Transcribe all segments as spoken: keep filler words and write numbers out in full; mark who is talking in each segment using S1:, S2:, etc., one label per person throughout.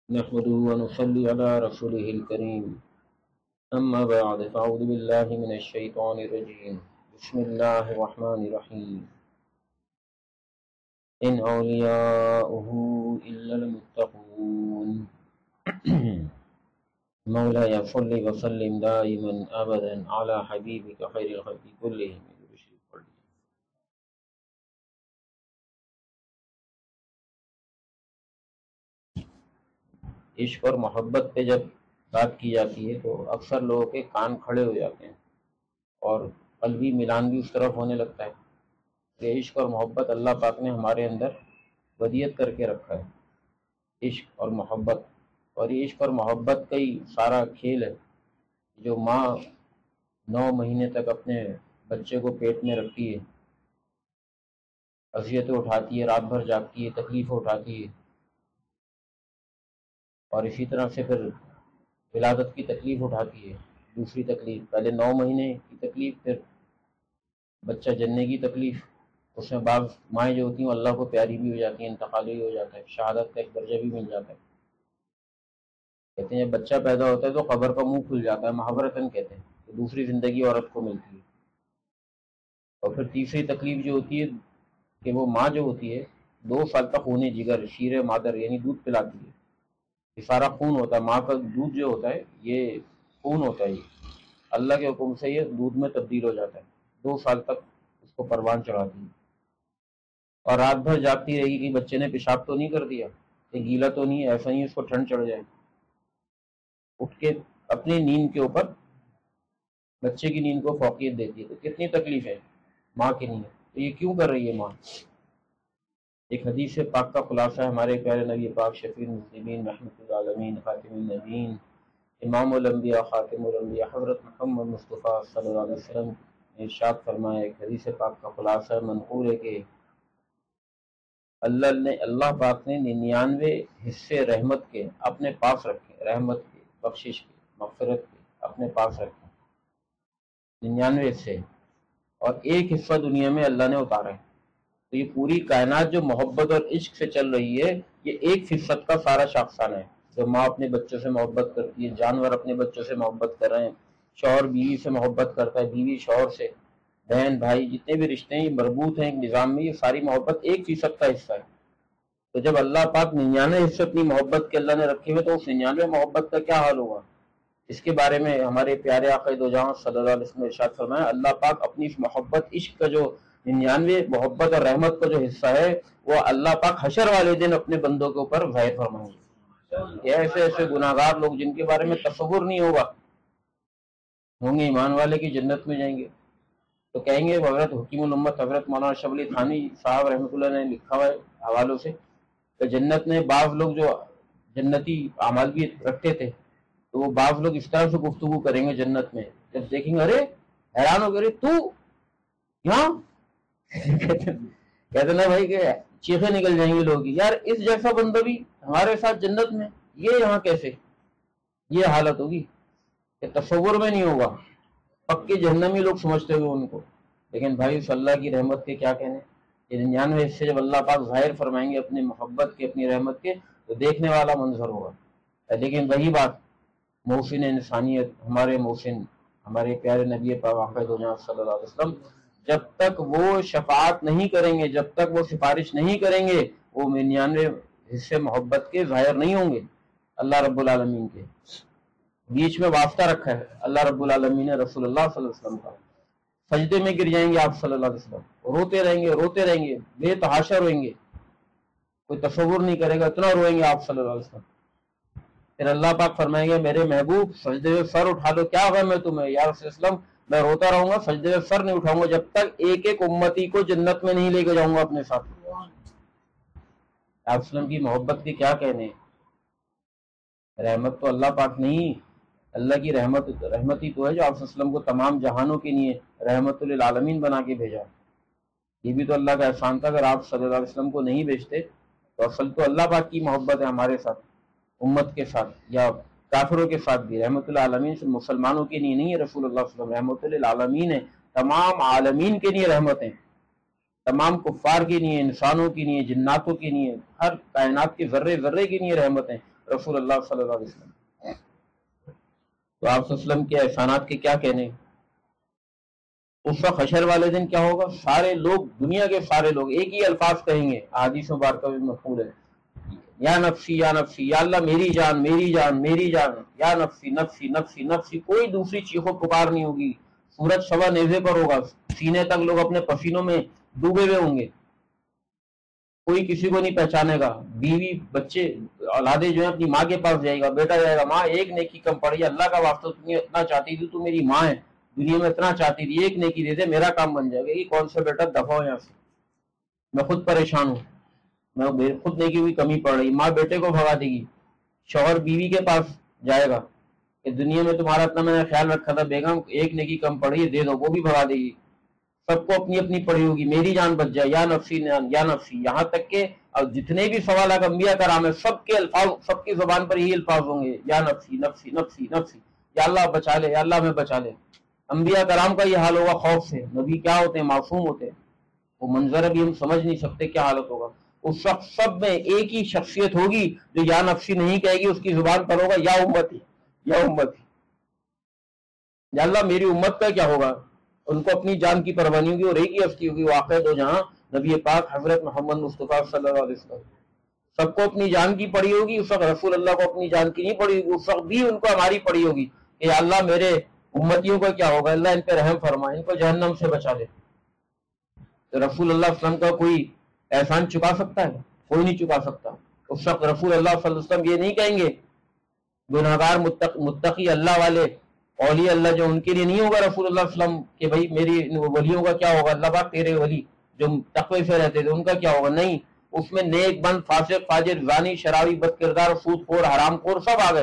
S1: نحمده ونصلي على رسوله الكريم أما بعد فأعوذ بالله من الشيطان الرجيم بسم الله الرحمن الرحيم إن أولياؤه إلا المتقون مولاي صل وسلم دائما أبدا على حبيبك خير الخلق كلهم. عشق اور محبت پہ جب بات کی جاتی ہے تو اکثر لوگوں کے کان کھڑے ہو جاتے ہیں اور قلبی ملان بھی اس طرف ہونے لگتا ہے کہ عشق اور محبت اللہ پاک نے ہمارے اندر ودیت کر کے رکھا ہے. عشق اور محبت، اور یہ عشق اور محبت کا ہی سارا کھیل ہے. جو ماں نو مہینے تک اپنے بچے کو پیٹ میں رکھتی ہے، اذیتیں اٹھاتی ہے، رات بھر جاگتی ہے، تکلیفیں اٹھاتی ہے، اور اسی طرح سے پھر ولادت کی تکلیف اٹھاتی ہے. دوسری تکلیف، پہلے نو مہینے کی تکلیف، پھر بچہ جننے کی تکلیف. اس میں بعض مائیں جو ہوتی ہیں اللہ کو پیاری بھی ہو جاتی ہیں، انتقالی بھی ہو جاتا ہے، شہادت کا ایک درجہ بھی مل جاتا ہے. کہتے ہیں جب بچہ پیدا ہوتا ہے تو قبر کا منہ کھل جاتا ہے، محاورتاً کہتے ہیں کہ دوسری زندگی عورت کو ملتی ہے. اور پھر تیسری تکلیف جو ہوتی ہے کہ وہ ماں جو ہوتی ہے دو سال تک خون جگر شیر مادر یعنی دودھ پلاتی ہے. یہ سارا خون ہوتا ہے، ماں کا دودھ جو ہوتا ہے یہ خون ہوتا ہے، یہ اللہ کے حکم سے یہ دودھ میں تبدیل ہو جاتا ہے. دو سال تک اس کو پروان چڑھاتی ہے اور رات بھر جاگتی رہے گی کہ بچے نے پیشاب تو نہیں کر دیا، یہ گیلا تو نہیں ہے، ایسا ہی اس کو ٹھنڈ چڑھ جائے. اٹھ کے اپنی نیند کے اوپر بچے کی نیند کو فوقیت دیتی ہے. تو کتنی تکلیف ہے ماں کی نیند. تو یہ کیوں کر رہی ہے ماں؟ ایک حدیث پاک کا خلاصہ ہے ہمارے پیارے نبی پاک شفیع المسلمین رحمۃ العالمین خاتم النبیین امام الانبیاء خاتم الانبیاء حضرت محمد مصطفیٰ صلی اللہ علیہ وسلم نے ارشاد فرمایا. ایک حدیث پاک کا خلاصہ منقول ہے کہ اللہ نے اللہ پاک نے ننانوے حصے رحمت کے اپنے پاس رکھے، رحمت کے، بخشش کے، مغفرت کے اپنے پاس رکھے، ننانوے حصے، اور ایک حصہ دنیا میں اللہ نے اتارا ہے. تو یہ پوری کائنات جو محبت اور عشق سے چل رہی ہے یہ ایک فیصد کا سارا شاخسانہ ہے. جو ماں اپنے بچوں سے محبت کرتی ہے، جانور اپنے بچوں سے محبت کر رہے ہیں، شوہر بیوی سے محبت کرتا ہے، بیوی شوہر سے، بہن بھائی جتنے بھی رشتے ہیں یہ مربوط ہیں ایک نظام میں. یہ ساری محبت ایک فیصد کا حصہ ہے. تو جب اللہ پاک ننانوے حصے اپنی محبت کے اللہ نے رکھے ہوئے تو اس ننانوے محبت کا کیا حال ہوگا؟ اس کے بارے میں ہمارے پیارے آقا دو جہاں صلی اللہ علیہ وسلم نے ارشاد فرمایا اللہ پاک اپنی اس محبت عشق کا جو ننانوے محبت اور رحمت کا جو حصہ ہے وہ اللہ پاک حشر والے دن اپنے بندوں کے اوپر ظاہر فرمائیں گے. ایسے ایسے گناہ گار لوگ جن کے بارے میں تصور نہیں ہوگا ہوں گے ایمان والے کی جنت میں جائیں گے. تو کہیں گے حضرت حکیم الامت حضرت مولانا اشرف علی تھانوی صاحب رحمۃ اللہ نے لکھا ہوا ہے حوالوں سے کہ جنت میں بعض لوگ جو جنتی اعمال بھی رکھتے تھے تو وہ بعض لوگ اس طرح سے گفتگو کریں گے جنت میں جب دیکھیں گے ارے حیران ہو گئے تو یہاں کہتے نا بھائی کہ چیخیں نکل جائیں گے لوگ، یار اس جیسا بندہ بھی ہمارے ساتھ جنت میں، یہ یہاں کیسے؟ یہ حالت ہوگی کہ تصور میں نہیں ہوگا. پکے جہنمی لوگ سمجھتے ہوئے ان کو. لیکن بھائی اس اللہ کی رحمت کے کیا کہنے. یہ ننانوے حصے جب اللہ پاک ظاہر فرمائیں گے اپنی محبت کے اپنی رحمت کے تو دیکھنے والا منظر ہوگا. لیکن وہی بات محسن انسانیت ہمارے محسن ہمارے پیارے نبی پاک صلی اللہ علیہ وسلم جب تک وہ شفاعت نہیں کریں گے، جب تک وہ سفارش نہیں کریں گے وہ ننانوے حصے محبت کے ظاہر نہیں ہوں گے. اللہ رب العالمین کے بیچ میں واسطہ رکھا ہے اللہ رب العالمین نے رسول اللہ صلی اللہ علیہ وسلم کا. سجدے میں گر جائیں گے آپ صلی اللہ علیہ وسلم، روتے رہیں گے روتے رہیں گے بے تحاشا روئیں گے، کوئی تصور نہیں کرے گا اتنا روئیں گے آپ صلی اللہ علیہ وسلم. پھر اللہ پاک فرمائیں گے میرے محبوب سجدے میں سر اٹھا دو، کیا غم ہے تمہیں یا رسول اللہ وسلم؟ میں روتا رہوں گا سجدے میں سر نہیں اٹھاؤں گا جب تک ایک ایک امتی کو جنت میں نہیں لے کے جاؤں گا اپنے ساتھ. آپ وسلم کی محبت کے کیا کہنے. رحمت تو اللہ پاک نہیں، اللہ کی رحمت رحمت ہی تو ہے جو آپ وسلم کو تمام جہانوں کے لیے رحمت للعالمین بنا کے بھیجا. یہ بھی تو اللہ کا احسان تھا. اگر آپ صلی اللہ علیہ وسلم کو نہیں بھیجتے تو اصل تو اللہ پاک کی محبت ہے ہمارے ساتھ، امت کے ساتھ یا کافروں کے ساتھ بھی. رحمت العالمین سے مسلمانوں کے لیے نہیں ہے رسول اللہ صلی اللہ علیہ وسلم، رحمت للعالمین ہے، تمام عالمین کے لیے رحمت ہیں. تمام کفار کی نہیں ہے، انسانوں کی نہیں ہے، جناتوں کی نہیں ہے، ہر کائنات کے ذرے ذرے کی نہیں ہے رحمتیں رسول اللہ صلی اللہ علیہ وسلم۔ تو آپ صلی اللہ علیہ وسلم کے احسانات کے کیا کہنے۔ اس وقت حشر والے دن کیا ہوگا، سارے لوگ، دنیا کے سارے لوگ ایک ہی الفاظ کہیں گے، احادیث مبارکہ میں مفہول ہے، یا نفسی یا نفسی، یا اللہ میری جان میری جان میری جان، یا نفسی نفسی نفسی نفسی، کوئی دوسری چیخو پکار نہیں ہوگی۔ سورج سوا نیزے پر ہوگا، سینے تک لوگ اپنے پسینوں میں ڈوبے ہوئے ہوں گے، کوئی کسی کو نہیں پہچانے گا۔ بیوی بچے اولادیں جو ہیں اپنی ماں کے پاس جائے گا، بیٹا جائے گا، ماں ایک نیکی کم پڑی، اللہ کا واسطہ تم اتنا چاہتی تھی، تو میری ماں ہے، دنیا میں اتنا چاہتی تھی، ایک نیکی دے دے میرا کام بن جائے گا۔ یہ کون سا بیٹا، دفع ہو یہاں سے، میں خود پریشان ہوں، میں خود نیکی کی کمی پڑ رہی۔ ماں بیٹے کو بھگا دے گی، شوہر بیوی کے پاس جائے گا کہ دنیا میں تمہارا اتنا میں نے خیال رکھا تھا بیگم، ایک نیکی کم پڑی ہے دے دو، وہ بھی بھگا دے گی۔ سب کو اپنی اپنی پڑی ہوگی، میری جان بچ جائے، یا نفسی یا نفسی، یہاں تک کہ اب جتنے بھی سوالات انبیاء کرام ہے سب کے الفاظ، سب کی زبان پر یہی الفاظ ہوں گے، یا نفسی نفسی نفسی نفسی، یا اللہ بچا لے، یا اللہ میں بچا لے۔ انبیاء کرام کا یہ حال ہوگا خوف سے۔ نبی کیا ہوتے ہیں، معصوم ہوتے ہیں، وہ منظر ابھی ہم سمجھ نہیں سکتے کیا حالت ہوگا۔ اس وقت سب میں ایک ہی شخصیت ہوگی جو یا نفسی نہیں کہے گی، اس کی زبان پر ہوگا یا امتی یا امتی، یا اللہ میری امت کا کیا ہوگا۔ ان کو اپنی جان کی پرواہ نہیں ہوگی، اور ایک ہی ہستی ہوگی واقع دو جہاں، نبی پاک حضرت محمد مصطفیٰ صلی اللہ علیہ وسلم۔ سب کو اپنی جان کی پڑی ہوگی، اس وقت رسول اللہ کو اپنی جان کی نہیں پڑی ہوگی، اس وقت بھی ان کو ہماری پڑی ہوگی کہ اللہ میرے امتیوں کا کیا ہوگا، اللہ ان پہ رحم فرمائے، ان کو جہنم سے بچا لے۔ تو رسول اللہ صلی اللہ علیہ وسلم کا کوئی احسان چکا سکتا ہے؟ کوئی نہیں چکا سکتا۔ اس وقت رسول اللہ صلی اللہ علیہ وسلم یہ نہیں کہیں گے، گناہگار متقی اللہ والے اولیاء اللہ جو، ان کے لیے نہیں ہوگا رسول اللہ صلی اللہ علیہ وسلم کہ بھائی میری ولیوں کا کیا ہوگا، اللہ پاک تیرے ولی جو تقوی سے رہتے تھے ان کا کیا ہوگا۔ نہیں، اس میں نیک بند، فاسق، فاجر، زانی، شرابی، بد کردار، سود خور، حرام خور سب آ گئے،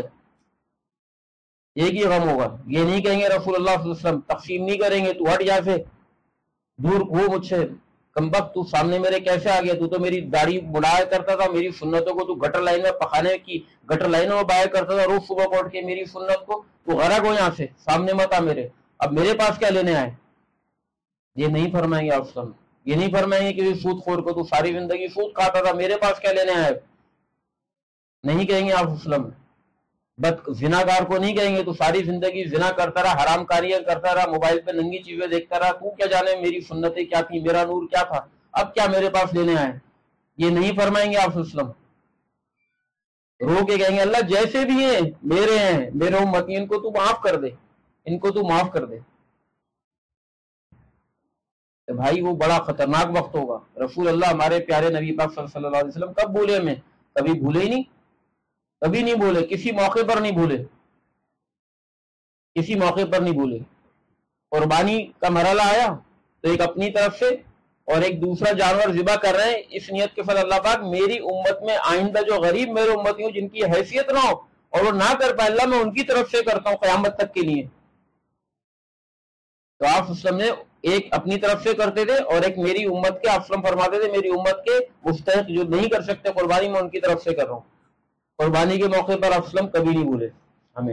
S1: ایک ہی غم ہوگا۔ یہ نہیں کہیں گے رسول اللہ صلی اللہ علیہ وسلم، تقسیم نہیں کریں گے، تو ہٹ جا سے، دور ہو مجھ سے، کمبخت تو سامنے میرے کیسے آ گیا، تو تو میری داڑھی بڑھایا کرتا تھا، میری سنتوں کو تو گٹر لائن میں پخانے کی گٹر لائنوں میں بایا کرتا تھا روز صبح کو اٹھ کے، میری سنت کو تو غرق ہو یہاں سے، سامنے مت آ میرے، اب میرے پاس کیا لینے آئے۔ یہ نہیں فرمائیں گے آپ سب، یہ نہیں فرمائیں گے کہ سود خور کو تو ساری زندگی سود کھاتا تھا، میرے پاس کیا لینے آئے، نہیں کہیں گے آپ وسلم۔ بد زناگار کو نہیں کہیں گے تو ساری زندگی زنا کرتا رہا، حرام کاریاں کرتا رہا، موبائل پہ ننگی چیزیں دیکھتا رہا، تو کیا جانے میری سنتیں کیا تھی، میرا نور کیا تھا، اب کیا میرے پاس لینے آئے۔ یہ نہیں فرمائیں گے آپ وسلم، رو کے کہیں گے اللہ جیسے بھی ہیں میرے ہیں، میرے امتی، ان کو تو معاف کر دے، ان کو تو معاف کر دے۔ تو بھائی وہ بڑا خطرناک وقت ہوگا۔ رسول اللہ ہمارے پیارے نبی پاک صلی اللہ علیہ وسلم کب بھولے ہمیں، کبھی بھولے ہی نہیں، کبھی نہیں بھولے، کسی موقع پر نہیں بھولے، کسی موقع پر نہیں بھولے۔ قربانی کا مرحلہ آیا تو ایک اپنی طرف سے اور ایک دوسرا جانور ذبح کر رہے ہیں، اس نیت کے ساتھ اللہ پاک میری امت میں آئندہ جو غریب میرے امتی ہوں جن کی حیثیت نہ ہو اور وہ نہ کر پائے، اللہ میں ان کی طرف سے کرتا ہوں قیامت تک کے لیے۔ تو آپ وسلم نے ایک اپنی طرف سے کرتے تھے اور ایک میری امت کے، آپ وسلم فرماتے تھے میری امت کے مستحق جو نہیں کر سکتے قربانی، میں ان کی طرف سے کر رہا ہوں۔ قربانی کے موقع پر آپ وسلم کبھی نہیں بھولے ہمیں،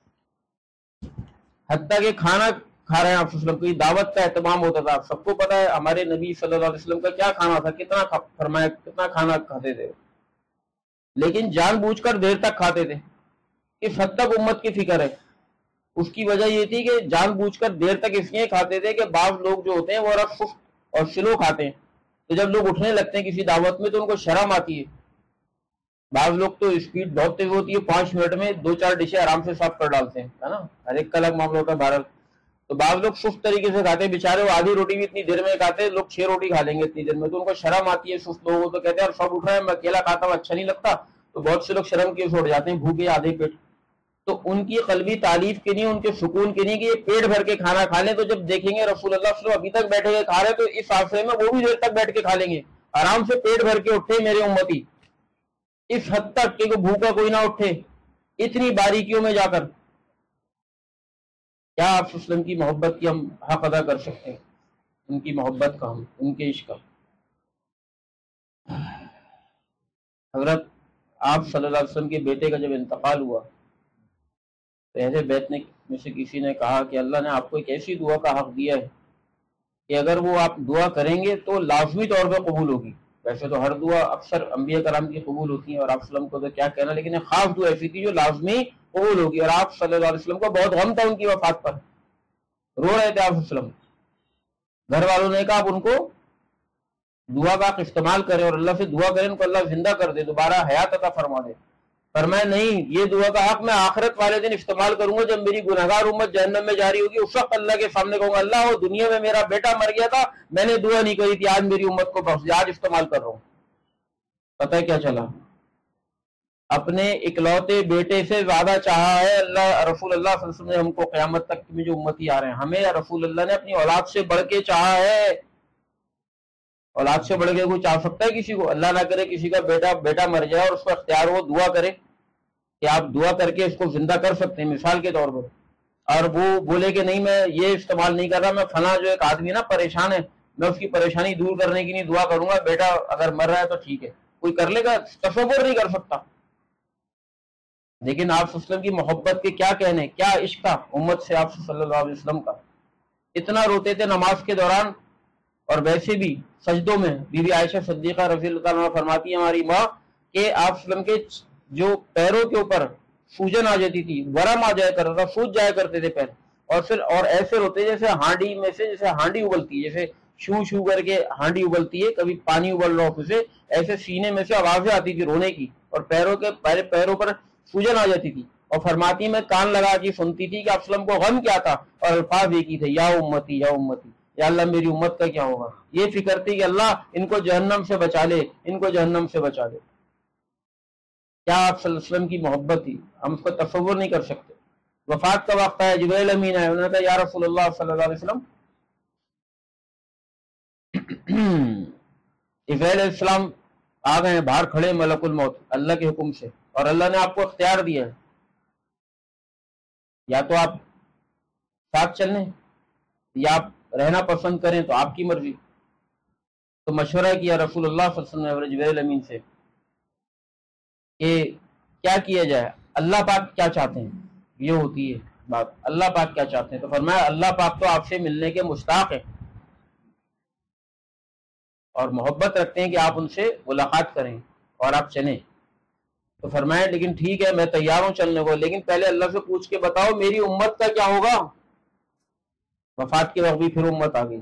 S1: حتیٰ کہ کھانا کھا رہے ہیں آپ وسلم کی دعوت کا اہتمام ہوتا تھا۔ سب کو پتا ہے ہمارے نبی صلی اللہ علیہ وسلم کا کیا کھانا تھا، کتنا فرمایا، کتنا کھانا کھاتے تھے، لیکن جان بوجھ کر دیر تک کھاتے تھے۔ اس حد تک امت کی فکر ہے۔ اس کی وجہ یہ تھی کہ جان بوجھ کر دیر تک اس لیے کھاتے تھے کہ بعض لوگ جو ہوتے ہیں وہ رف سست اور سلو کھاتے ہیں، تو جب لوگ اٹھنے لگتے ہیں کسی دعوت میں تو ان کو شرم آتی ہے۔ بعض لوگ تو اسپیڈ بہت تیز ہوتی ہے، پانچ منٹ میں دو چار ڈشیں آرام سے صاف کر ڈالتے ہیں، ہے نا، ہر ایک کا الگ معاملہ ہوتا ہے بہرحال۔ تو بعض لوگ سست طریقے سے کھاتے ہیں، بےچارے وہ آدھی روٹی بھی اتنی دیر میں کھاتے ہیں، لوگ چھ روٹی کھا لیں گے اتنی دیر میں، تو ان کو شرم آتی ہے۔ سست لوگوں تو کہتے ہیں سب اٹھ رہے ہیں، میں اکیلا کھاتا ہوں اچھا نہیں لگتا، تو بہت سے لوگ شرم کے چھوڑ جاتے ہیں بھوکے آدھے پیٹ۔ تو ان کی قلبی تعریف کے لیے، ان کے سکون کے لیے کہ یہ پیٹ بھر کے کھانا کھا لیں، تو جب دیکھیں گے رسول اللہ صلی اللہ علیہ وسلم ابھی تک بیٹھے ہوئے کھا رہے تو اس حادثے میں وہ بھی دیر تک بیٹھ کے کھا لیں گے، آرام سے پیٹ بھر کے اٹھے میرے امتی، اس حد تک کہ بھوکا کوئی نہ اٹھے، اتنی باریکیوں میں جا کر۔ کیا آپ وسلم کی محبت کی ہم حق ادا کر سکتے ہیں، ان کی محبت کا، ہم ان کے عشق کا۔ حضرت آپ صلی اللہ علیہ وسلم کے بیٹے کا جب انتقال ہوا تو اہل بیت نے میں سے کسی نے کہا کہ اللہ نے آپ کو ایک ایسی دعا کا حق دیا ہے کہ اگر وہ آپ دعا کریں گے تو لازمی طور پہ قبول ہوگی. ویسے تو ہر دعا اکثر انبیاء کرام کی قبول ہوتی ہیں اور آپ وسلم کو تو کیا کہنا, لیکن ایک خاص دعا ایسی تھی جو لازمی قبول ہوگی. اور آپ صلی اللہ علیہ وسلم کو بہت غم تھا ان کی وفات پر, رو رہے تھے آپ وسلم. گھر والوں نے کہا آپ ان کو دعا کا استعمال کریں اور اللہ سے دعا کریں ان کو اللہ زندہ کر دے, دوبارہ حیات عطا فرما دے. فرمایا نہیں, یہ دعا کا حق میں آخرت والے دن استعمال کروں گا جب میری گنہگار امت جہنم میں جاری ہوگی. اس وقت اللہ کے سامنے کہوں گا اللہ وہ دنیا میں میرا بیٹا مر گیا تھا, میں نے دعا نہیں کری تھی, آج میری امت کو بخش دے, آج استعمال کر رہا ہوں. پتہ ہے کیا چلا, اپنے اکلوتے بیٹے سے زیادہ چاہا ہے اللہ رسول اللہ صلی اللہ علیہ وسلم نے ہم کو قیامت تک میں جو امتی آ رہے ہیں, ہمیں رسول اللہ نے اپنی اولاد سے بڑھ کے چاہا ہے. اولاد سے بڑھ کے کوئی چاہ سکتا ہے کسی کو؟ اللہ نہ کرے کسی کا بیٹا بیٹا مر جائے اور اس کو اختیار ہو دعا کرے کہ آپ دعا کر کے اس کو زندہ کر سکتے ہیں مثال کے طور پر, اور وہ بولے کہ نہیں میں یہ استعمال نہیں کر رہا, میں فلاں جو ایک آدمی نا پریشان ہے, میں اس کی پریشانی دور کرنے کی نہیں دعا کروں گا, بیٹا اگر مر رہا ہے تو ٹھیک ہے. کوئی کر لے گا؟ تصور نہیں کر سکتا. لیکن آپ صلی اللہ علیہ وسلم کی محبت کے کیا کہنے, کیا عشق تھا امت سے آپ صلی اللہ علیہ وسلم کا. اتنا روتے تھے نماز کے دوران, اور ویسے بھی سجدوں میں. بی بی عائشہ صدیقہ رضی اللہ عنہا فرماتی ہے ہماری ماں کہ آپ صلی اللہ علیہ وسلم کے جو پیروں کے اوپر سوجن آ جاتی تھی, ورم آ جایا کرتا تھا, سوج جایا کرتے تھے پیر, اور پھر اور ایسے روتے جیسے ہانڈی میں سے جیسے ہانڈی ابلتی ہے, جیسے شو شو کر کے ہانڈی ابلتی ہے, کبھی پانی ابل رہا ہو سے, ایسے سینے میں سے آوازیں آتی تھی رونے کی, اور پیروں کے پیروں پر سوجن آ جاتی تھی. اور فرماتی میں کان لگا کے سنتی تھی کہ آپ صلی اللہ علیہ وسلم کو غم کیا تھا, اور الفاظ ایک ہی تھے, یا امتی یا امتی, یا اللہ میری امت کا کیا ہوگا. یہ فکر تھی کہ اللہ ان کو جہنم سے بچا لے, ان کو جہنم سے بچا لے. کیا آپ صلی اللہ علیہ وسلم کی محبت تھی, ہم اس کو تصور نہیں کر سکتے. وفات کا وقت آیا, جبرائیل امین آئے, انہوں نے کہا یا رسول اللہ صلی اللہ علیہ وسلم, جبرائیل علیہ السلام آ گئے ہیں, باہر کھڑے ملک الموت اللہ کے حکم سے, اور اللہ نے آپ کو اختیار دیا ہے, یا تو آپ ساتھ چلیں یا آپ رہنا پسند کریں, تو آپ کی مرضی. تو مشورہ کیا رسول اللہ صلی اللہ علیہ وسلم نے جبرائیل امین سے کہ کیا کیا جائے, اللہ پاک کیا چاہتے ہیں. یہ ہوتی ہے بات, اللہ پاک کیا چاہتے ہیں. تو فرمایا اللہ پاک تو آپ سے ملنے کے مشتاق ہیں اور محبت رکھتے ہیں کہ آپ ان سے ملاقات کریں اور آپ چلیں. تو فرمایا لیکن ٹھیک ہے میں تیار ہوں چلنے کو, لیکن پہلے اللہ سے پوچھ کے بتاؤ میری امت کا کیا ہوگا. وفات کے وقت بھی پھر امت آ گئی.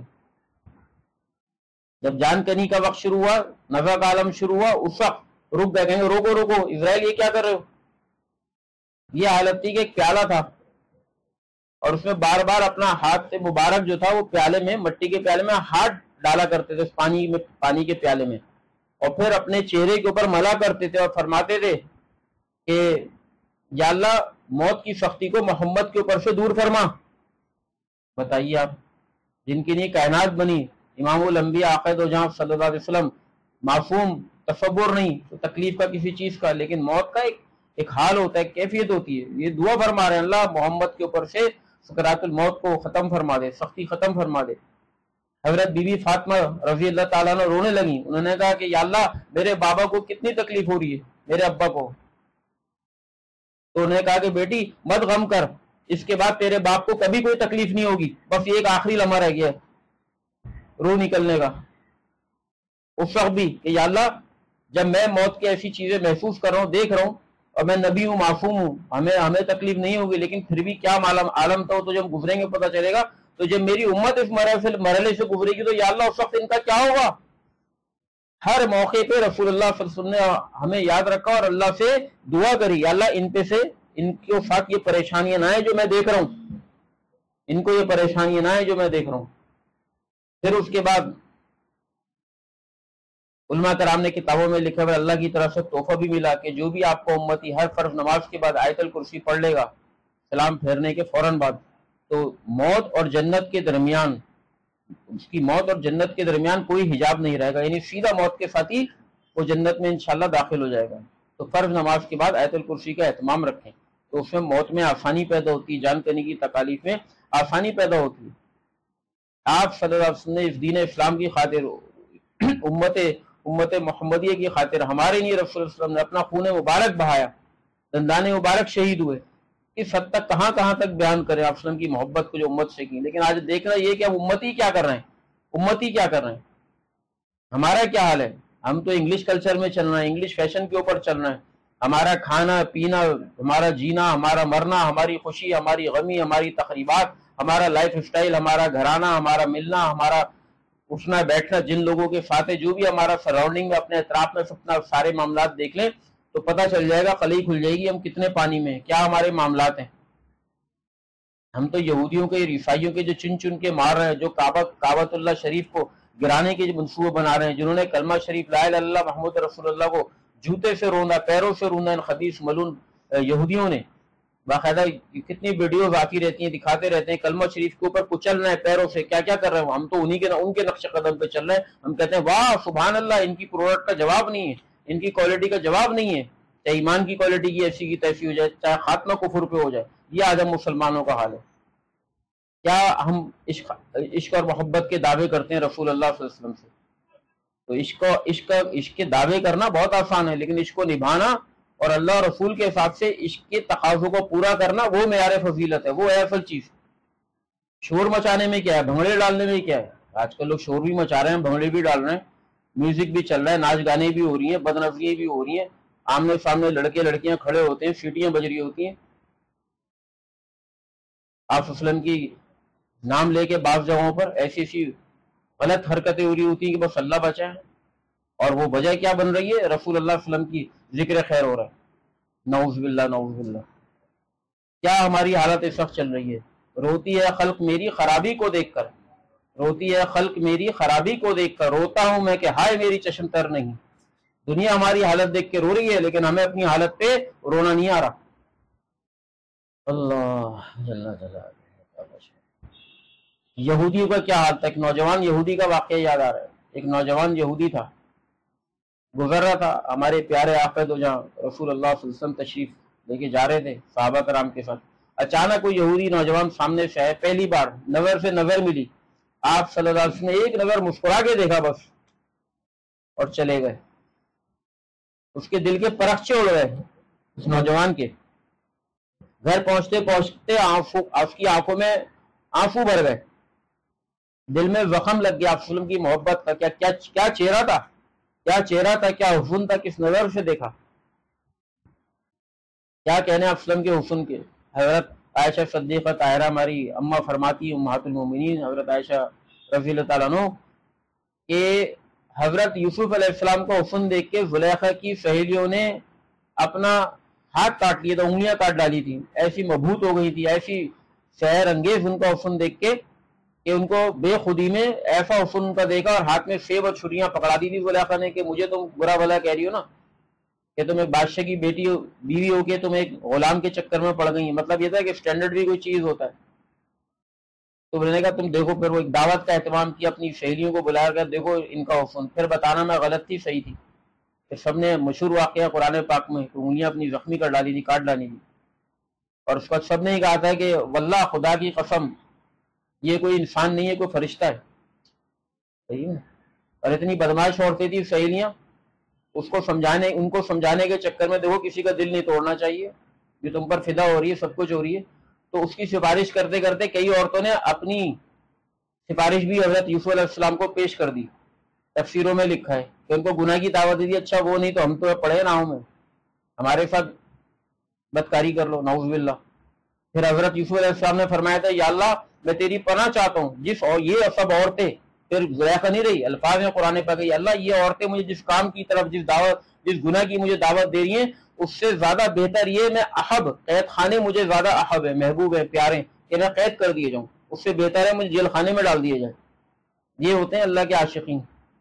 S1: جب جان کنی کا وقت شروع ہوا, نزع کا عالم شروع ہوا, اس وقت رک گئے, کہیں روکو روکو اسرائیل یہ کیا کر رہے ہو. یہ حالت تھی کہ ایک پیالہ تھا اور اس میں بار بار اپنا ہاتھ سے مبارک جو تھا وہ پیالے میں, مٹی کے پیالے میں ہاتھ ڈالا کرتے تھے پانی میں, پانی کے پیالے میں, اور پھر اپنے چہرے کے اوپر ملا کرتے تھے اور فرماتے تھے کہ یا اللہ موت کی سختی کو محمد کے اوپر سے دور فرما. بتائیے آپ, جن کی نہیں کائنات بنی, امام الانبیاء آقا دو جہاں صلی اللہ علیہ وسلم, معصوم, تصور نہیں تو تکلیف کا کسی چیز کا, لیکن موت کا ایک ایک حال ہوتا ہے, کیفیت ہوتی ہے. یہ دعا فرما رہے ہیں اللہ محمد کے اوپر سے سکرات الموت کو ختم فرما دے, سختی ختم فرما دے. حضرت بی بی فاطمہ رضی اللہ تعالیٰ عنہ رونے لگی, انہوں نے کہا کہ یا اللہ میرے بابا کو کتنی تکلیف ہو رہی ہے, میرے ابا کو. تو انہوں نے کہا کہ بیٹی مت غم کر, اس کے بعد تیرے باپ کو کبھی کوئی تکلیف نہیں ہوگی, بس یہ ایک آخری لمحہ رہ گیا روح نکلنے کا. اس وقت بھی کہ یا اللہ جب میں موت کی ایسی چیزیں محسوس کر رہا ہوں, دیکھ رہا ہوں, اور میں نبی ہوں, معصوم ہوں, ہمیں ہمیں تکلیف نہیں ہوگی, لیکن پھر بھی کیا معلوم عالم تھا, تو جب گزریں گے پتہ چلے گا. تو جب میری امت اس مرحلے سے گزرے گی تو یا اللہ اس وقت ان کا کیا ہوگا. ہر موقع پہ رسول اللہ صلی اللہ علیہ وسلم نے ہمیں یاد رکھا اور اللہ سے دعا کری, یا اللہ ان پہ سے ان کے ساتھ یہ پریشانیاں نہ آئیں جو میں دیکھ رہا ہوں, ان کو یہ پریشانیاں نہ آئیں جو میں دیکھ رہا ہوں. پھر اس کے بعد علماء کرام نے کتابوں میں لکھا ہوا اللہ کی طرف سے تحفہ بھی ملا کہ جو بھی آپ کو امتی ہر فرض نماز کے بعد آیت الکرسی پڑھ لے گا سلام پھیرنے کے فوراً بعد, تو موت اور جنت کے درمیان, اس کی موت اور جنت کے درمیان کوئی حجاب نہیں رہے گا, یعنی سیدھا موت کے ساتھ ہی وہ جنت میں انشاءاللہ داخل ہو جائے گا. تو فرض نماز کے بعد آیت الکرسی کا اہتمام رکھیں, تو اس میں موت میں آسانی پیدا ہوتی ہے, جان کرنے کی تکالیف میں آسانی پیدا ہوتی ہے. آپ صلی اللہ علیہ وسلم نے اس دین اسلام کی خاطر, امت امت محمدیہ کی خاطر, ہمارے لیے رسول اللہ علیہ وسلم نے اپنا خون مبارک بہایا, دندان مبارک شہید ہوئے. اس حد تک کہاں کہاں تک بیان کریں آپ وسلم کی محبت کو جو امت سے کی. لیکن آج دیکھنا یہ کہ اب امتی کیا کر رہے ہیں, امتی کیا کر رہے ہیں؟ ہمارا کیا حال ہے؟ ہم تو انگلش کلچر میں چل رہے ہیں، انگلش فیشن کے اوپر چل رہے ہیں. ہمارا کھانا پینا، ہمارا جینا، ہمارا مرنا، ہماری خوشی، ہماری غمی، ہماری تقریبات، ہمارا لائف سٹائل، ہمارا گھرانہ، ہمارا ملنا، ہمارا اٹھنا بیٹھنا، جن لوگوں کے ساتھ ہے، جو بھی ہمارا سراؤنڈنگ میں اپنے اطراف میں اپنا سارے معاملات دیکھ لیں تو پتہ چل جائے گا، قلعی کھل جائے گی ہم کتنے پانی میں ہیں، کیا ہمارے معاملات ہیں. ہم تو یہودیوں کے عیسائیوں کے جو چن چن کے مار رہے ہیں، جو کعبہ کعبۃ اللہ شریف کو گرانے کے جو منصوبے بنا رہے ہیں، جنہوں نے کلمہ شریف لا الہ الا اللہ محمد رسول اللہ کو جوتے سے روندا، پیروں سے روندا، ان خبیث ملعون یہودیوں نے باقاعدہ کتنی ویڈیوز آتی رہتی ہیں، دکھاتے رہتے ہیں کلمہ شریف کے اوپر کچل رہے ہیں پیروں سے، کیا کیا کر رہے ہیں. ہم تو انہی کے ان کے نقش قدم پہ چل رہے ہیں. ہم کہتے ہیں واہ سبحان اللہ، ان کی پروڈکٹ کا جواب نہیں ہے، ان کی کوالٹی کا جواب نہیں ہے، چاہے ایمان کی کوالٹی کی ایسی کی تیسی ہو جائے، چاہے خاتمہ کفر پہ ہو جائے. یہ آج ہم مسلمانوں کا حال ہے. کیا ہم عشق عشق اور محبت کے دعوے کرتے ہیں رسول اللہ صلی اللہ علیہ وسلم سے؟ تو عشق عشق عشق کے دعوے کرنا بہت آسان ہے، لیکن عشق کو نبھانا اور اللہ اور رسول کے حساب سے عشق کے تقاضوں کو پورا کرنا وہ معیار فضیلت ہے، وہ ہے اصل چیز. شور مچانے میں کیا ہے، بھنگڑے ڈالنے میں کیا ہے؟ آج کل لوگ شور بھی مچا رہے ہیں، بھنگڑے بھی ڈال رہے ہیں، میوزک بھی چل رہا ہے، ناچ گانے بھی ہو رہی ہیں، بد نظریاں بھی ہو رہی ہیں، آمنے سامنے لڑکے لڑکیاں کھڑے ہوتے ہیں، سیٹیاں بج رہی ہوتی ہیں. آپ وسلم کی نام لے کے بعض جگہوں پر ایسی ایسی غلط حرکتیں ہو رہی ہوتی ہیں کہ بس اللہ بچائے، اور وہ وجہ کیا بن رہی ہے؟ رسول اللہ صلی اللہ علیہ وسلم کی ذکر خیر ہو رہا ہے. نعوذ باللہ نعوذ باللہ. کیا ہماری حالت اس وقت چل رہی ہے؟ روتی ہے خلق میری خرابی کو دیکھ کر، روتی ہے خلق میری خرابی کو دیکھ کر، روتا ہوں میں کہ ہائے میری چشم تر نہیں. دنیا ہماری حالت دیکھ کے رو رہی ہے، لیکن ہمیں اپنی حالت پہ رونا نہیں آ رہا. اللہ جل جلالہ. یہودیوں کا کیا حال تھا؟ ایک نوجوان یہودی کا واقعہ یاد آ رہا ہے. ایک نوجوان یہودی تھا، گزر رہا تھا، ہمارے پیارے آقا دو جہاں رسول اللہ صلی اللہ علیہ وسلم تشریف لے کے جا رہے تھے صحابہ کرام کے ساتھ. اچانک کوئی یہودی نوجوان سامنے سے آئے، پہلی بار نظر سے نظر ملی، آپ صلی اللہ علیہ وسلم نے ایک نظر مسکرا کے دیکھا بس اور چلے گئے. اس کے دل کے پرخچے اڑ گئے اس نوجوان کے. گھر پہنچتے پہنچتے آنسو اس کی آنکھوں میں آنسو بھر گئے، دل میں زخم لگ گیا. آپ وسلم کی محبت کا کیا کیا کیا چہرہ تھا، کیا چہرہ تھا، کیا حسن تھا، کس نظر سے دیکھا. کیا کہنے آپ وسلم کے حسن کے. حضرت عائشہ صدیقہ طاہرہ ہماری اماں فرماتی امہات المومنین حضرت عائشہ رضی اللہ تعالیٰ عنہ کہ حضرت یوسف علیہ السلام کو حسن دیکھ کے زلیخا کی سہیلیوں نے اپنا ہاتھ کاٹ لیا تھا، انگلیاں کاٹ ڈالی تھی، ایسی مبہوت ہو گئی تھی، ایسی سحر انگیز ان کا حسن دیکھ کے کہ ان کو بے خودی میں ایسا حسن کا دیکھا اور ہاتھ میں سیب اور چھریاں پکڑا دی تھی زلیخا نے کہ مجھے تم برا بھلا کہہ رہی ہو نا، کہ تم ایک بادشاہ کی بیٹی ہو، بیوی ہو کے تم ایک غلام کے چکر میں پڑ گئی. مطلب یہ تھا کہ سٹینڈرڈ بھی کوئی چیز ہوتا ہے. تو میں نے کہا تم دیکھو، پھر وہ ایک دعوت کا اہتمام کیا، اپنی سہیلیوں کو بلایا کر دیکھو ان کا حسن، پھر بتانا میں غلط تھی صحیح تھی. پھر سب نے مشہور واقعہ قرآن پاک میں انگلیاں اپنی زخمی کر ڈالی تھی، کاٹ ڈالی تھی، اور اس وقت سب نے کہا تھا کہ واللہ خدا کی قسم یہ کوئی انسان نہیں ہے، کوئی فرشتہ ہے. صحیح ہے. اور اتنی بدمعاش عورتیں تھی سہیلیاں، اس کو سمجھانے ان کو سمجھانے کے چکر میں دیکھو کسی کا دل نہیں توڑنا چاہیے، جو تم پر فدا ہو رہی ہے، سب کچھ ہو رہی ہے. تو اس کی سفارش کرتے کرتے کئی عورتوں نے اپنی سفارش بھی حضرت یوسف علیہ السلام کو پیش کر دی. تفسیروں میں لکھا ہے کہ ان کو گناہ کی دعوت دی. اچھا وہ نہیں تو ہم تو پڑھے نہ ہوں میں، ہمارے ساتھ بدکاری کر لو، نعوذ باللہ. پھر حضرت یوسف علیہ السلام نے فرمایا تھا یا اللہ میں تیری پناہ چاہتا ہوں، جس اور یہ سب عورتیں، پھر زلیخا نہیں رہی، الفاظ میں قرآن پاک ہے، یا اللہ یہ عورتیں مجھے جس کام کی طرف، جس دعوت جس گناہ کی مجھے دعوت دے رہی ہیں، اس سے زیادہ بہتر یہ میں احب قید خانے مجھے زیادہ احب ہے، محبوب ہے، پیارے کہ میں قید کر دیے جاؤں، اس سے بہتر ہے مجھے جیل خانے میں ڈال دیے جائے. یہ ہوتے ہیں اللہ کے عاشقین.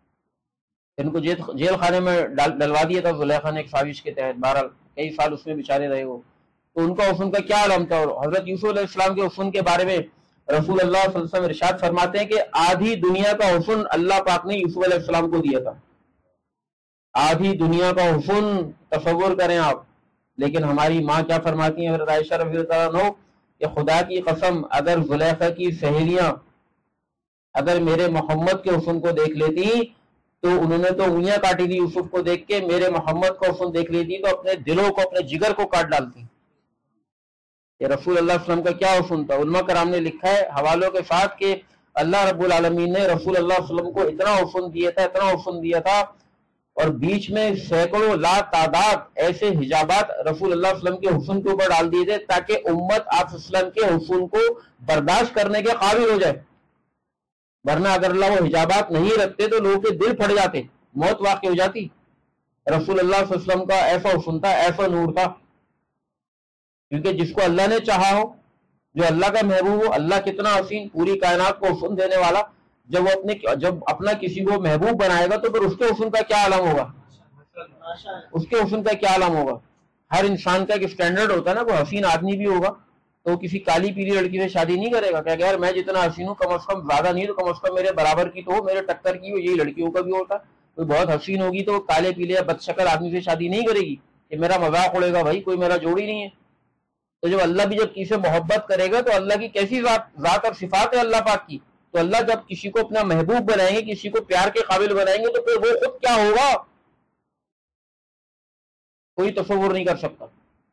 S1: ان کو جیل خانے میں ڈلوا دیا تھا زلیخا نے ایک سازش کے تحت، بہرحال کئی سال اس میں بیچارے رہے وہ. تو ان کا حسن کا کیا عالم تھا. اور حضرت یوسف علیہ السلام کے حسن کے بارے میں رسول اللہ صلی اللہ علیہ وسلم ارشاد فرماتے ہیں کہ آدھی دنیا کا حسن اللہ پاک نے یوسف علیہ السلام کو دیا تھا. آدھی دنیا کا حسن تصور کریں آپ. لیکن ہماری ماں کیا فرماتی ہیں حضرت عائشہ رضی اللہ عنہ کہ خدا کی قسم اگر زلیخا کی سہیلیاں اگر میرے محمد کے حسن کو دیکھ لیتی تو انہوں نے تو انگلیاں کاٹی تھی یوسف کو دیکھ کے، میرے محمد کا حسن دیکھ لیتی تو اپنے دلوں کو، اپنے جگر کو کاٹ ڈالتی. کہ رسول اللہ صلی اللہ علیہ وسلم کا کیا حسن تھا. علماء کرام نے لکھا ہے حوالوں کے ساتھ کہ اللہ رب العالمین نے رسول اللہ صلی اللہ علیہ وسلم کو اتنا حسن دیا تھا اتنا حسن دیا تھا اور بیچ میں سینکڑوں لا تعداد ایسے حجابات رسول اللہ صلی اللہ علیہ وسلم کے حسن کے اوپر ڈال دیے تھے تاکہ امت آپ صلی اللہ علیہ وسلم کے حسن کو برداشت کرنے کے قابل ہو جائے. ورنہ اگر اللہ وہ حجابات نہیں رکھتے تو لوگوں کے دل پھٹ جاتے, موت واقع ہو جاتی. رسول اللہ صلی اللہ علیہ وسلم کا ایسا حسن تھا, ایسا نور تھا, کیونکہ جس کو اللہ نے چاہا ہو, جو اللہ کا محبوب ہو, اللہ کتنا حسین, پوری کائنات کو حسن دینے والا, جب وہ اپنے جب اپنا کسی کو محبوب بنائے گا تو پھر اس کے حسن کا کیا عالم ہوگا, اس کے حسن کا کیا عالم ہوگا. ہر انسان کا ایک اسٹینڈرڈ ہوتا ہے نا, وہ حسین آدمی بھی ہوگا تو وہ کسی کالی پیلی لڑکی سے شادی نہیں کرے گا کہ یار میں جتنا حسین ہوں کم از کم زیادہ نہیں تو کم از کم میرے برابر کی تو ہو, میرے ٹکر کی ہو. یہی لڑکیوں کا بھی ہوتا ہے, کوئی بہت حسین ہوگی تو کالے پیلے یا بدشکل آدمی سے شادی نہیں کرے گی کہ میرا مذاق اڑے گا, بھائی کوئی میرا جوڑی نہیں ہے. تو جب اللہ بھی جب کسی سے محبت کرے گا تو اللہ کی کیسی ذات ذات اور صفات ہے اللہ پاک کی, تو اللہ جب کسی کو اپنا محبوب بنائیں گے, کسی کو پیار کے قابل بنائیں گے, تو پھر وہ خود کیا ہوگا کوئی تصور نہیں کر سکتا.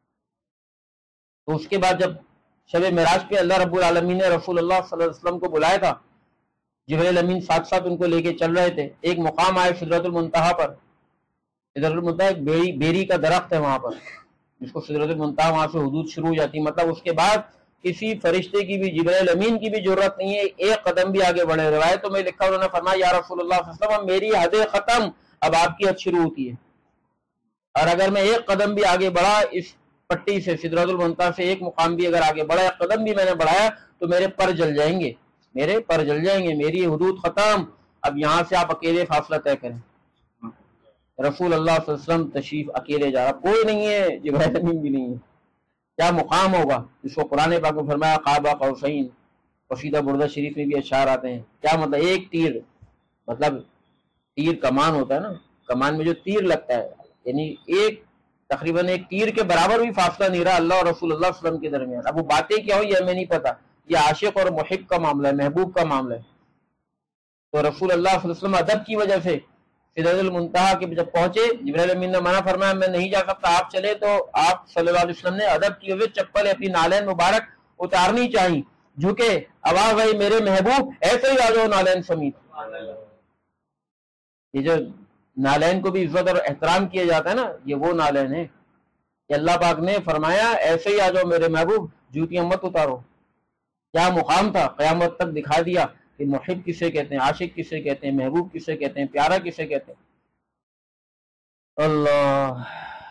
S1: تو اس کے بعد جب شب معراج پہ اللہ رب العالمین نے رسول اللہ صلی اللہ علیہ وسلم کو بلایا تھا, جبرائیل امین ساتھ ساتھ ان کو لے کے چل رہے تھے. ایک مقام آئے سدرۃ المنتہا پر. سدرۃ المنتہا ایک بیری بیری کا درخت ہے وہاں پر, جس کو سدرۃ المنتہا, وہاں سے حدود شروع ہو جاتی. مطلب اس کے بعد کسی فرشتے کی بھی, جبرائیل امین کی بھی ضرورت نہیں ہے ایک قدم بھی آگے بڑھے. روایتوں میں لکھا انہوں نے فرمایا یا رسول اللہ صلی اللہ علیہ وسلم میری حد ختم, اب آپ کی حد شروع ہوتی ہے, اور اگر میں ایک قدم بھی آگے بڑھا اس پٹی سے, سدرۃ المنتہا سے ایک مقام بھی اگر آگے بڑھا, ایک قدم بھی میں نے بڑھایا تو میرے پر جل جائیں گے, میرے پر جل جائیں گے, میری حدود ختم, اب یہاں سے آپ اکیلے فاصلہ طے کریں. رسول اللہ صلی اللہ علیہ وسلم تشریف اکیلے جا رہا, کوئی نہیں ہے, جبرائیل امین بھی نہیں ہے. کیا مقام ہوگا جس کو قرآن پاک میں فرمایا قاب قوسین, قصیدہ بردہ شریف میں بھی اشعار آتے ہیں. کیا مطلب ایک تیر, مطلب تیر کمان ہوتا ہے نا, کمان میں جو تیر لگتا ہے, یعنی ایک تقریباً ایک تیر کے برابر بھی فاصلہ نہیں رہا اللہ اور رسول اللہ صلی اللہ علیہ وسلم کے درمیان. اب وہ باتیں کیا ہو یہ ہمیں نہیں پتا, یہ عاشق اور محب کا معاملہ ہے, محبوب کا معاملہ ہے. تو رسول اللہ صلی اللہ علیہ وسلم ادب کی وجہ سے سدرۃ المنتہا کے جب پہنچے, جبرائیل امین نے منع فرمایا میں نہیں جا سکتا, آپ چلے. تو آپ صلی اللہ علیہ وسلم نے ادب کی وجہ سے چپل اپنی نالین مبارک اتارنی چاہیے, جھکے آواز آئی میرے محبوب ایسے ہی آ جاؤ نالین سمیت. یہ جو نالین کو بھی عزت اور احترام کیا جاتا ہے نا, یہ وہ نالین ہے کہ اللہ پاک نے فرمایا ایسے ہی آ جاؤ میرے محبوب, جوتیاں مت اتارو. کیا مقام تھا, قیامت تک دکھا دیا کہ محب کسے کہتے ہیں, عاشق کسے کہتے ہیں, محبوب کسے کہتے ہیں, پیارا کسے کہتے ہیں. اللہ.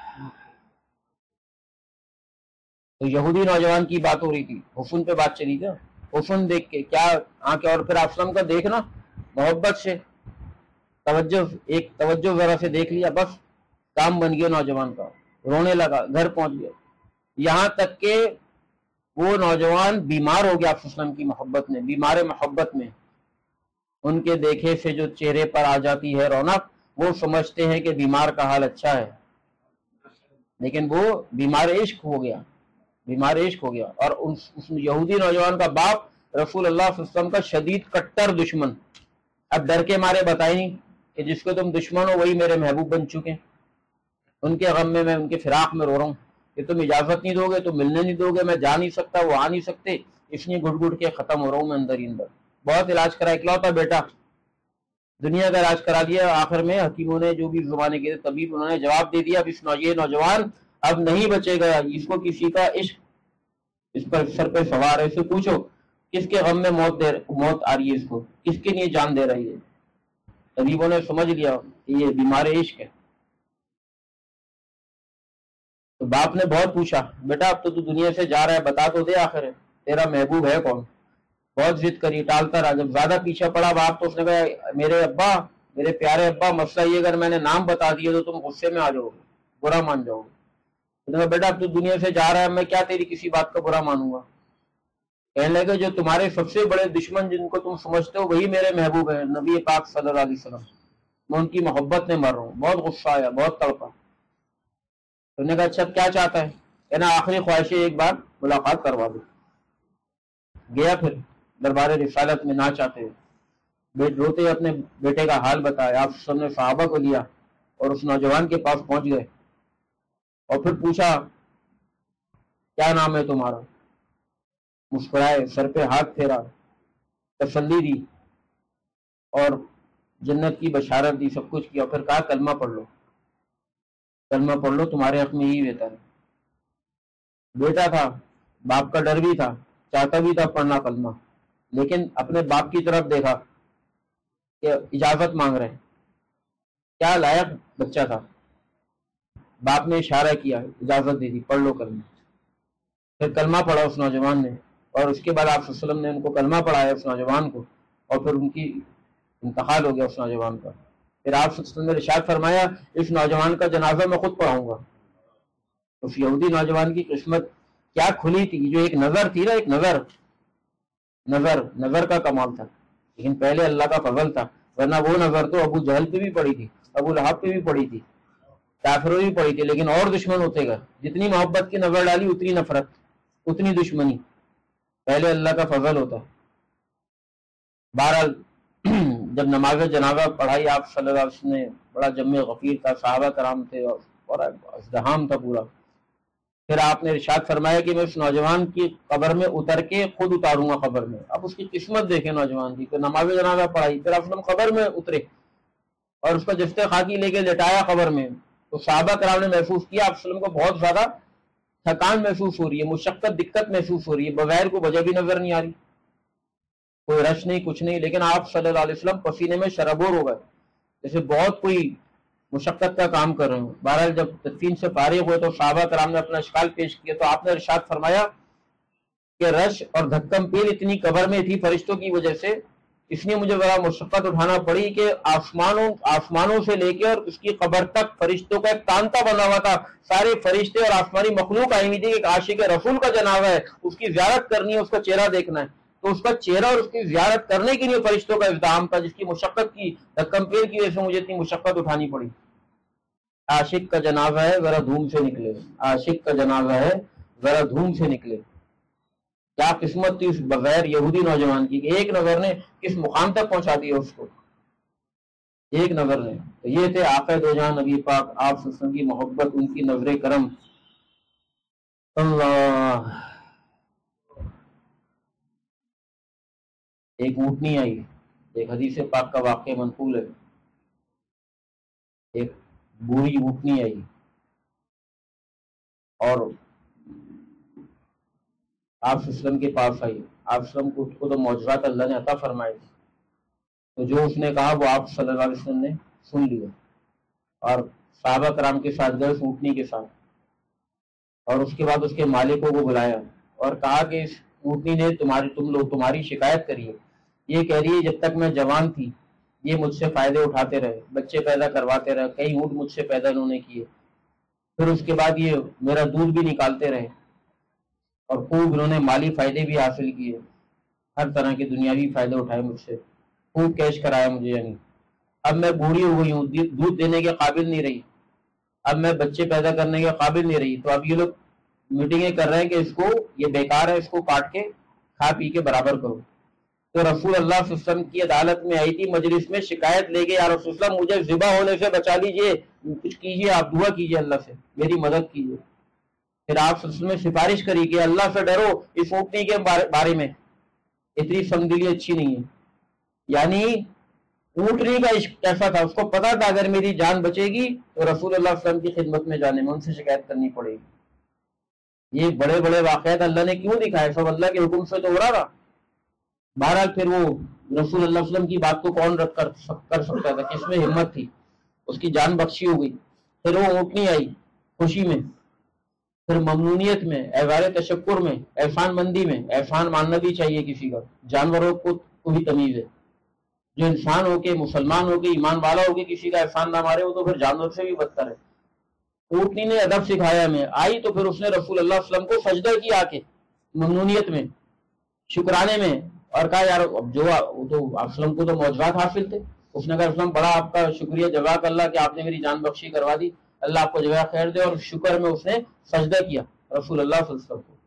S1: تو یہودی نوجوان کی بات ہو رہی تھی, حسن پہ بات چلی تھی. حسن دیکھ کے کیا آنکھ, اور پھر اسلم کا دیکھنا محبت سے, توجہ, ایک توجہ ذرا سے دیکھ لیا, بس کام بن گیا نوجوان کا, رونے لگا, گھر پہنچ گیا. یہاں تک کہ وہ نوجوان بیمار ہو گیا وسلم کی محبت میں, بیمار محبت میں. ان کے دیکھے سے جو چہرے پر آ جاتی ہے رونق, وہ سمجھتے ہیں کہ بیمار کا حال اچھا ہے, لیکن وہ بیمار عشق ہو گیا, بیمار عشق ہو گیا. اور اس یہودی نوجوان کا باپ رسول اللہ صلی اللہ علیہ وسلم کا شدید کٹر دشمن. اب ڈر کے مارے بتائیں نہیں کہ جس کو تم دشمن ہو وہی میرے محبوب بن چکے. ان کے غم میں, میں ان کے فراق میں رو رہا ہوں کہ تم اجازت نہیں دو گے, تم ملنے نہیں دو گے, میں جا نہیں سکتا, وہ آ نہیں سکتے, اس لیے گھٹ گھٹ کے ختم ہو رہا ہوں میں اندر ہی اندر. بہت علاج کرا, اکلوتا بیٹا, دنیا کا علاج کرا دیا. آخر میں حکیموں نے جو بھی زمانے کے طبیب, انہوں نے جواب دے دیا اب اس یہ نوجوان اب نہیں بچے گا, اس کو کسی کا عشق اس پر سر پہ سوار ہے. اس سے پوچھو کس کے غم میں موت دے موت آ رہی ہے, اس کو کس کے لیے جان دے رہی ہے. طبیبوں نے سمجھ لیا کہ یہ بیمار عشق ہے. تو باپ نے بہت پوچھا, بیٹا اب تو تو دنیا سے جا رہا ہے, بتا تو دے آخر تیرا محبوب ہے کون. بہت ضد کری, ٹالتا رہا. جب زیادہ پیچھے پڑا باپ تو اس نے کہا میرے ابا, میرے پیارے ابا, مسئلہ یہ اگر میں نے نام بتا دیا تو تم غصے میں آ جاؤ گے, برا مان جاؤ گے. تو نے کہا بیٹا اب تو دنیا سے جا رہا ہے, میں کیا تیری کسی بات کا برا مانوں گا. کہنے لگے جو تمہارے سب سے بڑے دشمن جن کو تم سمجھتے ہو وہی میرے محبوب ہیں, نبی پاک صلی اللہ علیہ وسلم. میں ان کی محبت میں مر رہا ہوں. بہت غصہ آیا, بہت تڑپا. تو نے کہا اچھا کیا چاہتا ہے, کہنا آخری خواہش ایک بار ملاقات کروا دو. گیا پھر دربار رسالت میں, نہ چاہتے بیٹ روتے اپنے بیٹے کا حال بتایا. آپ سب نے صحابہ کو لیا اور اس نوجوان کے پاس پہنچ گئے اور پھر پوچھا کیا نام ہے تمہارا. مسکرائے, سر پہ ہاتھ پھیرا, تسلی دی اور جنت کی بشارت دی، سب کچھ کیا، پھر کہا کلمہ پڑھ لو، کلمہ پڑھ لو، تمہارے حق میں یہی بہتر ہے۔ بیٹا تھا، باپ کا ڈر بھی تھا، چاہتا بھی تھا پڑھنا کلمہ، لیکن اپنے باپ کی طرف دیکھا کہ اجازت مانگ رہے ہیں، کیا لائق بچہ تھا، باپ نے اشارہ کیا، اجازت دے دی، پڑھ لو کلمہ۔ پھر کلمہ پڑھا اس نوجوان نے، اور اس کے بعد آپ صلی اللہ علیہ وسلم نے ان کو کلمہ پڑھایا اس نوجوان کو، اور پھر ان کی انتقال ہو گیا اس نوجوان کا۔ پھر آپ صلی اللہ علیہ وسلم نے ارشاد فرمایا اس نوجوان کا جنازہ میں خود پڑھاؤں گا۔ اس یہودی نوجوان کی قسمت کیا کھلی تھی، جو ایک نظر تھی نا، ایک نظر نظر نظر کا کمال تھا، لیکن پہلے اللہ کا فضل تھا، ورنہ وہ نظر تو ابو جہل پہ بھی پڑی تھی، ابو لہب پہ بھی پڑی تھی، کافروں بھی پڑی تھی، لیکن اور دشمن ہوتے گئے، جتنی محبت کی نظر ڈالی اتنی نفرت، اتنی دشمنی، پہلے اللہ کا فضل ہوتا ہے۔ بہرحال جب نماز جنازہ پڑھائی آپ صلی اللہ علیہ وسلم نے، بڑا جمع غفیر تھا، صحابہ کرام تھے اور بڑا ازدحام تھا پورا۔ پھر آپ نے ارشاد فرمایا کہ میں اس نوجوان کی قبر میں اتر کے خود اتاروں گا قبر میں۔ اب اس کی قسمت دیکھیں نوجوان کی، کہ نماز جنازہ پڑھائی، پھر آپ وسلم قبر میں اترے اور اس کا جستے خاکی لے کے لٹایا قبر میں، تو صحابہ کرام نے محسوس کیا آپ وسلم کو بہت زیادہ تھکان محسوس ہو رہی ہے، مشقت، دقت محسوس ہو رہی ہے، بغیر کو وجہ بھی نظر نہیں آ رہی، کوئی رش نہیں، کچھ نہیں، لیکن آپ صلی اللہ علیہ وسلم پسینے میں شرابور ہو گئے، جیسے بہت کوئی مشقت کا کام کر رہے ہوں۔ بہرحال جب تدفین سے فارغ ہوئے تو صحابہ کرام نے اپنا اشکال پیش کیا، تو آپ نے ارشاد فرمایا کہ رش اور دھکم پیر اتنی قبر میں تھی فرشتوں کی وجہ سے، اس لیے مجھے بڑا مشقت اٹھانا پڑی کہ آسمانوں آسمانوں سے لے کے اور اس کی قبر تک فرشتوں کا ایک تانتا بنا ہوا تھا، سارے فرشتے اور آسمانی مخلوق آئی ہوئی تھی کہ ایک عاشق رسول کا جنازہ ہے، اس کی زیارت کرنی ہے، اس کا چہرہ دیکھنا ہے، تو اس کا چہرہ اور اس کی زیارت کرنے کے لیے فرشتوں کا ازدحام تھا، جس کی مشقت کی دھکم پیر کی وجہ سے مجھے اتنی مشقت اٹھانی پڑی۔ عاشق کا جنازہ ہے ذرا دھوم سے نکلے، عاشق کا جنازہ ہے ذرا دھوم سے نکلے۔ کیا قسمت تھی اس بغیر یہودی نوجوان کی کہ ایک نظر نے کس مقام تک پہنچا دیا اس کو، ایک نظر نے۔ تو یہ تھے آقا دو جہاں نبی پاک، آپ صلی اللہ علیہ وسلم کی محبت، ان کی نظر کرم۔ اللہ، ایک اونٹنی آئی، ایک حدیث پاک کا واقعہ منقول ہے، ایک بوڑھی اونٹنی آئی اور آپ صلی اللہ علیہ وسلم کے پاس آئی، آپ صلی اللہ علیہ وسلم کو تو معجزات اللہ نے عطا فرمائے تھے، تو جو اس نے کہا وہ آپ صلی اللہ علیہ وسلم نے سن لیا، اور صحابہ کرام کے ساتھ گئے اس اونٹنی کے ساتھ، اور اس کے بعد اس کے مالکوں کو بلایا اور کہا کہ اس اونٹنی نے تمہاری تم لوگ تمہاری شکایت کری ہے، یہ کہہ رہی ہے جب تک میں جوان تھی یہ مجھ سے فائدے اٹھاتے رہے، بچے پیدا کرواتے رہے، کئی اونٹ مجھ سے پیدا انہوں نے کیے، پھر اس کے بعد یہ میرا دودھ بھی نکالتے رہے، اور خوب انہوں نے مالی فائدے بھی حاصل کیے، ہر طرح کے دنیاوی فائدے اٹھائے مجھ سے، خوب کیش کرایا مجھے، یعنی اب میں بوڑھی ہو گئی ہوں، دودھ دینے کے قابل نہیں رہی، اب میں بچے پیدا کرنے کے قابل نہیں رہی، تو اب یہ لوگ میٹنگیں کر رہے ہیں کہ اس کو یہ بیکار ہے، اس کو کاٹ کے کھا پی کے برابر کرو۔ تو رسول اللہ صلی اللہ علیہ وسلم کی عدالت میں آئی تھی، مجلس میں شکایت لے کے، یا رسول اللہ مجھے ذبح ہونے سے بچا لیجئے، کچھ کیجئے، آپ دعا کیجئے اللہ سے، میری مدد کیجئے۔ پھر آپ صلی اللہ علیہ وسلم نے سفارش کری کہ اللہ سے ڈرو اس اونٹنی کے بارے میں، اتنی سنگدلی اچھی نہیں ہے، یعنی اونٹنی کا عشق کیسا تھا، اس کو پتا تھا اگر میری جان بچے گی تو رسول اللہ صلی اللہ علیہ وسلم کی خدمت میں جانے میں ان سے شکایت کرنی پڑے گی۔ یہ بڑے بڑے واقعات اللہ نے کیوں دکھائے، سب اللہ کے حکم سے تو ہو رہا تھا۔ بہرحال پھر وہ رسول اللہ صلی اللہ علیہ وسلم کی بات کو کون رد کر سکتا تھا، کس میں ہمت تھی، اس کی جان بخشی ہو گئی۔ پھر وہ اونٹنی آئی خوشی میں، پھر ممنونیت میں، اظہار تشکر میں، احسان مندی میں، احسان ماننا بھی چاہیے کسی کا، جانوروں کو کو بھی تمیز ہے، جو انسان ہو کے مسلمان ہو کے ایمان والا ہو کے کسی کا احسان نہ مارے وہ تو پھر جانور سے بھی بدتر ہے۔ اونٹنی نے ادب سکھایا میں آئی، تو پھر اس نے رسول اللہ صلی اللہ علیہ وسلم کو سجدہ کیا آ کے ممنونیت میں، شکرانے میں، اور کہا یار جو تو آپ وسلم کو تو معجزات حاصل تھے، اس نے کہا وسلم بڑا آپ کا شکریہ، جزاک اللہ کہ آپ نے میری جان بخشی کروا دی، اللہ آپ کو جزا خیر دے، اور شکر میں اس نے سجدہ کیا رسول اللہ صلی اللہ علیہ وسلم کو۔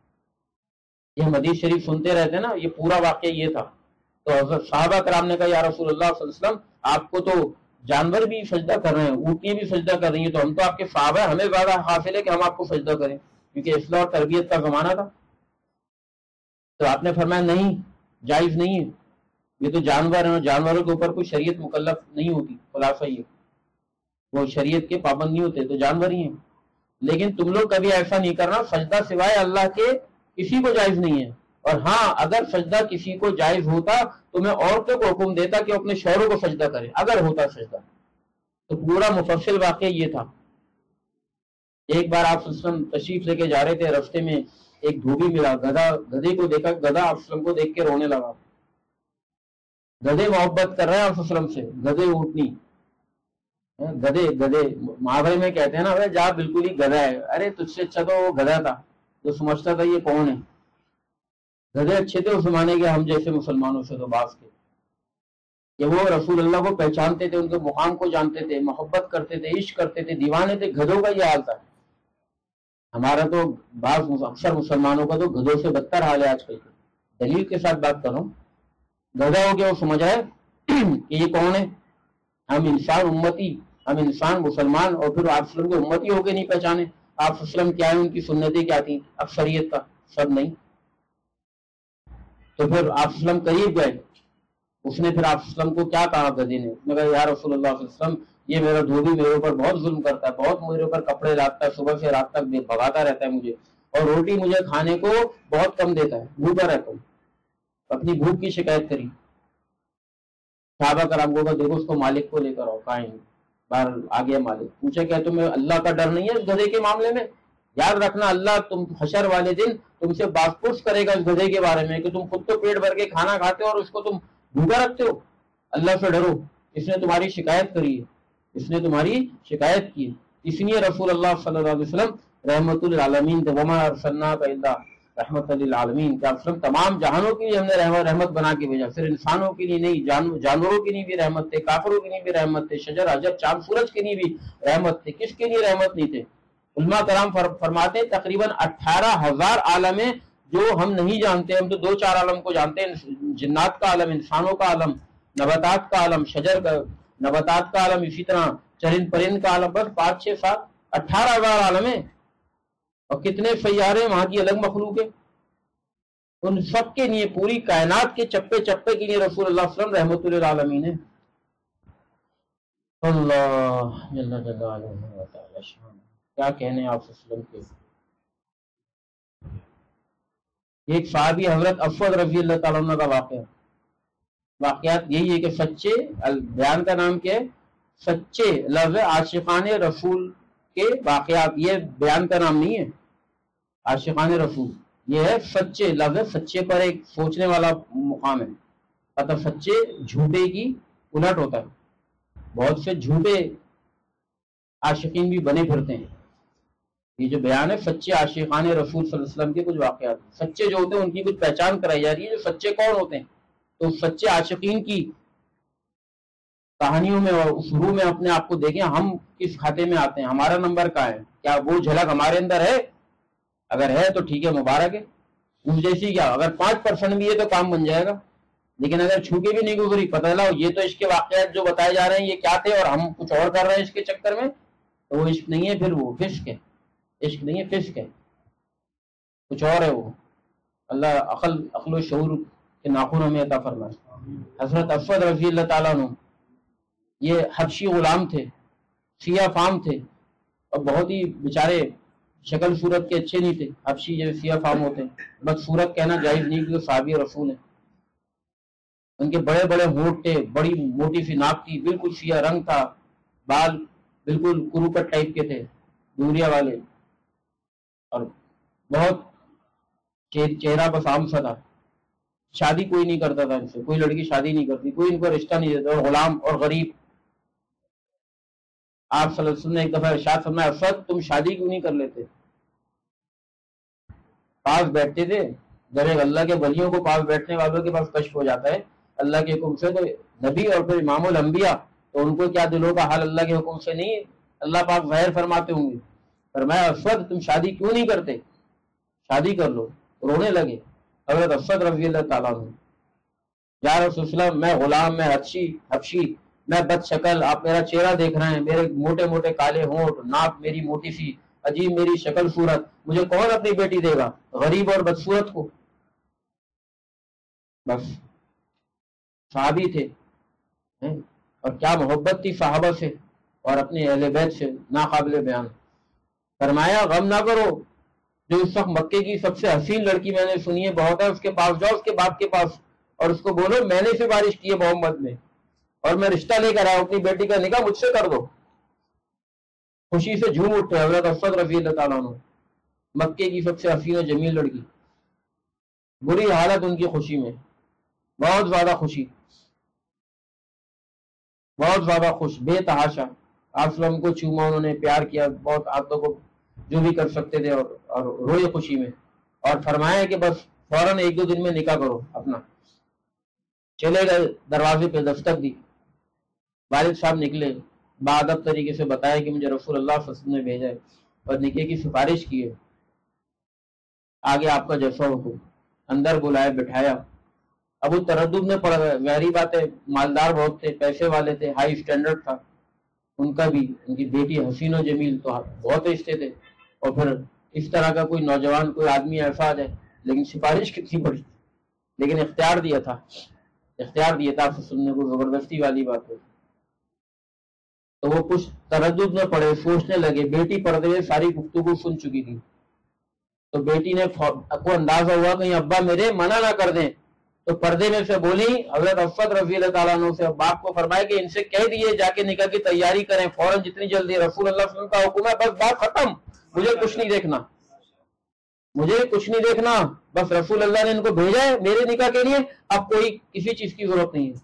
S1: یہ حدیث شریف سنتے رہتے ہیں نا، یہ پورا واقعہ یہ تھا۔ تو حضرت صحابہ کرام نے کہا یا رسول اللہ صلی اللہ علیہ وسلم آپ کو تو جانور بھی سجدہ کر رہے ہیں، اونٹنی بھی سجدہ کر رہی ہیں، تو ہم تو آپ کے صحابہ ہیں، ہمیں زیادہ حاصل ہے کہ ہم آپ کو سجدہ کریں، کیونکہ اصلاح اور تربیت کا زمانہ تھا۔ تو آپ نے فرمایا نہیں، جائز نہیں ہے، یہ تو جانور ہیں، جانوروں کے اوپر کوئی شریعت مکلف نہیں ہوتی، خلاصہ یہ وہ شریعت کے پابند نہیں ہوتے تو جانور ہی ہیں. لیکن تم لوگ کبھی ایسا نہیں کرنا، سجدہ سوائے اللہ کے کسی کو جائز نہیں ہے. اور ہاں اگر سجدہ کسی کو جائز ہوتا تو میں عورتوں کو حکم دیتا کہ اپنے شوہروں کو سجدہ کرے، اگر ہوتا سجدہ. تو پورا مفصل واقعہ یہ تھا. ایک بار آپ وسلم تشریف لے کے جا رہے تھے، رستے میں ایک دھوبی ملا، گدھا گدھے کو دیکھا، گدھا آپ وسلم کو دیکھ کے رونے لگا. گدھے محبت کر رہے ہیں آپ وسلم سے، گدھے اونٹنی گدھے گدھے محاورے میں کہتے ہیں نا جا بالکل ہی گدھا ہے. ارے تجھ سے اچھا تو وہ گدھا تھا جو سمجھتا تھا یہ کون ہے. گدھے اچھے تھے اس زمانے کے ہم جیسے مسلمانوں سے تو باز کے، کہ وہ رسول اللہ کو پہچانتے تھے، ان کے مقام کو جانتے تھے، محبت کرتے تھے، عشق کرتے تھے، دیوانے تھے. گدھوں کا یہ حال تھا. ہمارا تو بعض اکثر مسلمانوں کا تو گدھوں سے بدتر حال ہے آج کل. دلیل کے ساتھ بات کروں، گدھا ہو کے وہ سمجھ آئے کہ یہ کون ہے. ہم انسان امتی، ہم انسان مسلمان، اور پھر آپ وسلم کے امتی ہو کے نہیں پہچانے. آپ وسلم کیا ہے، ان کی سنتیں کیا تھیں، اکثریت کا سب نہیں. تو پھر آپ وسلم قریب گئے. اس نے پھر آپ وسلم کو کیا کہا گدھے نے؟ اس نے کہا یا رسول اللہ صلی اللہ علیہ وسلم یہ میرا دھوبی میرے اوپر بہت ظلم کرتا ہے، بہت میرے اوپر کپڑے لاتا ہے، صبح سے رات تک بھگاتا رہتا ہے مجھے، اور روٹی مجھے کھانے کو بہت کم دیتا ہے، بھوکا رہتا ہوں. اپنی بھوک کی شکایت کری. صحابہ کرام کو کہا دیکھو اس کو مالک کو لے کر آؤ. کہاں باہر آ گیا مالک. پوچھا کیا تمہیں اللہ کا ڈر نہیں ہے اس گدھے کے معاملے میں؟ یاد رکھنا اللہ تم حشر والے دن تم سے باز پرس کرے گا اس گدھے کے بارے میں کہ تم خود تو پیٹ بھر کے کھانا کھاتے ہو اور اس کو تم بھوکا رکھتے ہو. اللہ سے ڈرو، اس نے تمہاری شکایت کری ہے، اس نے تمہاری شکایت کی ہے. اس لیے رسول اللہ صلی اللہ علیہ وسلم رحمت للعالمین تھے. وما ارسلناک الا رحمت للعالمین، کہ آپ تمام جہانوں کے لیے ہم نے رحمت بنا کے بھیجا. صرف انسانوں کے لیے نہیں، جان جانوروں کے لیے بھی رحمت تھے، کافروں کے لیے بھی رحمت تھے، شجر حجر چاند سورج کے لیے بھی رحمت تھے. کس کے لیے رحمت نہیں تھے؟ علماء کرام فرماتے ہیں تقریباً اٹھارہ ہزار عالم ہیں جو ہم نہیں جانتے. ہم تو دو چار عالم کو جانتے ہیں، جنات کا عالم، انسانوں کا عالم، نباتات کا عالم، شجر کا نباتات کا عالم، اسی طرح چرند پرند کا عالم. بس پانچ چھ سات اٹھارہ ہزار عالم ہیں. اور کتنے سیارے وہاں کی الگ مخلوق ہے. ان سب کے لیے، پوری کائنات کے چپے چپے کے لیے رسول اللہ صلی اللہ علیہ وسلم رحمت للعالمین ہے. اللہ جل جلالہ و تعالی شان. کیا کہنے آپ وسلم کے. ایک صحابی حضرت اسود رضی اللہ تعالیٰ عنہ کا واقعہ، واقعات یہی ہے کہ سچے بیان کا نام کیا ہے؟ سچے لفظ عاشقان رسول کے واقعات. یہ بیان کا نام نہیں ہے عاشقان رسول، یہ ہے سچے لفظ. سچے پر ایک سوچنے والا مقام ہے. مطلب سچے جھوٹے کی الٹ ہوتا ہے. بہت سے جھوٹے عاشقین بھی بنے پھرتے ہیں. یہ جو بیان ہے سچے عاشقان رسول صلی اللہ علیہ وسلم کے کچھ واقعات. سچے جو ہوتے ہیں ان کی کچھ پہچان کرائی جا رہی ہے. جو سچے کون ہوتے ہیں؟ تو سچے عاشقین کی کہانیوں میں اور شروع میں اپنے آپ کو دیکھیں. ہم کس کھاتے میں آتے ہیں، ہمارا نمبر کہاں ہے، کیا وہ جھلک ہمارے اندر ہے؟ اگر ہے تو ٹھیک ہے، مبارک ہے. اس جیسی کیا اگر پانچ پرسنٹ بھی ہے تو کام بن جائے گا. لیکن اگر چھوکے بھی نہیں گزری، پتہ چلا یہ تو عشق کے واقعات جو بتائے جا رہے ہیں یہ کیا تھے اور ہم کچھ اور کر رہے ہیں اس کے چکر میں، تو وہ عشق نہیں ہے، پھر وہ فسق ہے. عشق نہیں ہے، فسق ہے، کچھ اور ہے وہ. اللہ عقل عقل و شعور کے ناخن ہمیں عطا فرمائے. حضرت اسود رضی اللہ تعالیٰ عنہ یہ حبشی غلام تھے، سیاہ فام تھے، اور بہت ہی بیچارے شکل صورت کے اچھے نہیں تھے. حبشی جیسے سیاہ فام ہوتے ہیں، بس صورت کہنا جائز نہیں کیونکہ صحابی رسول ہیں. ان کے بڑے بڑے ہونٹ تھے، بڑی موٹی سی ناک تھی، بالکل سیاہ رنگ تھا، بال بالکل کروکٹ ٹائپ کے تھے، دوریا والے، اور بہت چہرہ بس عام سا تھا. شادی کوئی نہیں کرتا تھا ان سے، کوئی لڑکی شادی نہیں کرتی، کوئی ان کو رشتہ نہیں دیتا. اور غلام اور غریب. آپ صلی اللہ علیہ وسلم نے ایک دفعہ ارشاد فرمایا اسود تم شادی کیوں نہیں کر لیتے؟ پاس بیٹھتے تھے، جب ایک اللہ کے ولیوں کو پاس بیٹھنے والوں کے پاس کشف ہو جاتا ہے اللہ کے حکم سے، تو نبی اور پھر امام الانبیاء، تو ان کو کیا دلوں کا حال اللہ کے حکم سے نہیں اللہ پاک ظاہر فرماتے ہوں گے. فرمایا اسود تم شادی کیوں نہیں کرتے، شادی کر لو. رونے لگے حضرت اسود رضی اللہ تعالیٰ عنہ. یا رسول اللہ میں غلام، میں حبشی حبشی میں بد شکل، آپ میرا چہرہ دیکھ رہے ہیں، میرے موٹے موٹے کالے ہونٹ، ناک میری موٹی سی، عجیب میری شکل صورت، مجھے کون اپنی بیٹی دے گا غریب اور بدصورت کو؟ بس صحابی تھے اور کیا محبت تھی صحابہ سے اور اپنے اہل بیت سے ناقابل بیان. فرمایا غم نہ کرو، جو اس وقت مکے کی سب سے حسین لڑکی میں نے سنی ہے بہت ہے، اس کے پاس جاؤ، اس کے باپ کے پاس، اور اس کو بولو میں نے سفارش کی ہے محمد میں اور میں رشتہ لے کر آیا، اپنی بیٹی کا نکاح مجھ سے کر دو. خوشی سے جھوم اٹھے حضرت اسود رضی اللہ تعالیٰ عنہ، مکے کی سب سے حسین و جمیل لڑکی. بری حالت ان کی خوشی میں، بہت زیادہ خوشی، بہت زیادہ خوش، بے تحاشا. آپ وسلم کو چوما، انہوں نے پیار کیا بہت، ہاتھوں کو جو بھی کر سکتے تھے، اور, اور روئے خوشی میں، اور فرمایا کہ بس فوراً ایک دو دن میں نکاح کرو اپنا. چلے گئے، دروازے پہ دستک دی، والد صاحب نکلے، باادب طریقے سے بتایا کہ مجھے رسول اللہ صلی اللہ علیہ وسلم نے بھیجا ہے اور نکاح کی سفارش کی ہے، آگے آپ کا جیسا حکم. اندر بلائے، بٹھایا. ابو تردد نے پڑھا، ظاہری بات ہے مالدار بہت تھے، پیسے والے تھے، ہائی اسٹینڈرڈ تھا ان کا بھی، ان کی بیٹی حسین و جمیل تو بہت رشتے تھے، اور پھر اس طرح کا کوئی نوجوان کوئی آدمی ایسا آ جائے. لیکن سفارش کتنی بڑی، لیکن اختیار دیا تھا، اختیار دیا تھا سننے کو، زبردستی والی بات ہے. تو وہ کچھ تردد میں پڑے، سوچنے لگے. بیٹی پردے میں ساری گفتگو سن چکی تھی، تو بیٹی نے کو اندازہ ہوا کہ ابا میرے منع نہ کر دیں، تو پردے میں سے بولی حضرت اسود رضی اللہ تعالیٰ عنہ سے. باپ کو فرمایا کہ ان سے کہہ دیے جا کے نکاح کی تیاری کریں فوراً، جتنی جلدی، رسول اللہ صلی اللہ علیہ وسلم کا حکم ہے، بس بات ختم، مجھے کچھ نہیں دیکھنا، مجھے کچھ نہیں دیکھنا، بس رسول اللہ نے ان کو بھیجا ہے میرے نکاح کے لیے، اب کوئی کسی چیز کی ضرورت نہیں ہے.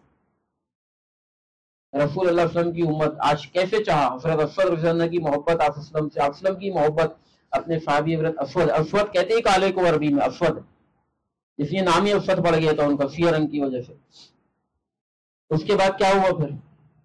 S1: رسول اللہ صلی اللہ علیہ وسلم کی امت آج کیسے چاہا حضرت اسود رضی اللہ کی محبت، آپ وسلم سے، آپ وسلم کی محبت اپنے صحابی حضرت اسود. اسود کہتے ہیں کالے کو عربی میں اسود، اس لیے نام ہی اسود پڑ گیا تھا ان کا سیاہ رنگ کی وجہ سے. اس کے بعد کیا ہوا پھر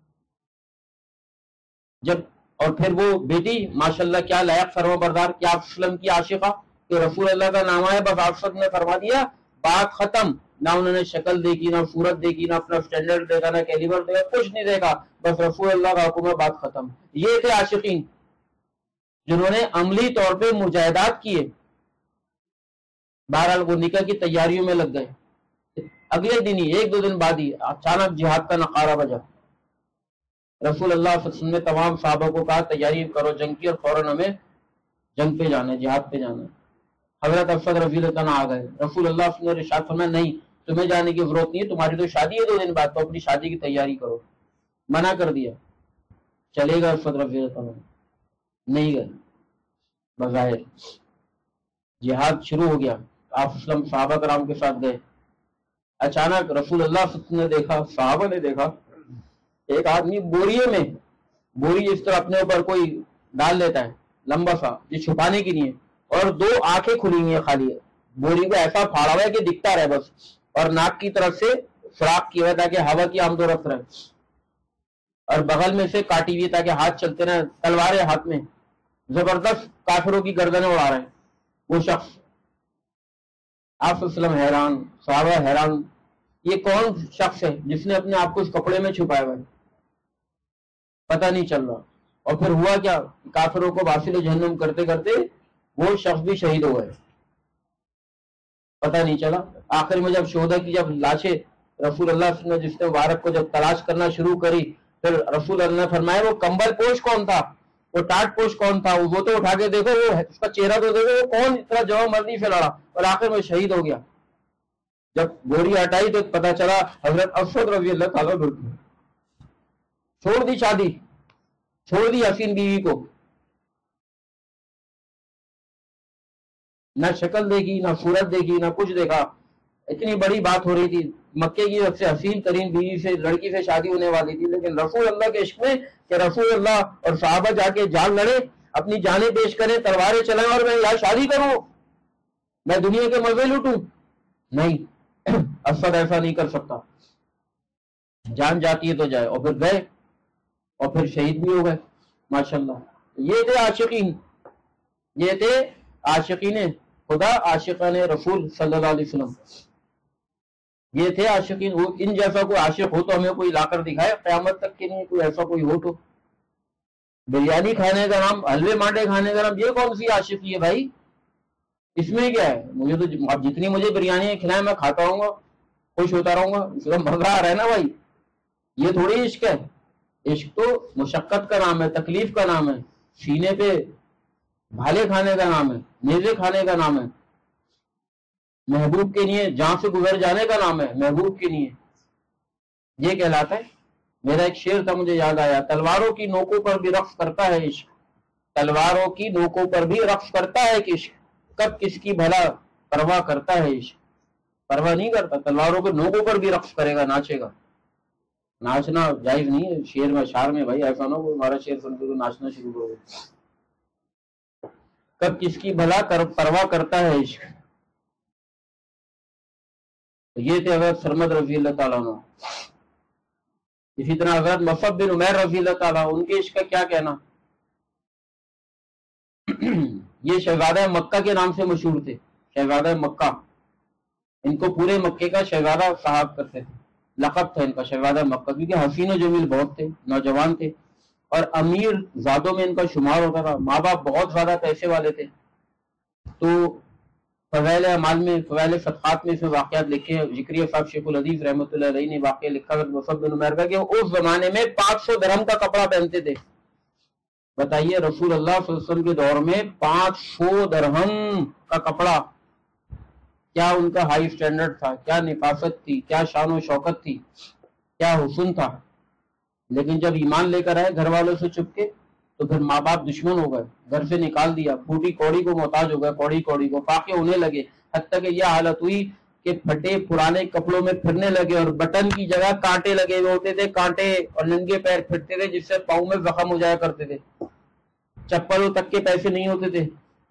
S1: جب، اور پھر وہ بیٹی ماشاءاللہ کیا لائق فرما بردار، کیا آپ وسلم کی عاشقہ، کہ رسول اللہ کا نام آیا بس آپ سب نے فرما دیا، بات ختم. نہ انہوں نے شکل دیکھی، نہ صورت دیکھی، نہ اپنا سٹینڈرڈ دیکھا، نہ کیلیبر دیکھا، کچھ نہیں دیکھا، بس رسول اللہ کا حکم ہے، بات ختم. یہ تھے عاشقین جنہوں نے عملی طور پہ مجاہدات کیے. بہرحال وہ نکاح کی تیاریوں میں لگ گئے. اگلے دن ہی، ایک دو دن بعد ہی اچانک جہاد کا نقارہ بجا. رسول اللہ صلی اللہ علیہ وسلم نے تمام صحابہ کو کہا تیاری کرو جنگ کی، اور فوراً ہمیں جنگ پہ جانا ہے، جہاد پہ جانا ہے. حضرت اسود رضی اللہ عنہ آ گئے. رسول اللہ صلی اللہ علیہ وسلم نے ارشاد فرمایا نہیں، تمہیں جانے کی ضرورت نہیں ہے، تمہاری تو شادی ہے دو دن بعد، تو اپنی شادی کی تیاری کرو. منع کر دیا. چلے گا اسود رضی اللہ عنہ، نہیں گئے. بظاہر جہاد شروع ہو گیا، آپ اسلم صحابہ کرام کے ساتھ گئے. اچانک رسول اللہ صلی اللہ علیہ وسلم نے دیکھا، صحابہ نے دیکھا، ایک آدمی بوریے میں، بوری اس طرح اپنے اوپر کوئی ڈال لیتا ہے لمبا سا، یہ چھپانے کی نہیں ہے، اور دو آنکھیں کھلی ہوئی ہیں خالی ہے، بوری کو ایسا پھاڑا ہوا ہے کہ دکھتا رہے بس، اور ناک کی طرف سے سوراخ کیا ہوا ہے تاکہ ہوا کی آمد و رفت رہے، اور بغل میں سے کاٹی ہوئی تاکہ ہاتھ چلتے رہے، تلواریں ہاتھ میں، زبردست کافروں کی گردنیں اڑا رہے ہیں. وہ شخص، آپ صلی اللہ علیہ وسلم حیران، صحابہ حیران، یہ کون شخص ہے جس نے اپنے آپ کو اس کپڑے میں چھپایا ہوا ہے، پتہ نہیں چل رہا. اور پھر ہوا کیا، کافروں کو واصل جہنم کرتے کرتے وہ شخص بھی شہید ہو گئے، پتہ نہیں چلا. آخر میں جب شہدا کی جب لاشیں رسول اللہ صلی اللہ علیہ وسلم نے جس نے مبارک کو جب تلاش کرنا شروع کری، پھر رسول اللہ نے فرمایا وہ کمبل پوش کون تھا، وہ ٹاٹ پوش کون تھا، وہ تو اٹھا کے دیکھو، وہ اس کا چہرہ تو دیکھو، وہ کون اتنا جواب مردی سے لڑا، اور آخر میں شہید ہو گیا. جب گوری ہٹائی تو پتا چلا حضرت اسود رضی اللہ تعالیٰ عنہ چھوڑ دی شادی، چھوڑ دی حسین بیوی کو، نہ شکل دیکھی، نہ صورت دیکھی، نہ کچھ دیکھا. اتنی بڑی بات ہو رہی تھی، مکے کی سب سے حسین ترین بیوی سے، لڑکی سے شادی ہونے والی تھی، لیکن رسول اللہ کے عشق میں کہ رسول اللہ اور صحابہ جا کے جان لڑے، اپنی جانیں پیش کریں، تلواریں چلائیں، اور میں یہاں شادی کروں، میں دنیا کے مزے لوٹوں، نہیں، اسود ایسا نہیں کر سکتا. جان جاتی ہے تو جائے. اور پھر گئے، اور پھر شہید بھی ہو گئے ماشاءاللہ. یہ تھے عاشقین، یہ تھے عاشقین خدا، عاشقان رسول صلی اللہ علیہ وسلم، یہ تھے عاشقین. وہ ان جیسا کوئی عاشق ہو تو ہمیں کوئی لا کر دکھائے قیامت تک کے لیے، کوئی ایسا کوئی ہو تو. بریانی کھانے کا نام، حلوے مانڈے کھانے کا نام، یہ کون سی عاشقی ہے بھائی؟ اس میں کیا ہے؟ مجھے تو اب جتنی مجھے بریانی کھلائیں میں کھاتا ہوں گا، خوش ہوتا رہوں گا، اس کا مزہ آ رہا ہے نا بھائی. یہ تھوڑی عشق ہے. عشق تو مشقت کا نام ہے، تکلیف کا نام ہے، سینے پہ بھالے کھانے کا نام ہے، نیزے کھانے کا نام ہے، محبوب کے لیے جان سے گزر جانے کا نام ہے، محبوب کے لیے یہ کہلاتا ہے. میرا ایک شعر تھا مجھے یاد آیا، تلواروں کی نوکوں پر بھی رقص کرتا ہے عشق، تلواروں کی نوکوں پر بھی رقص کرتا ہے کہ عشق، کب کس کی بھلا پرواہ کرتا ہے عشق. پرواہ نہیں کرتا، تلواروں کے نوکوں پر بھی رقص کرے گا، ناچے گا. ناچنا جائز نہیں ہے شعر میں اشعار میں بھائی، ایسا نہ ہو ہمارا شعر سن کے تو ناچنا شروع کرو گے. کب کس کی بھلا پرواہ کرتا ہے عشق. یہ تھے حضرت سرمد رضی اللہ تعالیٰ عنہ. اسی طرح حضرت مصعب بن عمیر رضی اللہ تعالیٰ، ان کے عشق کا کیا کہنا. یہ شہزادہ مکہ کے نام سے مشہور تھے، شہزادہ مکہ. ان کو پورے مکے کا شہزادہ صاحب کرتے تھے، لقب تھا ان کا شہزادہ مکہ، کیونکہ حسین و جمیل بہت تھے، نوجوان تھے، اور امیر زادوں میں ان کا شمار ہوتا تھا. ماں باپ بہت زیادہ پیسے والے تھے. تو فضائل اعمال میں، فضائل صدقات میں اس میں واقعات لکھے ہیں. ذکریہ صاحب شیخ الحدیث رحمۃ اللہ علیہ نے واقعہ لکھا ہے مصعب بن عمیر کا کہ اس زمانے میں پانچ سو درہم کا کپڑا پہنتے تھے. بتائیے رسول اللہ صلی اللہ علیہ وسلم کے دور میں پانچ سو درہم کا کپڑا، کیا ان کا ہائی سٹینڈرڈ تھا، کیا نفاست تھی، کیا شان و شوکت تھی، کیا حسن تھا. لیکن جب ایمان لے کر آئے گھر والوں سے چھپ کے تو پھر ماں باپ دشمن ہو گئے، گھر سے نکال دیا، پھوٹی کوڑی کو محتاج ہو گئے، کوڑی کوڑی کو فاقے ہونے لگے. حتیٰ کہ یہ حالت ہوئی کہ پھٹے پرانے کپڑوں میں پھرنے لگے اور بٹن کی جگہ کانٹے لگے ہوئے ہوتے تھے، کانٹے، اور ننگے پیر پھرتے تھے جس سے پاؤں میں زخم ہو جایا کرتے تھے. چپلوں تک کے پیسے نہیں ہوتے تھے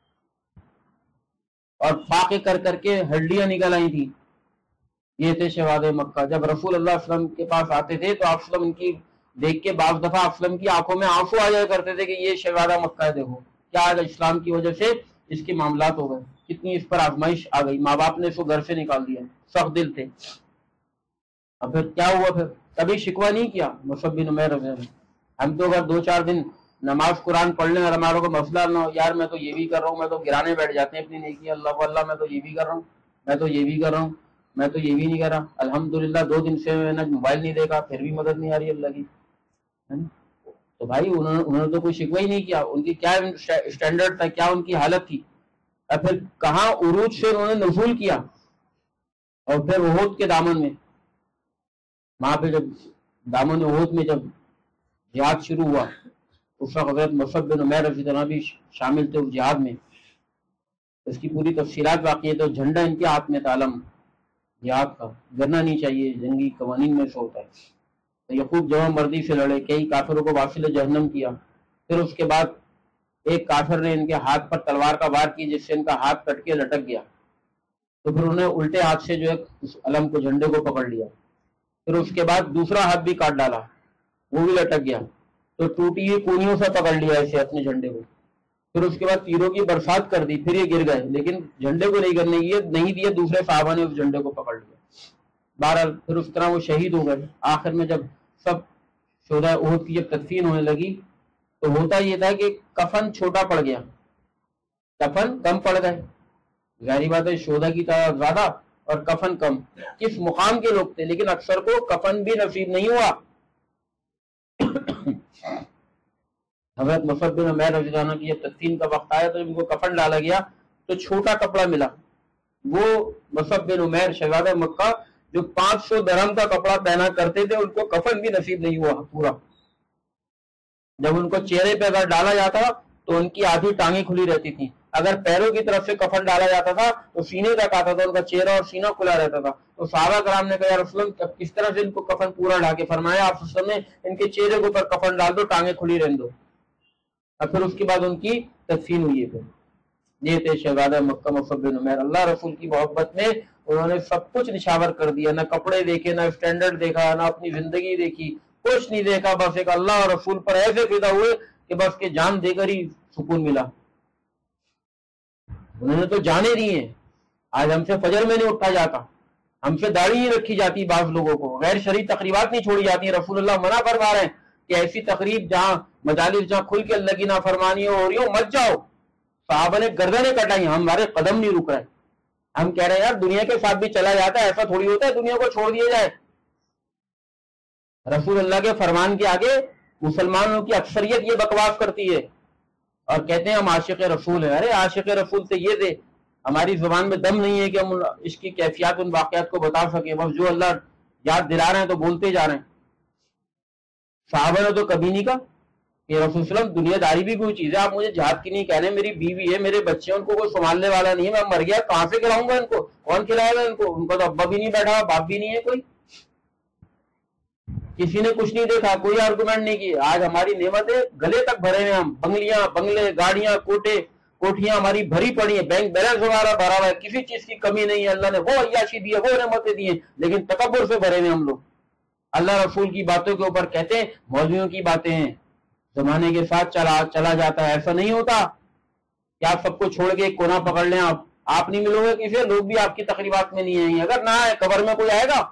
S1: اور فاقے کر کر کے ہڈیاں نکل آئی تھی. یہ تھے شہزادے مکہ. جب رسول اللہ صلی اللہ علیہ وسلم کے پاس آتے تھے تو آپ وسلم ان کی دیکھ کے بعض دفعہ آپ وسلم کی آنکھوں میں آنسو آ جایا کرتے تھے کہ یہ شہزادہ مکہ ہے، دیکھو کیا آج اسلام کی وجہ سے اس کے معاملات ہو گئے، کتنی اس پر آزمائش آ گئی، ماں باپ نے اس کو گھر سے نکال دیا، سخت دل تھے. اب پھر کیا ہوا، پھر کبھی شکوہ نہیں کیا مصعب بن عمیر رضی اللہ عنہ. ہم تو اگر دو چار دن نماز قرآن پڑھ لیں اور ہمارا کو مسئلہ نہ ہو، یار میں تو یہ بھی کر رہا ہوں، میں تو گرانے بیٹھ جاتے ہیں اپنی نیکی، اللہ اللہ میں تو یہ بھی کر رہا ہوں، میں تو یہ بھی کر رہا ہوں، میں تو یہ بھی نہیں کر رہا، الحمدللہ دو دن سے میں نے موبائل نہیں دیکھا پھر بھی مدد نہیں آ رہی اللہ کی. تو بھائی انہوں نے انہوں نے تو کوئی شکوہ ہی نہیں کیا. ان کی کیا اسٹینڈرڈ تھا، کیا ان کی حالت تھی. اور پھر کہاں عروج سے انہوں نے نزول کیا، اور پھر احد کے دامن میں، وہاں پہ جب دامن احد میں جب جہاد شروع ہوا اس وقت حضرت مصعب بن عمیر رضی اللہ عنہ بھی شامل تھے اس جہاد میں. اس کی پوری تفصیلات واقعی ہے. تو جھنڈا ان کے ہاتھ میں تھا، علم جہاد کا، گرنا نہیں چاہیے، جنگی قوانین میں سے ہوتا ہے. تو یہ خوب جوان مردی سے لڑے، کئی کافروں کو واصل جہنم کیا. پھر اس کے بعد ایک کافر نے ان کے ہاتھ پر تلوار کا وار کی جس سے ان کا ہاتھ کٹ کے لٹک گیا. تو پھر انہیں الٹے ہاتھ سے جو ہے اس علم کو، جھنڈے کو پکڑ لیا. پھر اس کے بعد دوسرا ہاتھ بھی کاٹ ڈالا، وہ بھی لٹک گیا. تو ٹوٹی ہوئی کونیوں سے پکڑ لیا ایسے اپنے جھنڈے کو. پھر اس کے بعد تیروں کی برسات کر دی، پھر یہ گر گئے، لیکن جھنڈے کو نہیں کرنے یہ نہیں دیا، دوسرے صحابہ نے اس جھنڈے کو پکڑ لیا. بہرحال پھر اس طرح وہ شہید ہو گئے. آخر میں جب سب شہداء احد کی جب تدفین ہونے لگی تو ہوتا یہ تھا کہ کفن چھوٹا پڑ گیا، کفن کم پڑ گئے. ظاہری بات ہے شہداء کی تعداد زیادہ اور کفن کم. کس مقام کے لوگ تھے، لیکن اکثر کو کفن بھی نصیب نہیں ہوا. حضرت مصعب بن عمیر رضی اللہ عنہ کی جب تدفین کا وقت آیا تو جب ان کو کفن ڈالا گیا تو چھوٹا کپڑا ملا. وہ مصعب بن عمیر شہزادہ مکہ جو پانچ سو درہم کا کپڑا پہنا کرتے تھے ان کو کفن بھی نصیب نہیں ہوا پورا. جب ان کو چہرے پہ اگر ڈالا جاتا تو ان کی آدھی ٹانگیں کھلی رہتی تھیں. اگر پیروں کی طرف سے کفن ڈالا جاتا تھا تو سینے تک آتا تھا، ان کا چہرہ اور سینہ کھلا رہتا تھا. تو صحابہ کرام نے کہا یا رسول اللہ کس طرح سے ان کو کفن پورا ڈھا کے، فرمایا آپ صلی اللہ علیہ وسلم نے ان کے چہرے کے اوپر کفن ڈال دو، ٹانگیں کھلی رہنے دو. اور پھر اس کے بعد ان کی تدفین ہوئی ہے. پھر یہ تھے شہزادہ مکہ مصعب بن عمیر. اللہ رسول کی محبت میں انہوں نے سب کچھ نشاور کر دیا، نہ کپڑے دیکھے، نہ اسٹینڈرڈ دیکھا، نہ اپنی زندگی دیکھی، کچھ نہیں دیکھا. بس ایک اللہ اور رسول پر ایسے فدا ہوئے کہ بس کے جان دے کر ہی سکون ملا. انہوں نے تو جانے دی ہیں. آج ہم سے فجر میں نہیں اٹھا جاتا، ہم سے داڑھی نہیں رکھی جاتی، بعض لوگوں کو غیر شرعی تقریبات نہیں چھوڑی جاتی. رسول اللہ منع فرما رہے ہیں کہ ایسی تقریب جہاں مجالس جہاں کھل کے اللہ کی نافرمانی ہو رہی ہو مت جاؤ. صحابہ نے گردنیں کٹائی، ہمارے قدم نہیں رک رہے. ہم کہہ رہے ہیں یار دنیا کے ساتھ بھی چلا جاتا ہے، ایسا تھوڑی ہوتا ہے دنیا کو چھوڑ دیا جائے. رسول اللہ کے فرمان کے آگے مسلمانوں کی اکثریت یہ بکواس کرتی ہے اور کہتے ہیں ہم عاشق رسول ہیں. ارے عاشق رسول سے یہ دے، ہماری زبان میں دم نہیں ہے کہ ہم اس کی کیفیات ان واقعات کو بتا سکیں، بس جو اللہ یاد دلا رہے ہیں تو بولتے جا رہے ہیں. صحابہ نے تو کبھی نہیں کہا کہ رسول وسلم دنیا داری بھی کوئی چیز ہے، آپ مجھے جہاد کی نہیں کہہ رہے، میری بیوی ہے، میرے بچے ہیں، ان کو کوئی سنبھالنے والا نہیں ہے، میں مر گیا کہاں سے کھلاؤں گا ان کو، کون کھلائے گا ان کو، ان کو تو ابا بھی نہیں بیٹھا، باپ بھی نہیں ہے کوئی. کسی نے کچھ نہیں دیکھا، کوئی آرگومنٹ نہیں کی. آج ہماری نعمتیں گلے تک بھرے ہیں، ہم بنگلیاں بنگلے گاڑیاں کوٹے کوٹیاں ہماری بھری پڑی ہیں، بینک بیلنس ہمارا بھرا ہوا ہے، کسی چیز کی کمی نہیں ہے. اللہ نے وہ عیاشی دی ہے، وہ نعمتیں دی ہیں، لیکن تکبر سے بھرے ہیں ہم لوگ. اللہ رسول کی باتوں کے اوپر کہتے ہیں مولویوں کی باتیں ہیں، زمانے کے ساتھ چلا چلا جاتا ہے. ایسا نہیں ہوتا کہ آپ سب کو چھوڑ کے ایک کونا پکڑ لیں. آپ آپ نہیں ملو گے کسی، لوگ بھی آپ کی تقریبات میں نہیں آئیں گے. اگر نہ آئے قبر میں کوئی آئے گا؟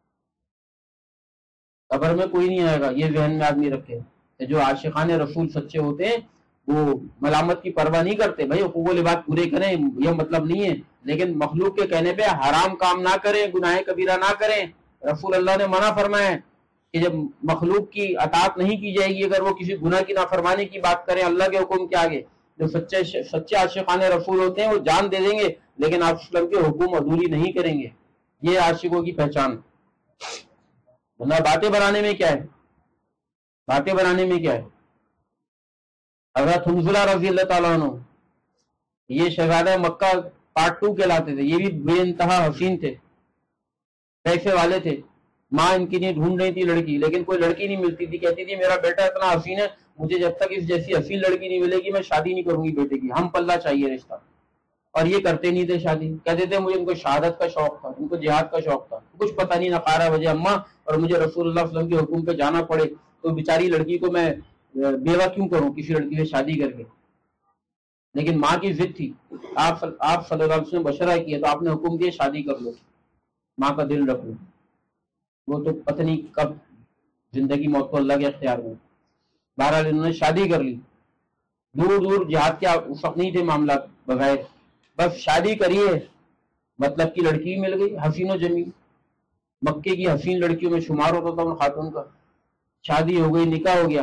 S1: قبر میں کوئی نہیں آئے گا. یہ ذہن میں آدمی رکھے. جو عاشقان رسول سچے ہوتے ہیں وہ ملامت کی پرواہ نہیں کرتے. بھائی حقوق و لباس پورے کریں، یہ مطلب نہیں ہے، لیکن مخلوق کے کہنے پہ حرام کام نہ کریں، گناہ کبیرہ نہ کریں. رسول اللہ نے منع فرمایا کہ جب مخلوق کی اطاعت نہیں کی جائے گی، اگر وہ کسی گناہ کی نافرمانی کی بات کریں اللہ کے حکم کے آگے. جو سچے سچے عاشقان رسول ہوتے ہیں وہ جان دے دیں گے لیکن آپ وسلم کے حکم عدولی نہیں کریں گے. یہ عاشقوں کی پہچان. مطلب باتیں بنانے میں کیا ہے؟ باتیں بنانے میں کیا ہے؟ حضرت حنظلہ رضی اللہ تعالیٰ عنہ یہ شہزادہ مکہ پارٹ ٹو کہلاتے تھے. یہ بھی بے انتہا حسین تھے، پیسے والے تھے. ماں ان کی لیے ڈھونڈ رہی تھی لڑکی، لیکن کوئی لڑکی نہیں ملتی تھی. کہتی تھی میرا بیٹا اتنا حسین ہے، مجھے جب تک اس جیسی حسین لڑکی نہیں ملے گی میں شادی نہیں کروں گی بیٹے کی، ہم پلہ چاہیے رشتہ. اور یہ کرتے نہیں تھے شادی. کہتے تھے مجھے ان کو شہادت کا شوق تھا، ان کو جہاد کا شوق تھا. کچھ پتہ نہیں نقارہ وجہ اماں، اور مجھے رسول اللہ صلی اللہ علیہ وسلم کے حکم پہ جانا پڑے تو بیچاری لڑکی کو میں بیوہ کیوں کروں کسی لڑکی سے شادی کر کے. لیکن ماں کی ضد تھی. آپ آپ صلی اللہ علیہ وسلم بشرا کیا تو آپ نے حکم دیا شادی کر لو، ماں کا دل رکھ لو. وہ تو پتہ نہیں کب زندگی موت کو اللہ کے اختیار میں. بہرحال انہوں نے شادی کر لی. دور دور جہاد کے اس وقت نہیں تھے معاملات بغیر، بس شادی کریے مطلب کی لڑکی مل گئی حسین و جمیل. مکے کی حسین لڑکیوں میں شمار ہوتا تھا ان خاتون کا. شادی ہو گئی، نکاح ہو گیا.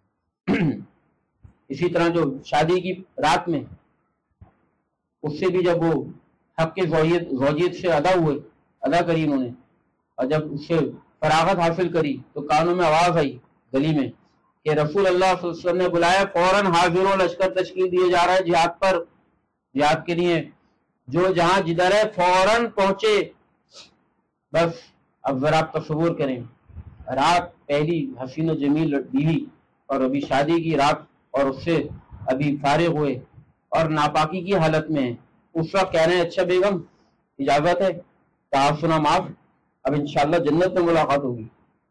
S1: اسی طرح جو شادی کی رات میں اس سے بھی جب وہ حق کے زوجیت زوجیت سے ادا ہوئے ادا کری انہوں نے، اور جب اس سے فراغت حاصل کری تو کانوں میں آواز آئی گلی میں کہ رسول اللہ صلی اللہ علیہ وسلم نے بلایا، فوراً حاضروں لشکر تشکیل دیے جا رہا ہے جہاد پر، جہاد کے لیے. جو جہاں جدھر ہے فوراً پہنچے. بس اب ذرا آپ تصور کریں، رات پہلی حسین و جمیل بیوی اور ابھی شادی کی رات اور اس سے ابھی فارغ ہوئے اور ناپاکی کی حالت میں ہیں. اس وقت کہہ رہے ہیں اچھا بیگم اجازت ہے، تعارف سنا معاف، اب انشاءاللہ جنت میں ملاقات ہوگی.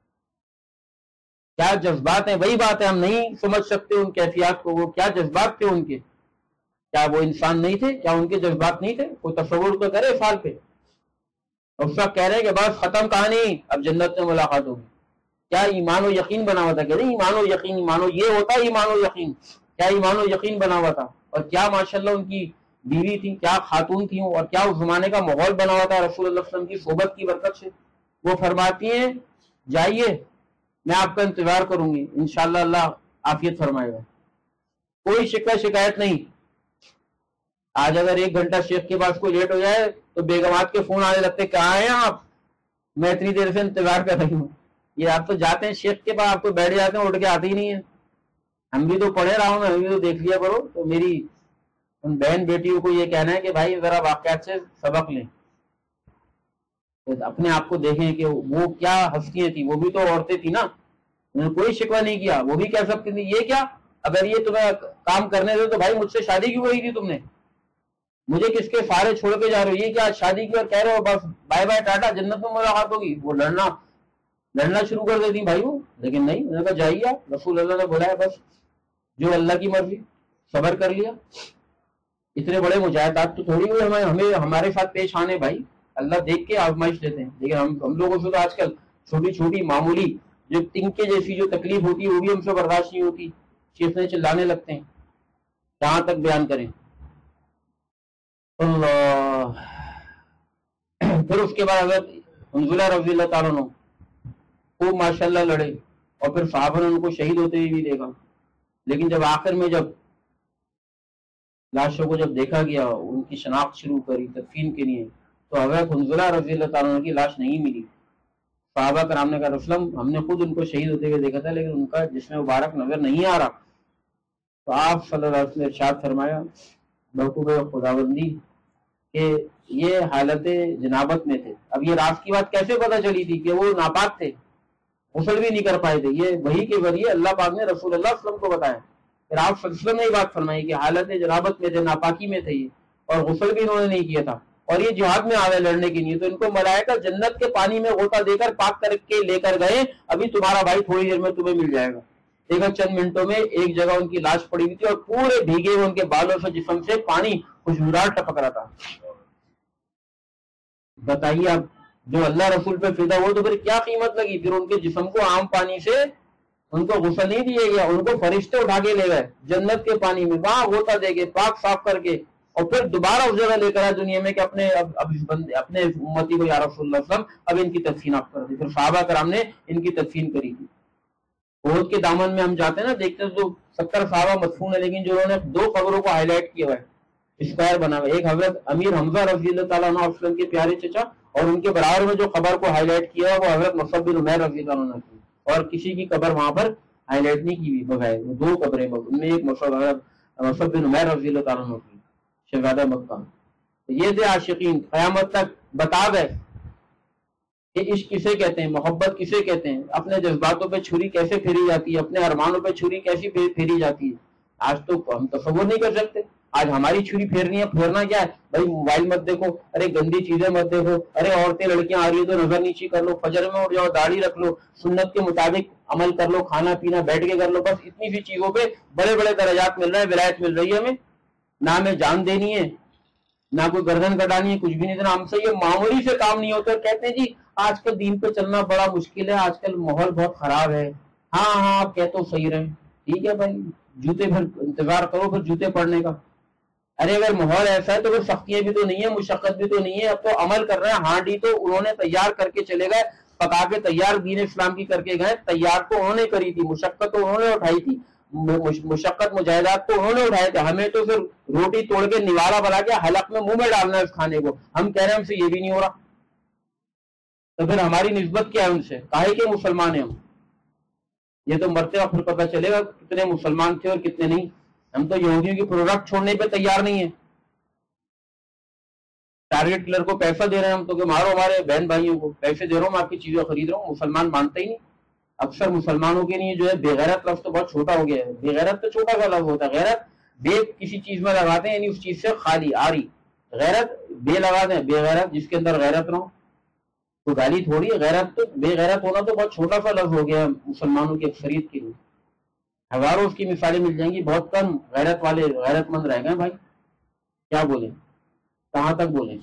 S1: کیا جذبات ہیں. وہی بات ہے ہم نہیں سمجھ سکتے ان کیفیات کو. وہ کیا جذبات تھے ان کے. کیا وہ انسان نہیں تھے؟ کیا ان کے جذبات نہیں تھے؟ کوئی تصور تو کرے اس حال پہ. اس وقت کہہ رہے ہیں کہ بس ختم کہانی، اب جنت میں ملاقات ہوگی. کیا ایمان و یقین بنا ہوا تھا. کہ نہیں ایمان و یقین، ایمان و یہ ہوتا ہے ایمان و یقین. کیا ایمان و یقین بنا ہوا تھا. اور کیا ماشاءاللہ ان کی بیوی تھی، کیا خاتون تھیں، اور کیا اس زمانے کا ماحول بنا ہوا تھا رسول اللہ صلی اللہ علیہ وسلم کی صحبت کی برکت سے. وہ فرماتی ہیں جائیے میں آپ کا انتظار کروں گی، انشاءاللہ اللہ عافیت فرمائے گا. کوئی شکایت شکایت نہیں. آج اگر ایک گھنٹہ شیخ کے پاس کوئی لیٹ ہو جائے تو بیگمات کے فون آنے لگتے، کہاں ہیں آپ، میں اتنی دیر سے انتظار کر رہی ہوں. یہ آپ تو جاتے ہیں شیخ کے پاس، آپ تو بیٹھ جاتے ہیں، اٹھ کے آتے ہی نہیں ہیں. ہم بھی تو پڑھے رہا ہوں، ہم بھی تو دیکھ لیا کرو. تو میری ان بہن بیٹیوں کو یہ کہنا ہے کہ بھائی ذرا واقعات سے سبق لیں، اپنے آپ کو دیکھیں کہ وہ کیا ہستیاں تھیں. وہ بھی تو عورتیں تھیں نا، انہوں نے کوئی شکوہ نہیں کیا. وہ بھی کہہ سکتی تھی یہ کیا، اگر یہ تمہیں کام کرنے دے تو بھائی مجھ سے شادی کیوں ہوئی تھی تم نے، مجھے کس کے سارے چھوڑ کے جا رہے ہو. یہ کیا شادی کی اور کہہ رہے ہو بس بائے بائے ٹاٹا جنت میں ملاقات ہوگی. وہ لڑنا لڑنا شروع کر دیتی بھائی وہ. لیکن نہیں، انہوں نے کہا جائیے، رسول اللہ نے بلایا، بس جو اللہ کی مرضی، صبر کر لیا. اتنے بڑے مجاہدات تو تھوڑی ہوئے ہمیں ہمیں ہمارے ساتھ پیش آنے. بھائی اللہ دیکھ کے آزمائش لیتے ہیں. لیکن ہم ہم لوگوں سے تو آج کل چھوٹی چھوٹی معمولی جو تنکے جیسی جو تکلیف ہوتی ہے وہ بھی ہم سے برداشت نہیں ہوتی. چیخنے چلانے لگتے ہیں. کہاں تک بیان کریں. اللہ پھر اس کے بعد حضرت حنظلہ رضی اللہ تعالیٰ عنہ خوب ماشاءاللہ لڑے اور پھر صحابہ نے ان کو شہید ہوتے ہوئے بھی دیکھا. لیکن جب آخر میں جب لاشوں کو جب دیکھا گیا, ان کی شناخت شروع کری تدفین کے لیے, تو حضرت حنظلہ رضی اللہ تعالیٰ عنہ کی لاش نہیں ملی. صحابہ کرام نے کہا رسول اللہ ہم نے خود ان کو شہید ہوتے ہوئے دیکھا تھا لیکن ان کا جسم مبارک نظر نہیں آ رہا. تو آپ صلی اللہ علیہ وسلم نے ارشاد فرمایا بحقوق خداوندی کہ یہ حالت جنابت میں تھے. اب یہ راز کی بات کیسے پتہ چلی تھی کہ وہ ناپاک تھے, غسل بھی نہیں کر پائے تھے؟ یہ وحی کے ذریعے اللہ پاک نے رسول اللہ صلی اللہ علیہ وسلم کو بتایا. پھر آپ صلی اللہ علیہ وسلم نے یہ بات فرمائی کہ حالت جنابت میں تھے, ناپاکی میں تھے یہ, اور غسل بھی انہوں نے نہیں کیا تھا, اور یہ جہاد میں آوے لڑنے کے لیے. تو ان کو ملائکہ جنت کے پانی میں غوطہ دے کر پاک کر کے لے کر گئے, ابھی تمہارا بھائی تھوڑی دیر میں تمہیں مل جائے گا. دیکھا چند منٹوں میں ایک جگہ ان کی لاش پڑی ہوئی تھی اور پورے بھیگے ہوئے ان کے بالوں سے جسم سے پانی خوشبودار ٹپک رہا تھا. بتائیے اب جو اللہ رسول پہ فدا ہو تو پھر کیا قیمت لگی. پھر ان کے جسم کو عام پانی سے ان کو غسل نہیں دیے گیا, ان کو فرشتے اٹھا کے لے گئے جنت کے پانی میں, وہاں غوطہ دے کے پاک صاف کر کے, اور پھر دوبارہ اس جگہ لے کر آئے دنیا میں کہ اپنے اب اب اس بندے اپنے امتی کو یا رسول اللہ صلی اللہ علیہ وسلم اب ان کی تدفین آپ کر دی. پھر صحابہ کرام نے ان کی تدفین کری تھی. احد کے دامن میں ہم جاتے ہیں نا, دیکھتے ہیں تو ستر صحابہ مدفون ہیں, لیکن جو انہوں نے دو قبروں کو ہائی لائٹ کیا ہوا ہے, اسکوائر بنا ہوا ہے. ایک حضرت امیر حمزہ رضی اللہ تعالیٰ عنہ وسلم کے پیارے چچا, اور ان کے برابر میں جو قبر کو ہائی لائٹ کیا ہے وہ حضرت مصعب بن عمیر رضی اللہ عنہ کی, اور کسی کی قبر وہاں پر ہائی لائٹ نہیں کی ہوئی بغیر. دو قبریں, ان میں ایک مصعب بن عمیر رضی اللہ تعالیٰ عنہ کی, شہزادہ مکہ. یہ تھے عاشقین, قیامت تک بتا گئے کہ عشق کسے کہتے ہیں, محبت کسے کہتے ہیں, اپنے جذباتوں پہ چھری کیسے پھیری جاتی ہے, اپنے ارمانوں پہ چھری کیسی پھیری جاتی ہے. آج تو ہم تصور نہیں کر سکتے. آج ہماری چھری پھیرنی ہے, پھیرنا کیا ہے بھائی, موبائل مت دیکھو, ارے گندی چیزیں مت دیکھو, ارے عورتیں لڑکیاں آ رہی ہے تو نظر نیچی کر لو, فجر میں اٹھ جاؤ, داڑھی رکھ لو, سنت کے مطابق عمل کر لو, کھانا پینا بیٹھ کے کر لو. بس اتنی سی چیزوں پہ بڑے بڑے درجات مل رہے ہیں, ولایت مل رہی ہے ہمیں. نہ ہمیں جان دینی ہے, نہ کوئی گردن کٹانی ہے, کچھ بھی نہیں دینا. ہم سے یہ معمولی سے کام نہیں ہوتا. کہتے ہیں جی آج کل دین پہ چلنا بڑا مشکل ہے, آج کل ماحول بہت خراب ہے. ہاں ہاں آپ کہہ تو صحیح رہے, ٹھیک ہے بھائی, جوتے پھر انتظار کرو پھر جوتے پڑنے کا. ارے اگر ماحول ایسا ہے تو پھر سختیاں بھی تو نہیں ہے, مشقت بھی تو نہیں ہے. اب تو عمل کر رہے ہیں. ہانڈی تو انہوں نے تیار کر کے چلے گئے, پکا کے تیار دین اسلام کی کر کے گئے. تیار تو انہوں نے کری تھی, مشقت تو انہوں نے اٹھائی تھی, مشقت مجاہدات تو انہوں نے اٹھائے تھے. ہمیں تو پھر روٹی توڑ کے نوالا بنا کے حلق میں منہ میں ڈالنا ہے اس کھانے کو. ہم کہہ رہے ہیں ہم سے یہ بھی نہیں ہو رہا, تو پھر ہماری نسبت کیا ہے ان سے؟ کاہے کے مسلمان ہیں ہم؟ یہ تو مرتے وقت پھر پتہ چلے گا کتنے مسلمان تھے اور کتنے نہیں. ہم تو یہودیوں کی پروڈکٹ چھوڑنے پہ تیار نہیں ہیں. ٹارگیٹ کلر کو پیسہ دے رہے ہیں ہم تو کہ مارو ہمارے بہن بھائیوں کو, پیسے دے رہا ہوں, میں آپ کی چیزیں خرید رہا ہوں. مسلمان مانتے ہی نہیں. اکثر مسلمانوں کے لیے جو ہے بے غیرت لفظ تو بہت چھوٹا ہو گیا ہے. بے غیرت تو چھوٹا سا لفظ ہوتا ہے. غیرت بے کسی چیز میں لگاتے ہیں, یعنی اس چیز سے خالی آری. غیرت بے لگاتے ہیں, بے غیرت جس کے اندر غیرت نہ ہو تو گالی تھوڑی ہے. غیرت تو بے غیرت ہونا تو بہت چھوٹا سا لفظ ہو گیا ہے مسلمانوں کی اکثریت کے لیے. ہزاروں اس کی مثالیں مل جائیں گی, بہت کم غیرت والے غیرت مند رہ گئے بھائی. کیا بولیں, کہاں تک بولیں.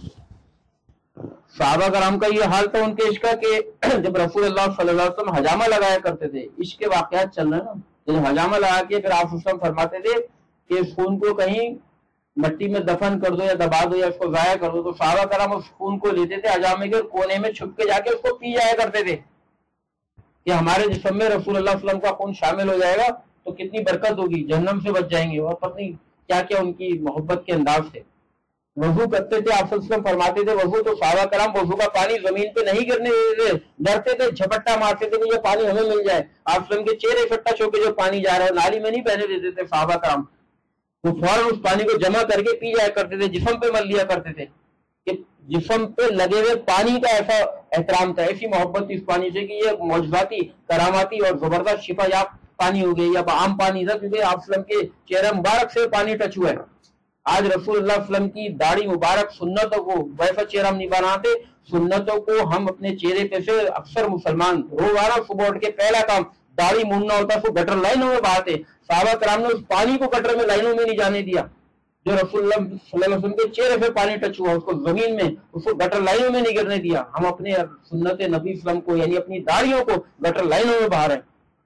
S1: صحابہ کرام کا یہ حال تھا ان کے عشق کا کہ جب رسول اللہ صلی اللہ علیہ وسلم حجامہ لگایا کرتے تھے, عشق کے واقعات چل رہے ہیں نا, جب حجامہ لگا کے پھر آپ وسلم فرماتے تھے کہ اس خون کو کہیں مٹی میں دفن کر دو یا دبا دو یا اس کو ضائع کر دو, تو صحابہ کرام اس خون کو لیتے تھے حجامے کے کونے میں چھپ کے جا کے اس کو پی جایا کرتے تھے کہ ہمارے جسم میں رسول اللہ صلی اللہ علیہ وسلم کا خون شامل ہو جائے گا تو کتنی برکت ہوگی, جہنم سے بچ جائیں گے. اور پتہ نہیں کیا کیا ان کی محبت کے انداز تھے. وضو کرتے تھے, آپ صلی اللہ علیہ وسلم فرماتے تھے وضو تو صحابہ کرام وضو کا پانی زمین پہ نہیں گرنے دیتے تھے, ڈرتے تھے, جھپٹا مارتے تھے کہ یہ پانی ہمیں مل جائے. آپ صلی اللہ علیہ وسلم کے چہرے اکٹھا چھو کے جو پانی جا رہا ہے نالی میں نہیں بہنے دیتے تھے صحابہ کرام. وہ فوراً اس پانی کو جمع کر کے پی جایا کرتے تھے, جسم پہ مل لیا کرتے تھے کہ جسم پہ لگے ہوئے پانی کا ایسا احترام تھا, ایسی محبت تھی اس پانی سے کہ یہ معجزاتی, کراماتی اور زبردست شفا یاب پانی ہو گئی. یا عام پانی تھا کیونکہ آپ صلی اللہ علیہ وسلم کے چہرہ مبارک سے پانی ٹچ ہوا ہے. آج رسول اللہ صلی اللہ علیہ وسلم کی داڑھی مبارک سنتوں کو ویسا چہرہ ہم نہیں بناتے, سنتوں کو ہم اپنے چہرے پہ سے اکثر مسلمان روزانہ صبح اٹھ کے پہلا کام داڑھی موننا ہوتا ہے, اس کو گٹر لائنوں میں بہاتے. صحابہ کرام نے اس پانی کو گٹر میں لائنوں میں نہیں جانے دیا جو رسول اللہ صلی اللہ علیہ وسلم کے چہرے پہ پانی ٹچ ہوا, اس کو زمین میں, اس کو گٹر لائنوں میں نہیں گرنے دیا. ہم اپنے سنت نبی اسلام کو یعنی اپنی داڑھیوں کو گٹر لائنوں میں بہا رہے ہیں.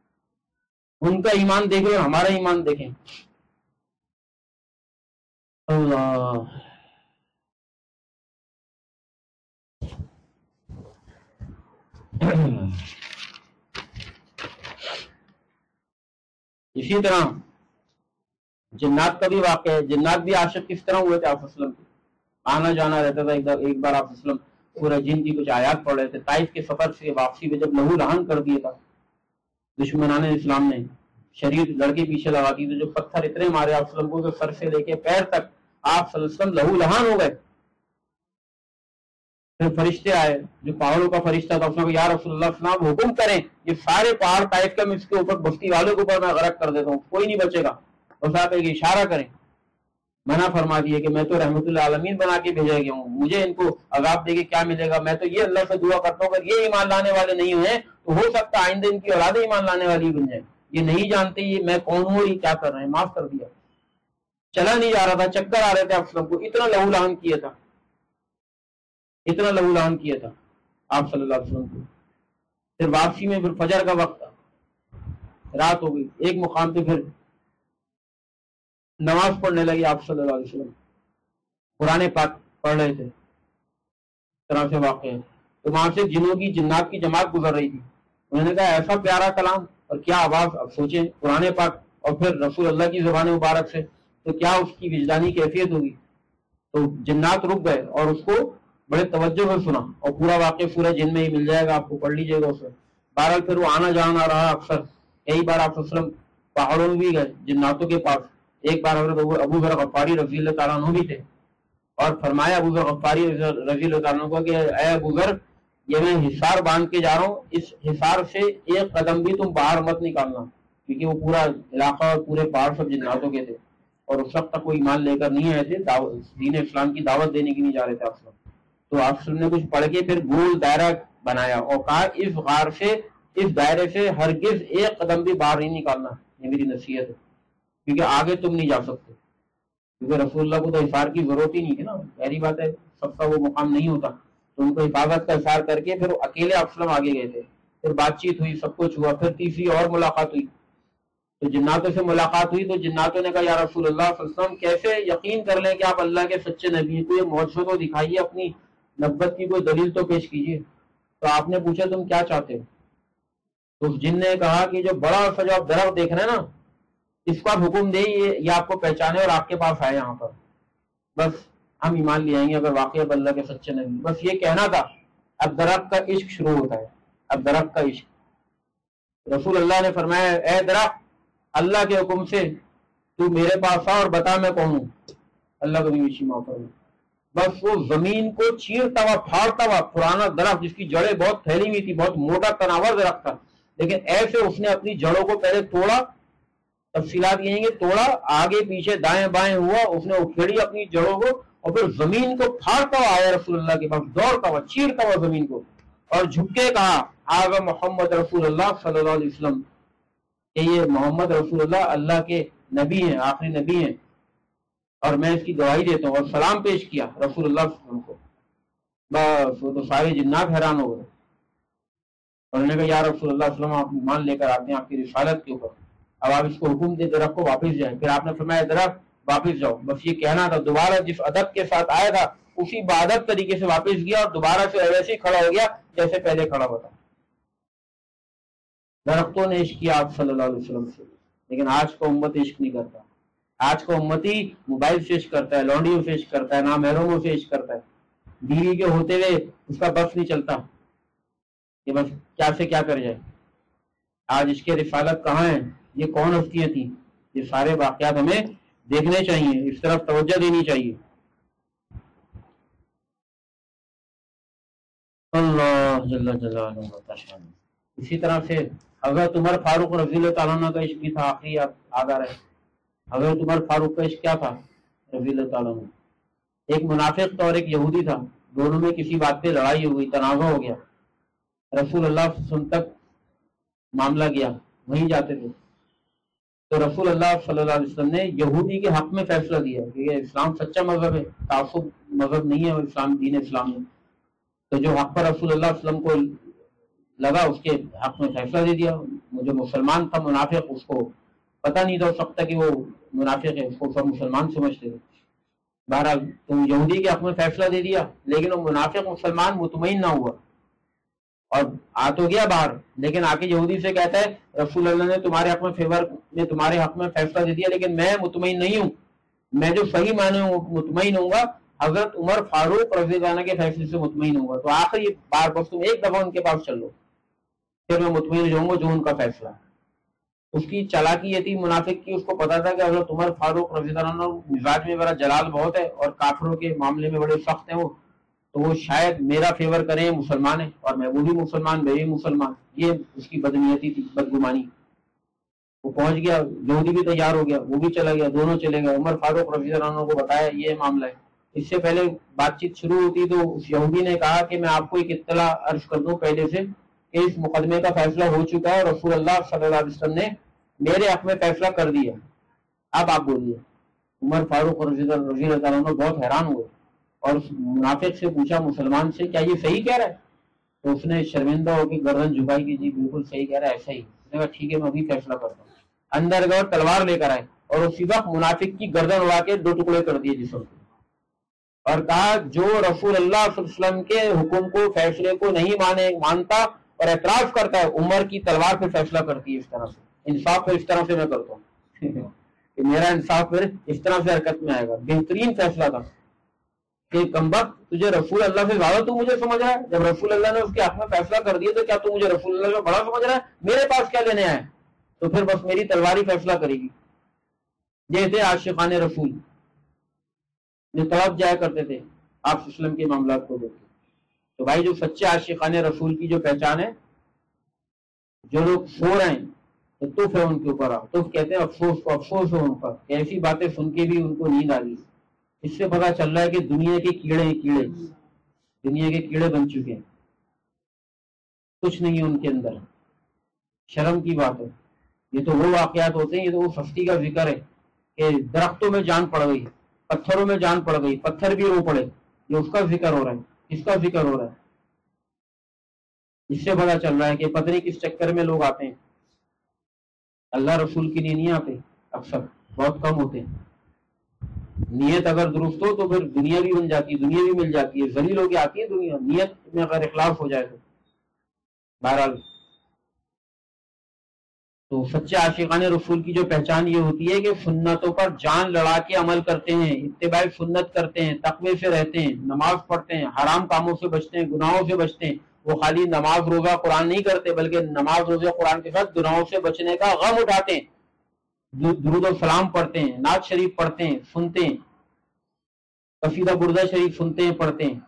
S1: ان کا ایمان دیکھ رہے, ہمارا ایمان دیکھیں. اللہ اسی طرح جنات کا بھی واقعہ ہے. جنات بھی عاشق کس طرح ہوئے تھے آپ وسلم کے, آنا جانا رہتا تھا. ایک بار آپ وسلم سورہ جن کی کچھ آیات پڑھ رہے تھے, طائف کے سفر سے واپسی میں جب لہو لہان کر دیا تھا دشمنان اسلام نے, شریعت لڑکے پیچھے لگا دی, تو جو پتھر اتنے مارے آپ وسلم کو کہ سر سے لے کے پیر تک آپ صلی اللہ علیہ وسلم لہو لہان ہو گئے. پھر فرشتے آئے, جو پہاڑوں کا فرشتہ تھا اس نے کہا یا رسول اللہ صلی اللہ علیہ وسلم حکم کریں یہ سارے پہاڑ طائف کا میں اس کے اوپر بستی والوں کے اوپر میں غرق کر دیتا ہوں, کوئی نہیں بچے گا. اور صاحب ایک اشارہ کریں, منع فرما دیے کہ میں تو رحمت اللہ عالمین بنا کے بھیجا گیا ہوں, مجھے ان کو عذاب دے کے کیا ملے گا. میں تو یہ اللہ سے دعا کرتا ہوں اگر یہ ایمان لانے والے نہیں ہوئے تو ہو سکتا آئندہ ان کی اولادیں ایمان لانے والی بن جائیں. یہ نہیں جانتے یہ میں کون ہوں, یہ کیا کر رہے ہیں, معاف کر دیا. چلا نہیں جا رہا تھا, چکر آ رہے تھے آپ کو, اتنا لہو لہان کیا تھا, اتنا لہو لہان کیا تھا آپ صلی اللہ علیہ وسلم کو. پھر واپسی میں پھر فجر کا وقت تھا, رات ہو گئی, ایک مقام پہ پھر نماز پڑھنے لگے آپ صلی اللہ علیہ وسلم, قرآن پاک پڑھ رہے تھے. اس طرح سے واقع ہے. تو وہاں سے جنوں کی جنات کی جماعت گزر رہی تھی, انہوں نے کہا ایسا پیارا کلام اور کیا آواز, اب سوچیں قرآن پاک اور پھر رسول اللہ کی زبان مبارک سے, تو کیا اس کی وجدانی کیفیت ہوگی. تو جنات رک گئے اور اس کو بڑے توجہ سے سنا, اور پورا واقعہ سورہ جن میں ہی مل جائے گا آپ کو, پڑھ لیجیے گا اسے. بہرحال پھر وہ آنا جانا رہا اکثر. کئی بار آپ وسلم پہاڑوں میں بھی گئے جناتوں کے پاس. ایک بار حضرت ابو ذر غفاری رضی اللہ تعالیٰ عنہ بھی تھے, اور فرمایا ابو ذر غفاری رضی اللہ تعالیٰ عنہ کو کہ اے ابو ذر یہ میں حصار باندھ کے جا رہا ہوں, اس حصار سے ایک قدم بھی تم باہر مت نکالنا, کیونکہ وہ پورا علاقہ اور پورے پہاڑ سب جناتوں کے تھے, اور اس وقت تک کوئی ایمان لے کر نہیں آئے تھے, دین اسلام کی دعوت دینے کی نہیں جا رہے تھے آپ. تو آپ نے کچھ پڑھ کے پھر گول دائرہ بنایا اور کہا اس غار سے, اس دائرے سے ہرگز ایک قدم بھی باہر نہیں نکالنا, یہ میری نصیحت ہے, کیونکہ آگے تم نہیں جا سکتے. کیونکہ رسول اللہ کو تو حصار کی ضرورت ہی نہیں تھی نا, پہلی بات ہے سب کا وہ مقام نہیں ہوتا, تو ان کو حفاظت کا حصار کر کے پھر اکیلے افسلم آگے گئے تھے. پھر بات چیت ہوئی, سب کچھ ہوا, پھر تیسری اور ملاقات ہوئی. تو جناتوں سے ملاقات ہوئی, تو جناتوں نے کہا یا رسول اللہ صلی اللہ علیہ وسلم کیسے یقین کر لیں کہ آپ اللہ کے سچے نبی ہیں, کوئی معجزہ تو دکھائیے, اپنی نبوت کی کوئی دلیل تو پیش کیجیے. تو آپ نے پوچھا تم کیا چاہتے ہو. تو اس جن نے کہا کہ جو بڑا سا جو آپ درخت دیکھ رہے ہیں نا, اس کو آپ حکم دے یہ آپ کو پہچانے اور آپ کے پاس آئے یہاں پر, بس ہم ایمان لے آئیں گے اگر واقعی اللہ کے سچے نبی. بس یہ کہنا تھا. اب درخت کا عشق شروع ہوتا ہے, اب درخت کا عشق. رسول اللہ نے فرمایا اے درخت اللہ کے حکم سے تو میرے پاس آ اور بتا میں کون ہوں. اللہ کو بھی معاف کرے. بس وہ زمین کو چیرتا ہوا پھاڑتا ہوا پرانا درخت, جس کی جڑیں بہت پھیلی ہوئی تھی, بہت موٹا تناور درخت تھا, لیکن ایسے اس نے اپنی جڑوں کو پہلے توڑا, تفصیلات یہ ہیں کہ توڑا, آگے پیچھے دائیں بائیں ہوا, اس نے اکھیڑی اپنی جڑوں کو, اور پھر زمین کو پھاڑتا ہوا آیا رسول اللہ کے پاس, دوڑتا ہوا چیرتا ہوا زمین کو, اور جھک کے کہا آغا محمد رسول اللہ صلی اللہ علیہ وسلم, کہ یہ محمد رسول اللہ اللہ کے نبی ہیں, آخری نبی ہیں, اور میں اس کی گواہی دیتا ہوں. اور سلام پیش کیا رسول اللہ صلی اللہ علیہ وسلم کو. بس وہ تو سارے جنات حیران ہو گئے, اور انہوں نے کہا یا رسول اللہ صلی اللہ علیہ وسلم آپ ایمان لے کر آتے ہیں آپ کی رسالت کے اوپر, اب آپ اس کو حکم دے درخت کو واپس جائیں. پھر آپ نے فرمایا درخت واپس جاؤ. بس یہ کہنا تھا. دوبارہ جس ادب کے ساتھ آیا تھا اسی بادب طریقے سے واپس گیا, اور دوبارہ سے ویسے ہی کھڑا ہو گیا جیسے پہلے کھڑا ہوا تھا. درختوں نے عشق کیا آپ صلی اللہ علیہ وسلم سے, لیکن آج کا امت عشق نہیں کرتا. آج کا امتی موبائل سے عشق کرتا ہے, لانڈیوں سے عشق کرتا ہے, نامحرموں سے عشق کرتا ہے, بیوی کے ہوتے ہوئے اس کا بس نہیں چلتا کہ بس کیا سے کیا کر جائے. آج عشق رسالت کہاں ہے, یہ کون ہستیاں تھیں, یہ سارے واقعات ہمیں دیکھنے چاہیے, اس طرف توجہ دینی چاہیے. اللہ جل جلالہ. اسی طرح سے حضرت عمر فاروق رضی اللہ تعالیٰ عنہ کا عشق بھی تھا. آخری آپ آگاہ رہے, حضرت عمر فاروق کا عشق کیا تھا رضی اللہ تعالیٰ عنہ. ایک منافق تھا اور ایک یہودی تھا, دونوں میں کسی بات پہ لڑائی ہوئی, تنازع ہو گیا. رسول اللہ صلی اللہ علیہ وسلم تک معاملہ گیا, وہیں جاتے تھے. تو رسول اللہ صلی اللہ علیہ وسلم نے یہودی کے حق میں فیصلہ دیا کہ یہ اسلام سچا مذہب ہے, تعصب مذہب نہیں ہے, اور اسلام دین اسلام ہے. تو جو حق پر رسول اللہ صلی اللہ علیہ وسلم کو لگا اس کے حق میں فیصلہ دے دیا. جو مسلمان تھا منافق, اس کو پتہ نہیں تھا اس وقت کہ وہ منافق ہے, اس کو سب مسلمان سمجھتے تھے. بہرحال تم یہودی کے حق میں فیصلہ دے دیا, لیکن وہ منافق مسلمان مطمئن نہ ہوا, اور آ تو گیا باہر، لیکن آ کے یہودی سے کہتا ہے رسول اللہ نے تمہارے حق میں فیور میں تمہارے حق میں فیصلہ دے دیا، لیکن میں مطمئن نہیں ہوں، میں جو صحیح معنی مطمئن ہوں گا حضرت عمر فاروق رضی اللہ عنہ کے فیصلے سے مطمئن ہوں گا۔ تو آخری بار بس تم ایک دفعہ ان کے پاس چل لو، پھر میں مطمئن رہوں گا جو ان کا فیصلہ۔ اس کی چالاکی یہ تھی منافق کی، اس کو پتا تھا کہ حضرت عمر فاروق رضی اللہ عنہ مزاج میں بڑا جلال بہت ہے اور کافروں کے معاملے میں بڑے سخت ہیں وہ، تو وہ شاید میرا فیور کریں، مسلمان ہیں اور میں وہ بھی مسلمان، میں بھی مسلمان، یہ اس کی بدنیتی تھی، بدگمانی۔ وہ پہنچ گیا، یہودی بھی تیار ہو گیا، وہ بھی چلا گیا، دونوں چلے گئے، عمر فاروق رضی اللہ عنہ کو بتایا یہ معاملہ ہے۔ اس سے پہلے بات چیت شروع ہوتی تو اس یہودی نے کہا کہ میں آپ کو ایک اطلاع عرض کر دوں پہلے سے کہ اس مقدمے کا فیصلہ ہو چکا ہے، رسول اللہ صلی اللہ علیہ وسلم نے میرے حق میں فیصلہ کر دیا، اب آپ بولیے۔ عمر فاروق رضی اللہ عنہ بہت حیران ہوئے اور اس منافق سے پوچھا مسلمان سے کیا یہ صحیح کہہ رہا ہے؟ تو اس نے شرمندہ ہو کے گردن جھکائی کہ جی بالکل صحیح کہہ رہا ہے، ایسا ہی۔ اس نے کہا ٹھیک ہے میں ابھی فیصلہ کرتا ہوں۔ اندر گئے اور تلوار لے کر آئے اور اسی وقت منافق کی گردن اڑا کے دو ٹکڑے کر دیے جسم کو، اور کہا جو رسول اللہ صلی اللہ علیہ وسلم کے حکم کو فیصلے کو نہیں مانے مانتا اور اعتراض کرتا ہے، عمر کی تلوار پہ فیصلہ کرتی ہے اس طرح سے، انصاف پہ اس طرح سے میں کرتا ہوں کہ میرا انصاف پھر اس طرح سے حرکت میں آئے گا۔ بہترین فیصلہ تھا کہ کمبخت تجھے رسول اللہ سے زیادہ تو مجھے سمجھ رہا ہے، جب رسول اللہ نے اس کے حق میں فیصلہ کر دیا تو کیا تو مجھے رسول اللہ سے بڑا سمجھ رہا ہے؟ میرے پاس کیا لینے آئے؟ تو پھر بس میری تلواری فیصلہ کرے گی۔ یہ تھے عاشقان رسول، جو تڑپ جایا کرتے تھے آپ وسلم کے معاملات کو دیکھ کے۔ تو بھائی جو سچے عاشقان رسول کی جو پہچان ہے، جو لوگ سو رہے ہیں تو تف ہے ان کے اوپر، تف کہتے ہیں افسوس کو، افسوس ہو ان پر، ایسی باتیں سن کے بھی ان کو نیند آ رہی۔ اس سے پتا چل رہا ہے کہ دنیا کے کیڑے کیڑے دنیا کے کیڑے بن چکے ہیں، کچھ نہیں ہے ان کے اندر۔ شرم کی بات ہے، یہ تو وہ واقعات ہوتے ہیں، یہ تو وہ سستی کا ذکر ہے کہ درختوں میں جان پڑ گئی، پتھروں میں جان پڑ گئی، پتھر بھی رو پڑے، یہ اس کا ذکر ہو رہا ہے، اس کا ذکر ہو رہا ہے۔ اس سے پتا چل رہا ہے کہ پتہ نہیں کس چکر میں لوگ آتے ہیں، اللہ رسول کی لیے نہیں آتے، اکثر بہت کم ہوتے ہیں۔ نیت اگر درست ہو تو پھر دنیا بھی بن جاتی ہے، دنیا بھی مل جاتی ہے، ذلیل ہو کے آتی ہے دنیا، نیت میں اگر اخلاص ہو جائے تو۔ بہرحال تو سچے عاشقان رسول کی جو پہچان یہ ہوتی ہے کہ سنتوں پر جان لڑا کے عمل کرتے ہیں، اتباع سنت کرتے ہیں، تقوی سے رہتے ہیں، نماز پڑھتے ہیں، حرام کاموں سے بچتے ہیں، گناہوں سے بچتے ہیں۔ وہ خالی نماز روزہ قرآن نہیں کرتے بلکہ نماز روزہ قرآن کے ساتھ گناہوں سے بچنے کا غم اٹھاتے ہیں، درود و سلام پڑھتے ہیں، نعت شریف پڑھتے ہیں، سنتے ہیں، قصیدہ بردہ شریف سنتے ہیں، پڑھتے ہیں،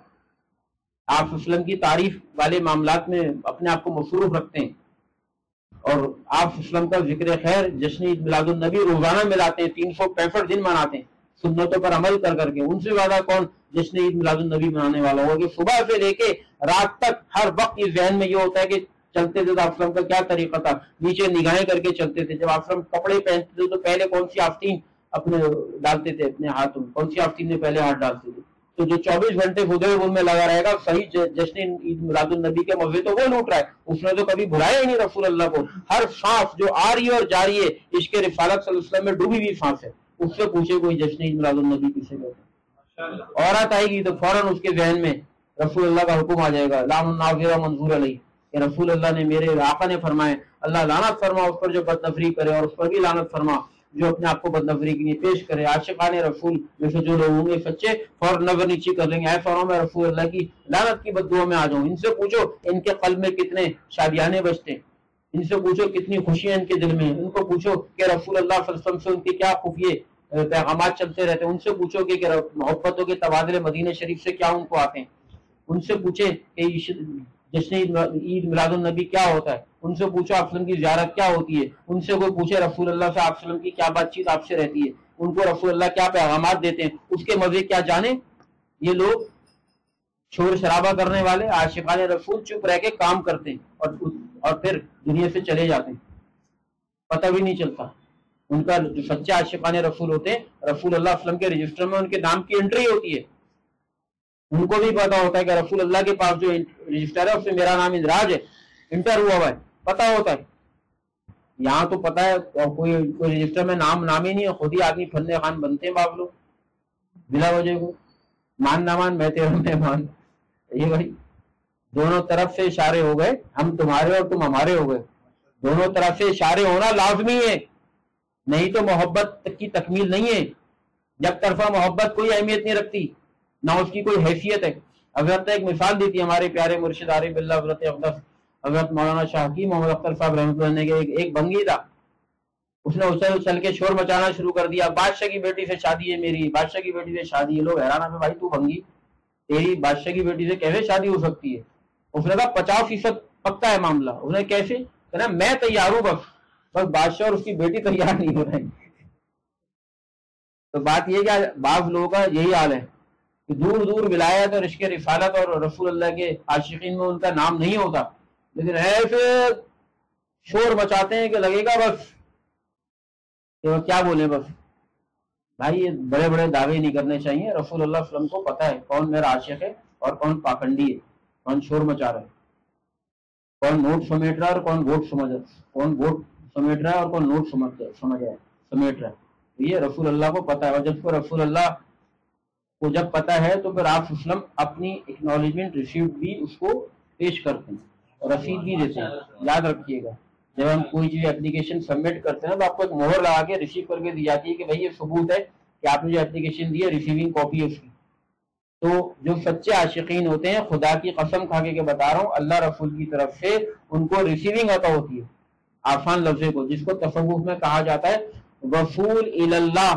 S1: آپ وسلم کی تعریف والے معاملات میں اپنے آپ کو مصروف رکھتے ہیں، اور آپ وسلم کا ذکر خیر جشن عید میلاد النبی روزانہ ملاتے ہیں، تین سو پینسٹھ دن مناتے ہیں سنتوں پر عمل کر کر کے۔ ان سے زیادہ کون جشن عید میلاد النبی منانے والا ہوگا کہ صبح سے لے کے رات تک ہر وقت اس ذہن میں یہ ہوتا ہے کہ چلتے تھے تو آپ وسلم کا کیا طریقہ تھا، نیچے نگاہیں کر کے چلتے تھے، جب آپ وسلم کپڑے پہنتے تھے تو پہلے کون سی آستین اپنے ڈالتے تھے اپنے ہاتھوں میں، کون سی آستین میں پہلے ہاتھ ڈالتے تھے۔ تو جو چوبیس گھنٹے خدے ان میں لگا رہے گا، صحیح جشن عید میلاد النبی کے مزے تو وہ لوٹ رہا ہے، اس نے تو کبھی بھلایا ہی نہیں رسول اللہ کو۔ ہر سانس جو آ رہی ہے اور جاری ہے عشق رسالت صلی اللہ علیہ وسلم میں ڈوبی ہوئی سانس ہے، اس سے پوچھے کوئی جشن عید میلاد النبی کسے کہتے ہیں؟ عورت آئے گی تو فوراً اس کے ذہن میں رسول اللہ کا حکم آ جائے گا، لام ناظرہ منظور علیہ، کہ رسول اللہ نے میرے آقا نے فرمائے اللہ لعنت فرما اس پر جو بد نفری کرے، اور اس پر بھی لعنت فرما جو اپنے آپ کو بد نفری کے لیے پیش کرے۔ عاشقان رسول میں سے جو لوگ ہوں گے سچے فوراً نظر نیچی کر لیں گے، ایسا ہوں میں رسول اللہ کی لعنت کی بددعا میں آ جاؤں۔ ان سے پوچھو ان کے قلب میں کتنے شادیانے بجتے ہیں، ان سے پوچھو کتنی خوشیاں ان کے دل میں ہیں، ان کو پوچھو کہ رسول اللہ صلی اللہ علیہ وسلم سے ان کے کیا خفیے پیغامات چلتے رہتے ہیں، ان سے پوچھو کہ محبتوں کے تبادلے مدینہ شریف سے کیا ان کو آتے ہیں، ان سے پوچھے کہ جشن عید میلاد النبی کیا ہوتا ہے، ان سے پوچھو آپ وسلم کی زیارت کیا ہوتی ہے، ان سے کوئی پوچھے رسول اللہ سے آپ وسلم کی کیا بات چیت آپ سے رہتی ہے، ان کو رسول اللہ کیا پیغامات دیتے ہیں، اس کے مزے کیا جانے۔ یہ لوگ شور شرابہ کرنے والے عاشقان رسول چپ رہ کے کام کرتے ہیں اور اور پھر دنیا سے چلے جاتے ہیں، پتہ بھی نہیں چلتا۔ ان کا جو سچے عاشقان رسول ہوتے ہیں رسول اللہ علیہ وسلم کے رجسٹر میں ان کے نام کی انٹری ہوتی ہے، ان کو بھی پتا ہوتا ہے کہ رسول اللہ کے پاس جو رجسٹر ہے اس میں میرا نام اندراج ہے، انٹر ہوا ہوا ہے، پتا ہوتا ہے۔ یہاں تو پتا ہے کوئی کوئی رجسٹر میں نام نام ہی نہیں ہے، خود ہی آدمی فن خان بنتے ہیں باپ لوگ بلا وجہ کو، مان نہ مان میں تیرا مہمان، یہ بھائی دونوں طرف سے اشارے ہو گئے، ہم تمہارے اور تم ہمارے ہو گئے، دونوں طرف سے اشارے ہونا لازمی ہے، نہیں تو محبت کی تکمیل نہیں ہے۔ جب طرفہ محبت کوئی اہمیت نہیں رکھتی، نہ اس کی کوئی حیثیت ہے۔ حضرت نے ایک مثال دی تھی ہمارے پیارے مرشد عارف باللہ حضرت اقدس حضرت مولانا شاہ حکیم محمد اختر صاحب رحمۃ اللہ علیہ کے ایک بنگی تھا، اس نے اچھل اچھل کے شور مچانا شروع کر دیا، بادشاہ کی بیٹی سے شادی ہے میری، بادشاہ کی بیٹی سے شادی ہے۔ لوگ حیران ہے، بھائی تو بنگی، تیری بادشاہ کی بیٹی سے کیسے شادی ہو سکتی ہے؟ اس نے کہا پچاس فیصد پکا ہے معاملہ۔ اس نے کیسے؟ کہنا میں تیار ہوں، بس بس بادشاہ اور اس کی بیٹی تیار نہیں ہو رہے۔ تو بات یہ کہ بعض لوگوں کا یہی حال ہے کہ دور دور ولایت اور عشق رسالت اور رسول اللہ کے عاشقین میں ان کا نام نہیں ہوتا، لیکن ایسے شور مچاتے ہیں کہ لگے گا بس کہ وہ کیا بولیں۔ بس بھائی یہ بڑے بڑے دعوے نہیں کرنے چاہیے۔ رسول اللہ صلی اللہ علیہ وسلم کو پتہ ہے کون میرا عاشق ہے اور کون پاکھنڈی ہے، کون شور مچا رہا ہے، کون نوٹ سمیٹ رہا ہے اور کون ووٹ سمجھ کون ووٹ سمیٹ رہا ہے اور کون نوٹ سمجھ سمجھ رہا ہے سمیٹ رہا ہے۔ یہ رسول اللہ کو پتہ ہے، اور جب کو رسول اللہ کو جب پتہ ہے تو پھر آپ وسلم اپنی اکنالجمنٹ ریسیوڈ بھی اس کو پیش کرتے ہیں اور رسید بھی دیتے ہیں۔ یاد رکھیے گا جب ہم کوئی چیز اپلیکیشن سبمٹ کرتے ہیں تو آپ کو ایک مہر لگا کے ریسیو کر کے دی جاتی ہے کہ بھائی یہ ثبوت ہے کہ آپ نے جو اپلیکیشن دی ہے ریسیونگ کاپی ہے اس کی۔ تو جو سچے عاشقین ہوتے ہیں، خدا کی قسم کھا کے بتا رہا ہوں، اللہ رسول کی طرف سے ان کو ریسیونگ عطا ہوتی ہے، آسان لفظ کو، جس کو تصوف میں کہا جاتا ہے وصول اللہ،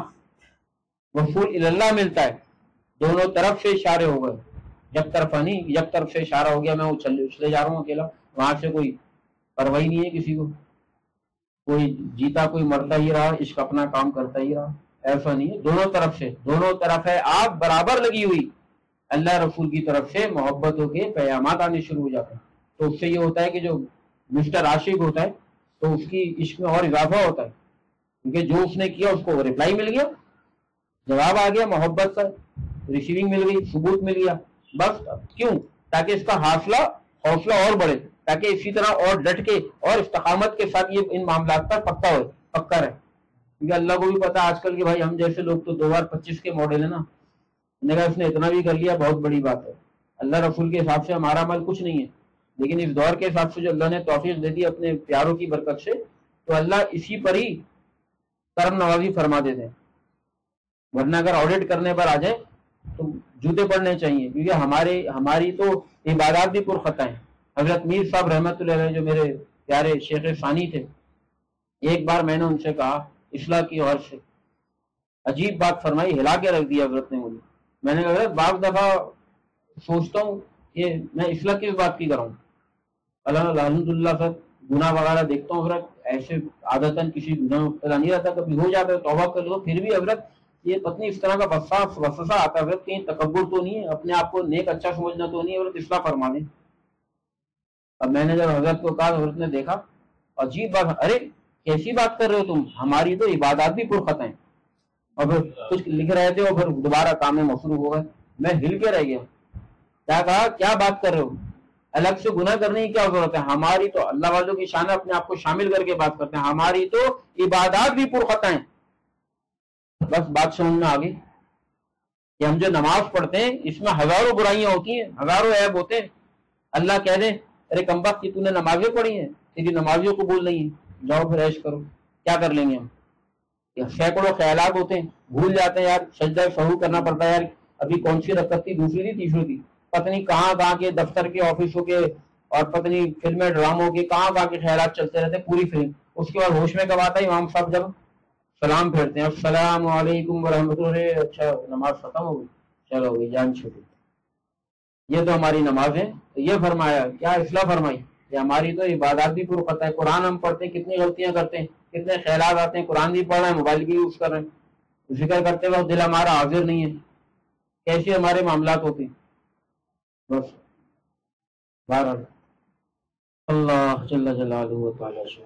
S1: وصول اللہ ملتا ہے۔ دونوں طرف سے اشارے ہو گئے، جب طرف نہیں، جب طرف سے اشارہ ہو گیا میں اچھلے اچھلے جا رہا ہوں اکیلا، وہاں سے کوئی پرواہی نہیں ہے کسی کو، کوئی جیتا کوئی مرتا ہی رہا، عشق اپنا کام کرتا ہی رہا، ایسا نہیں ہے۔ دونوں طرف سے، دونوں طرف ہے آگ برابر لگی ہوئی، اللہ رسول کی طرف سے محبتوں کے پیامات آنے شروع ہو جاتے ہیں۔ تو اس سے یہ ہوتا ہے کہ جو مسٹر عاشق ہوتا ہے تو اس کی عشق میں اور اضافہ ہوتا ہے، کیونکہ جو اس نے کیا اس کو ریپلائی مل گیا، جواب آ گیا محبت کا، ریسیونگ مل گئی، ثبوت مل گیا۔ بس کیوں؟ تاکہ اس کا حاصلہ حوصلہ اور بڑھے، تاکہ اسی طرح اور ڈٹ کے اور استقامت کے ساتھ یہ ان معاملات پر پکا ہو پکا رہے۔ کیونکہ اللہ کو بھی پتا آج کل کے بھائی ہم جیسے لوگ تو دو ہزار پچیس کے ماڈل ہے نا، نے کہا اس نے اتنا بھی کر لیا بہت بڑی بات ہے۔ اللہ رسول کے حساب سے ہمارا عمل کچھ نہیں ہے، لیکن اس دور کے حساب سے جو اللہ نے توفیق دے دی اپنے پیاروں کی برکت سے، تو اللہ اسی پر ہی کرم نوازی فرما دیتے ہیں۔ ورنہ اگر آڈٹ کرنے پر آ جائے تو جوتے پڑنے چاہیے، کیونکہ ہمارے ہماری تو عبادات بھی پرخطا ہیں۔ حضرت میر صاحب رحمۃ اللہ علیہ جو میرے پیارے شیخ ثانی تھے، ایک بار میں نے ان سے کہا اصلاح کی غرض سے، عجیب بات فرمائی، ہلا کے رکھ دیا حضرت نے مجھے۔ میں نے کہا حضرت بعض دفعہ سوچتا ہوں کہ میں اصلاح کس بات کی کروں، الحمد للہ سر گناہ وغیرہ دیکھتا ہوں حضرت، ایسے عادتاً کسی گناہ مبتلا نہیں رہتا، کبھی ہو جاتا ہے توبہ کر لو، پھر بھی حضرت یہ پتنی اس طرح کا وسواس وسوسہ آتا ہے حضرت، کہیں تکبر تو نہیں ہے، اپنے آپ کو نیک اچھا سمجھنا تو نہیں ہے، حضرت اصلاح فرما دیں۔ اب میں نے جب حضرت کو کہا، حضرت نے دیکھا، عجیب بات، ارے کیسی بات کر رہے ہو تم، ہماری تو عبادات بھی پرخطا ہیں۔ اور پھر کچھ لکھ رہے تھے اور پھر دوبارہ کام میں مصروف ہو گئے، میں ہل کے رہ گیا۔ کیا کہا، کیا بات کر رہے ہو، الگ سے گناہ کرنے کی کیا ضرورت ہے، ہماری تو اللہ والوں کی شان ہے، اپنے آپ کو شامل کر کے بات کرتے ہیں، ہماری تو عبادات بھی پرخطا ہیں۔ بس بات سمجھ میں آ گئی کہ ہم جو نماز پڑھتے ہیں اس میں ہزاروں برائیاں ہوتی ہیں، ہزاروں عیب ہوتے ہیں۔ اللہ کہہ دیں ارے کمبخت کی تو نے نمازیں پڑھی ہیں، تیری نمازیوں قبول نہیں ہیں، جاؤ پھر عیش کرو، کیا کر لیں گے ہم؟ سینکڑوں خیالات ہوتے ہیں، بھول جاتے ہیں، یار سجدہ سہو کرنا پڑتا ہے، یار ابھی کون سی رکعت تھی، دوسری تھی تیسری تھی، پتنی کہاں کہاں کے دفتر کے آفسوں کے اور پتنی فلمیں ڈراموں کے کہاں کہاں کے خیالات چلتے رہتے ہیں، پوری فلم۔ اس کے بعد ہوش میں کب آتا ہے امام صاحب جب سلام پھیرتے ہیں، السلام علیکم ورحمۃ اللہ، اچھا نماز ختم ہو گئی، چلو ہو گئی جان چھوٹی۔ یہ تو ہماری نماز ہے۔ تو یہ فرمایا، کیا اصلاح فرمائی کہ ہماری تو عبادات بھی پرخطا ہے، قرآن ہم پڑھتے ہیں کتنی غلطیاں کرتے ہیں، کتنے خیالات آتے ہیں، قرآن بھی پڑھ رہے ہیں موبائل بھی یوز کر رہے ہیں، ذکر کرتے وقت دل ہمارا حاضر نہیں ہے، کیسے ہمارے معاملات ہوتے ہیں۔ بس بہرحال اللہ جل جلالہ و تعالی شان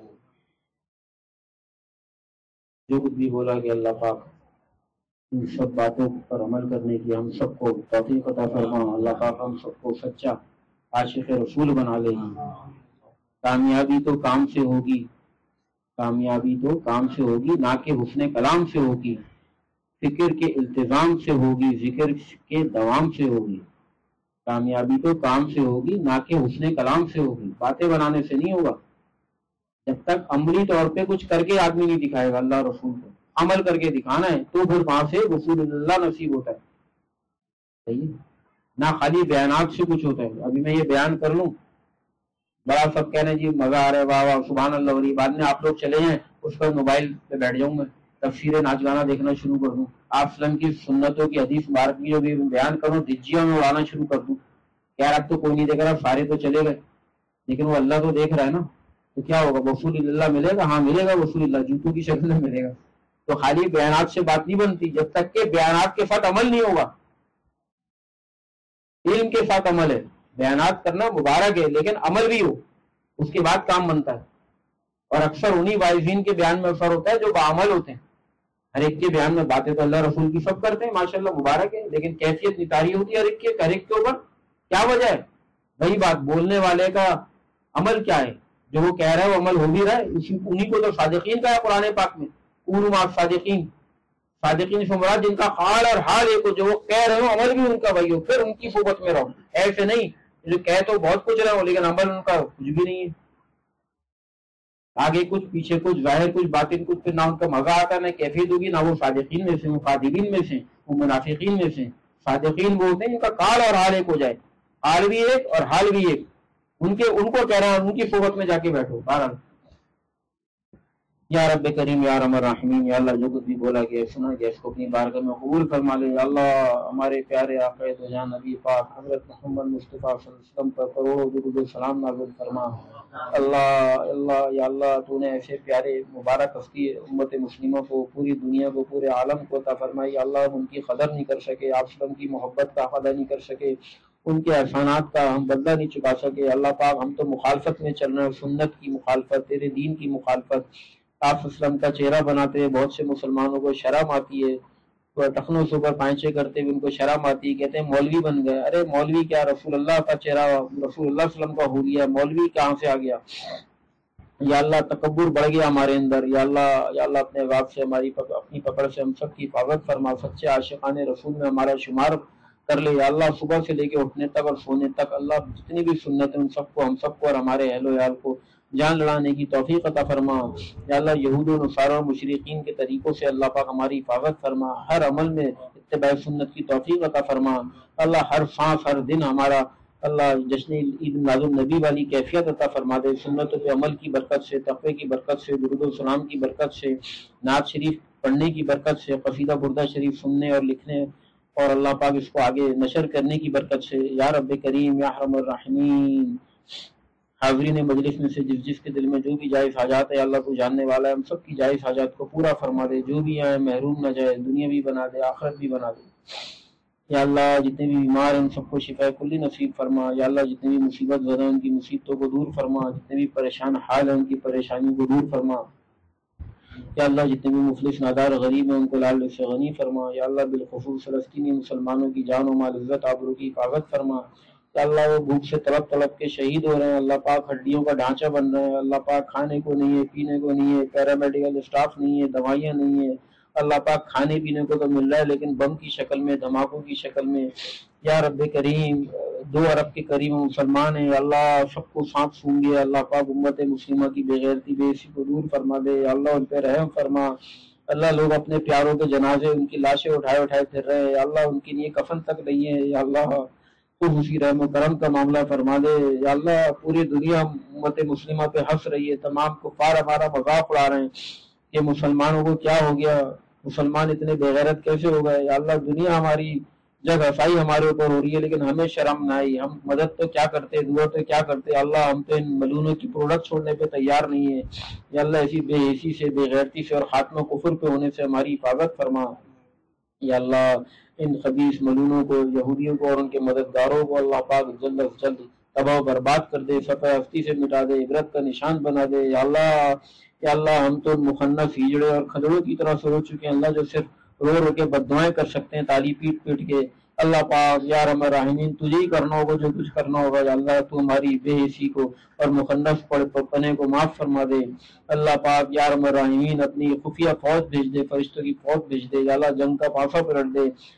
S1: جو کچھ بھی بولا کہ اللہ پاک ان سب باتوں پر عمل کرنے کی ہم سب کو توفیق عطا فرما، اللہ پاک ہم سب کو سچا عاشق رسول بنا لے۔ کامیابی تو کام سے ہوگی، کامیابی تو کام سے ہوگی، نہ کہ حسن کلام سے ہوگی، فکر کے التزام سے ہوگی، ذکر کے دوام سے ہوگی، کامیابی تو کام سے ہوگی، نہ کہ حسن کلام سے ہوگی، باتیں بنانے سے نہیں ہوگا۔ جب تک عملی طور پہ کچھ کر کے آدمی نہیں دکھائے گا اللہ رسول کو، عمل کر کے دکھانا ہے، تو پھر وہاں سے رسول اللہ نصیب ہوتا ہے۔ صحیح ہے؟ نہ خالی بیانات سے کچھ ہوتا ہے۔ ابھی میں یہ بیان کر لوں، بڑا سب کہنے جی مزہ آ رہا ہے، واہ واہ سبحان اللہ ہو رہی ہے، بعد میں آپ لوگ چلے جائیں اس پر موبائل پہ بیٹھ جاؤں میں، تفسیر ناچ گانا دیکھنا شروع کر دوں، آپ سلم کی سنتوں کی حدیث مبارک کی جو بھی بیان کروں دھجیوں میں اڑانا شروع کر دوں، یار اب تو کوئی نہیں دیکھ رہا، سارے تو چلے گئے، لیکن وہ اللہ تو دیکھ رہا ہے نا، تو کیا ہوگا؟ وصول اللہ ملے گا؟ ہاں ملے گا، وصول اللہ جوتوں کی شکل میں ملے گا۔ تو خالی بیانات سے بات نہیں بنتی، جب تک کہ بیانات کے ساتھ عمل نہیں ہوگا۔ علم کے ساتھ عمل ہے، بیانات کرنا مبارک ہے لیکن عمل بھی ہو، اس کے بعد کام بنتا ہے۔ اور اکثر انہی وائزین کے بیان میں اثر ہوتا ہے جو بعمل ہوتے ہیں۔ ہر ایک کے بیان میں باتیں تو اللہ رسول کی سب کرتے ہیں ماشاءاللہ مبارک ہے، لیکن کیفیت نتاری ہوتی ہے ہر ایک کے ہر ایک کے اوپر۔ کیا وجہ ہے؟ وہی بات، بولنے والے کا عمل کیا ہے، جو وہ کہہ رہا ہے وہ عمل ہو بھی رہا ہے، اسی انہی کو تو صادقین کا ہے قرآن پاک میں، کونوا مع صادقین، صادقین سے مراد جن کا حال اور حال ایک ہو، جو وہ کہہ رہے ہو عمل بھی ان کا وہی ہو، پھر ان کی صحبت میں رہو۔ ایسے نہیں جو کہہ تو بہت کچھ رہے ہو لیکن عمل ان کا کچھ بھی نہیں ہے، آگے کچھ پیچھے کچھ، ظاہر کچھ باطن کچھ، پھر نہ ان کا مزہ آتا ہے نہ کیفیت ہوگی، نہ وہ صادقین میں سے، مخاطبین میں سے، وہ منافقین میں سے۔ صادقین وہ ہوتے ہیں جن کا قال اور حال ایک ہو جائے، قال بھی ایک اور حال بھی ایک، ان کے ان کو کہہ رہا ہے ان کی صحبت میں جا کے بیٹھو۔ بہرحال یا رب کریم یا ارحم الراحمین، یا اللہ جو کچھ بھی بولا گیا سنا گیا اس کو اپنی بارگاہ میں قبول فرما لے۔ یا اللہ ہمارے پیارے آقا دو جہاں نبی پاک حضرت محمد مصطفیٰ صلی اللہ علیہ وسلم پر کروڑوں درود و سلام نازل فرما۔ اللہ اللہ یا اللہ تو نے ایسے پیارے مبارک ہستی امت مسلمہ کو، پوری دنیا کو، پورے عالم کو عطا فرمائی۔ یا اللہ ہم ان کی قدر نہیں کر سکے، آپ وسلم کی محبت کا ادا نہیں کر سکے، ان کے احسانات کا ہم بدلہ نہیں چکا سکے۔ اللہ پاک ہم تو مخالفت میں چل رہے ہیں، سنت کی مخالفت، تیرے دین کی مخالفت، آپ اسلم کا چہرہ بناتے ہیں، بہت سے مسلمانوں کو شرم آتی ہے، تو ٹخنوں سے اوپر پائنچے کرتے ہوئے ان کو شرم آتی ہے، کہتے ہیں مولوی بن گئے۔ ارے مولوی کیا، رسول اللہ کا چہرہ، رسول اللہ صلی اللہ علیہ وسلم کا ہو گیا، مولوی کہاں سے آ گیا؟ یا اللہ تکبر بڑھ گیا ہمارے اندر، یا اللہ یا اللہ اپنے عذاب سے ہماری پک... اپنی پکڑ سے ہم سب کی حفاظت فرما، سچے عاشقان رسول میں ہمارا شمار کر لے۔ یا اللہ صبح سے لے کے اٹھنے تک اور سونے تک اللہ جتنی بھی سنت ہیں ان سب کو، ہم سب کو اور ہمارے اہل و عیال کو جان لڑانے کی توفیق عطا فرما۔ یا اللہ یہود و نصارہ اور مشرقین کے طریقوں سے اللہ پاک ہماری حفاظت فرما، ہر عمل میں اتباع سنت کی توفیق عطا فرما۔ اللہ ہر سانس ہر دن ہمارا اللہ جشن عید میلاد النبی والی کیفیت عطا فرما دے، سنتوں کے عمل کی برکت سے، تقوی کی برکت سے، درود و سلام کی برکت سے، نعت شریف پڑھنے کی برکت سے، قصیدہ بردہ شریف سننے اور لکھنے اور اللہ پاک اس کو آگے نشر کرنے کی برکت سے۔ یا رب کریم یا ارحم الراحمین، حاضرین مجلس میں سے جس جس کے دل میں جو بھی جائز حاجات ہے اللہ کو جاننے والا ہے، ہم سب کی جائز حاجات کو پورا فرما دے، جو بھی آئے محروم نہ جائے، دنیا بھی بنا دے آخرت بھی بنا دے۔ یا اللہ جتنے بھی بیمار ہیں ان سب کو شفا کلی نصیب فرما۔ یا اللہ جتنے بھی مصیبت زدہ ہیں ان کی مصیبتوں کو دور فرما، جتنے بھی پریشان حال ہیں ان کی پریشانیوں کو دور فرما۔ یا اللہ جتنے بھی مفلس نادار غریب ہیں ان کو لال سے غنی فرما۔ یا اللہ بالخصوص فلسطینی مسلمانوں کی جان و مال عزت آبرو کی حفاظت فرما۔ یا اللہ وہ بھوک سے تڑپ تڑپ کے شہید ہو رہے ہیں، اللہ پاک ہڈیوں کا ڈھانچہ بن رہے ہیں، اللہ پاک کھانے کو نہیں ہے، پینے کو نہیں ہے، پیرامیڈیکل اسٹاف نہیں ہے، دوائیاں نہیں ہے، اللہ پاک کھانے پینے کو تو مل رہا ہے لیکن بم کی شکل میں، دھماکوں کی شکل میں۔ یا رب کریم دو ارب کے قریب مسلمان ہیں، اللہ سب کو سانپ سونگے، اللہ پاک امت مسلمہ کی بے غیرتی بے حسی کو دور فرما دے، اللہ ان پہ رحم فرما۔ اللہ لوگ اپنے پیاروں کے جنازے ان کی لاشیں اٹھائے اٹھائے پھر رہے ہیں، اللہ ان کے لیے کفن تک نہیں ہے، یا اللہ خود اسی رحم و کرم کا معاملہ فرما دے۔ یا اللہ پوری دنیا امت مسلمہ پہ ہنس رہی ہے، تمام کفار ہمارا مذاق اڑا رہے ہیں کہ مسلمانوں کو کیا ہو گیا، مسلمان اتنے بے غیرت کیسے ہو گئے۔ یا اللہ دنیا ہماری جگ ہسائی ہمارے اوپر ہو رہی ہے لیکن ہمیں شرم نہ آئی، ہم مدد تو کیا کرتے، دعا تو کیا کرتے، اللہ ہم تو ان ملونوں کی پروڈکٹ چھوڑنے پہ تیار نہیں ہے۔ یا اللہ ایسی بے حسی سے، بے غیرتی سے اور خاتمہ کفر پہ ہونے سے ہماری حفاظت فرما۔ یا اللہ ان خبیث ملونوں کو، یہودیوں کو اور ان کے مددگاروں کو اللہ پاک جلد از جلد تباہ و برباد کر دے، سفید ہستی سے مٹا دے، عبرت کا نشان بنا دے۔ یا اللہ یا اللہ ہم تو مخنث ہیجڑے اور کھدڑوں کی طرح سے ہو چکے ہیں اللہ، جو صرف رو رو کے بددعائیں کر سکتے ہیں، تالی پیٹ پیٹ کے۔ اللہ پاک یا ارحم الراحمین تجھے ہی کرنا ہوگا جو کچھ کرنا ہوگا۔ یا اللہ تو ہماری بے حسی کو اور مخنث پنے کو معاف فرما دے۔ اللہ پاک یا ارحم الراحمین اپنی خفیہ فوج بھیج دے، فرشتوں کی فوج بھیج دے، یا اللہ جنگ کا پاسا پلٹ دے۔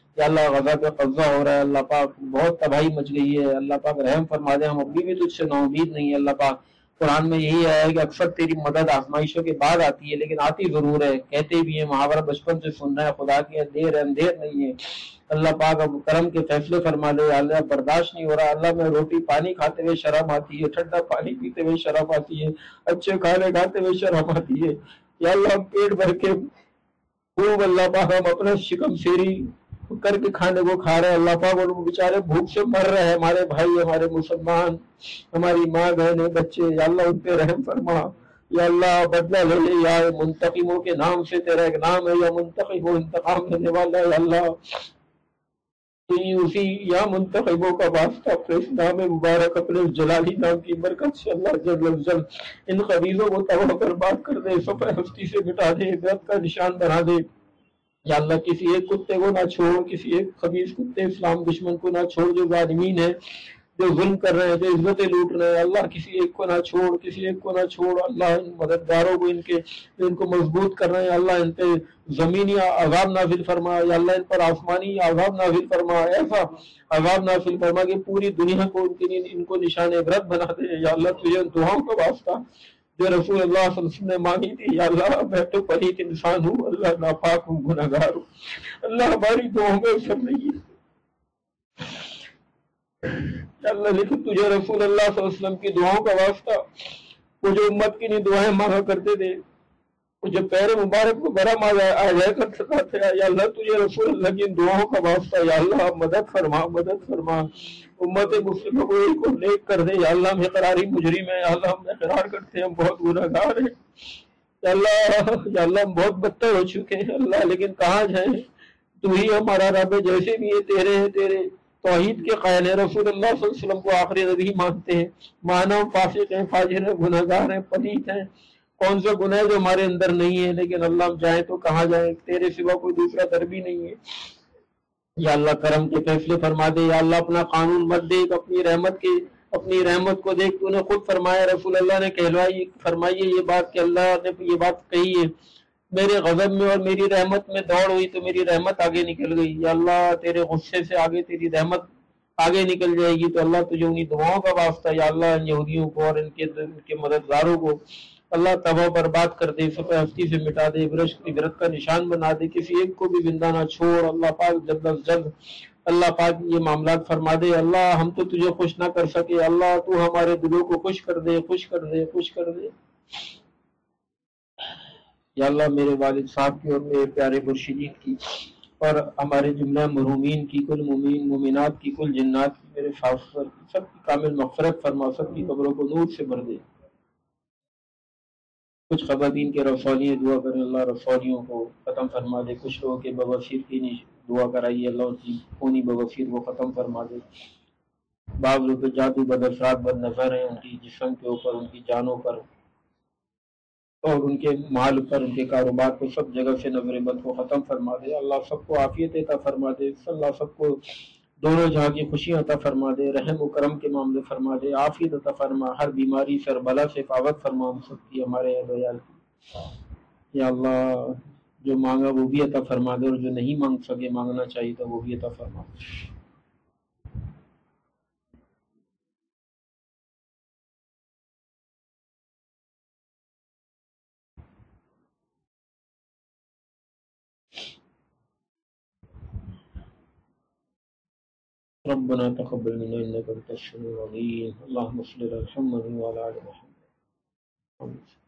S1: یا اللہ غزہ پہ قبضہ ہو رہا ہے، اللہ پاک بہت تباہی مچ گئی ہے، اللہ پاک رحم فرما دے، ہم ابھی بھی تجھ سے نا امید نہیں ہے اللہ پاک۔ قرآن میں یہی ہے کہ اکثر تیری مدد آزمائشوں کے بعد آتی ہے، لیکن آتی ضرور ہے، کہتے بھی ہیں، محاورہ بچپن سے سن رہے ہیں، خدا کی دیر ہے اندھیر نہیں ہے۔ اللہ پاک اب کرم کے فیصلے فرما لے، اللہ برداشت نہیں ہو رہا، اللہ میں روٹی پانی کھاتے ہوئے شرم آتی ہے، ٹھنڈا پانی پیتے ہوئے شرم آتی ہے، اچھے کھانے کھاتے ہوئے شرم آتی ہے، یا اللہ ہم پیٹ بھر کے خوب اللہ پاک ہم اپنا شکم سیری کر کے کھانے کو کھا رہے ہیں، اللہ پاک اور وہ بیچارے بھوک سے مر رہے ہیں، ہمارے بھائی، ہمارے مسلمان، ہماری ماں بہنیں بچے، یا اللہ ان پہ رحم فرما، یا اللہ بدلہ لے لے، یا منتقموں کے نام سے تیرا ایک نام ہے، یا منتقم و انتقام لینے والا، یا اللہ اسی یا منتخبوں کا واسطہ اپنے اس نام مبارک، اپنے اس جلالی نام کی برکت سے اللہ جل جل ان خبیثوں کو تباہ برباد کر دے، صفحہ ہستی سے مٹا دے، عبرت کا نشان بنا دے، یا اللہ کسی ایک کتے کو نہ چھوڑ، کسی ایک خبیث کتے اسلام دشمن کو نہ چھوڑ، جو ظالمین ہیں، جو ظلم کر رہے ہیں، جو عزتیں لوٹ رہے ہیں، اللہ کسی ایک کو نہ چھوڑ، کسی ایک کو نہ چھوڑ، اللہ ان مددگاروں کو، ان کے ان کو مضبوط کر رہے ہیں، اللہ ان پہ زمینی عذاب نازل فرما، یا اللہ ان پر آسمانی عذاب نازل فرما، ایسا عذاب نازل فرما کہ پوری دنیا کو ان کے ان کو نشان عبرت بنا دے، یا اللہ تجھے دعاؤں کا واسطہ جو رسول اللہ صلی اللہ علیہ وسلم نے مانگی تھی، یا اللہ میں تو پلیت انسان ہوں، اللہ ناپاک ہوں، گناہگار ہوں، اللہ ہماری دعاؤں میں اثر نہیں ہے، یا اللہ لیکن تجھے رسول اللہ صلی اللہ علیہ وسلم کی دعاؤں کا واسطہ، وہ جو امت کی نہیں دعائیں مانگا کرتے تھے، وہ جو پیر مبارک کو برا ماں آ جائے کرتا تھا، یا اللہ تجھے رسول اللہ کی دعاؤں کا واسطہ، یا اللہ مدد فرما، مدد فرما، امت مسلموں کو ایک اور نیک کر دے، یا اللہ ہم اقراری مجرم ہیں، یا اللہ ہم اقرار کرتے ہیں ہم بہت گناہگار ہیں، یا اللہ یا اللہ ہم بہت بدتر ہو چکے ہیں اللہ، لیکن کہاں جائیں، تو ہی ہمارا رب ہے، جیسے بھی یہ تیرے ہیں، تیرے توحید کے قائل ہیں، رسول اللہ صلی اللہ علیہ وسلم کو آخری نبی مانتے ہیں، مانو فاسق ہیں، فاجر ہیں، گناہگار ہیں، پلیت ہیں، کون سا گناہ ہے جو ہمارے اندر نہیں ہے، لیکن اللہ ہم جائیں تو کہاں جائیں، تیرے سوا کوئی دوسرا در بھی نہیں ہے، یا اللہ کرم کے فیصلے فرما دے، یا اللہ اپنا قانون مت دیکھ، اپنی رحمت کے اپنی رحمت کو دیکھ، تو نے خود فرمایا، رسول اللہ نے کہلوائی فرمائی یہ بات کہ اللہ نے یہ بات کہی ہے، میرے غضب میں اور میری رحمت میں دوڑ ہوئی تو میری رحمت آگے نکل گئی، یا اللہ تیرے غصے سے آگے تیری رحمت آگے نکل جائے گی، تو اللہ تجھے انہی دعاؤں کا واسطہ، یا اللہ ان یہودیوں کو اور ان کے ان کے مددگاروں کو اللہ تباہ برباد کر دے، صفحہ ہستی سے مٹا دے، عبرت کا نشان بنا دے، کسی ایک کو بھی زندہ نہ چھوڑ، اللہ پاک جلد از جلد اللہ پاک یہ معاملات فرما دے، اللہ ہم تو تجھے خوش نہ کر سکے، اللہ تو ہمارے دلوں کو خوش کر دے، خوش کر دے، خوش کر دے، یا اللہ میرے والد صاحب کی اور میرے پیارے مرشدین کی اور ہمارے جملہ مرحومین کی، کل مومین مومنات کی، کل جنات کی، میرے فاصل کی سب کی کامل مغفرت فرما، سب کی قبروں کو نور سے بھر دے۔ کچھ خواتین کے رسولیاں دعا کریں، اللہ رسولیوں کو ختم فرما دے، کچھ لوگوں کے بواسیر کی دعا کرائیے، اللہ ان کی خونی بواسیر کو ختم فرما دے، بعض لوگ جادو بد اثرات بد نظر ہیں، ان کی جسم کے اوپر، ان کی جانوں پر اور ان کے مال پر، ان کے کاروبار کو سب جگہ سے نظر بد کو ختم فرما دے، اللہ سب کو عافیت عطا فرما دے، اللہ سب کو دونوں جہاں کی خوشیاں عطا فرما دے، رحم و کرم کے معاملے فرما دے، عافیت عطا فرما، ہر بیماری سے اور بلا سے حفاظت فرما ہم سب کی، ہمارے اہل و عیال کی، یا اللہ جو مانگا وہ بھی عطا فرما دے، اور جو نہیں مانگ سکے مانگنا چاہیے تو وہ بھی عطا فرما دے۔ ربنا تقبل منا انك انت السميع العليم اللهم صل على محمد وعلى ال محمد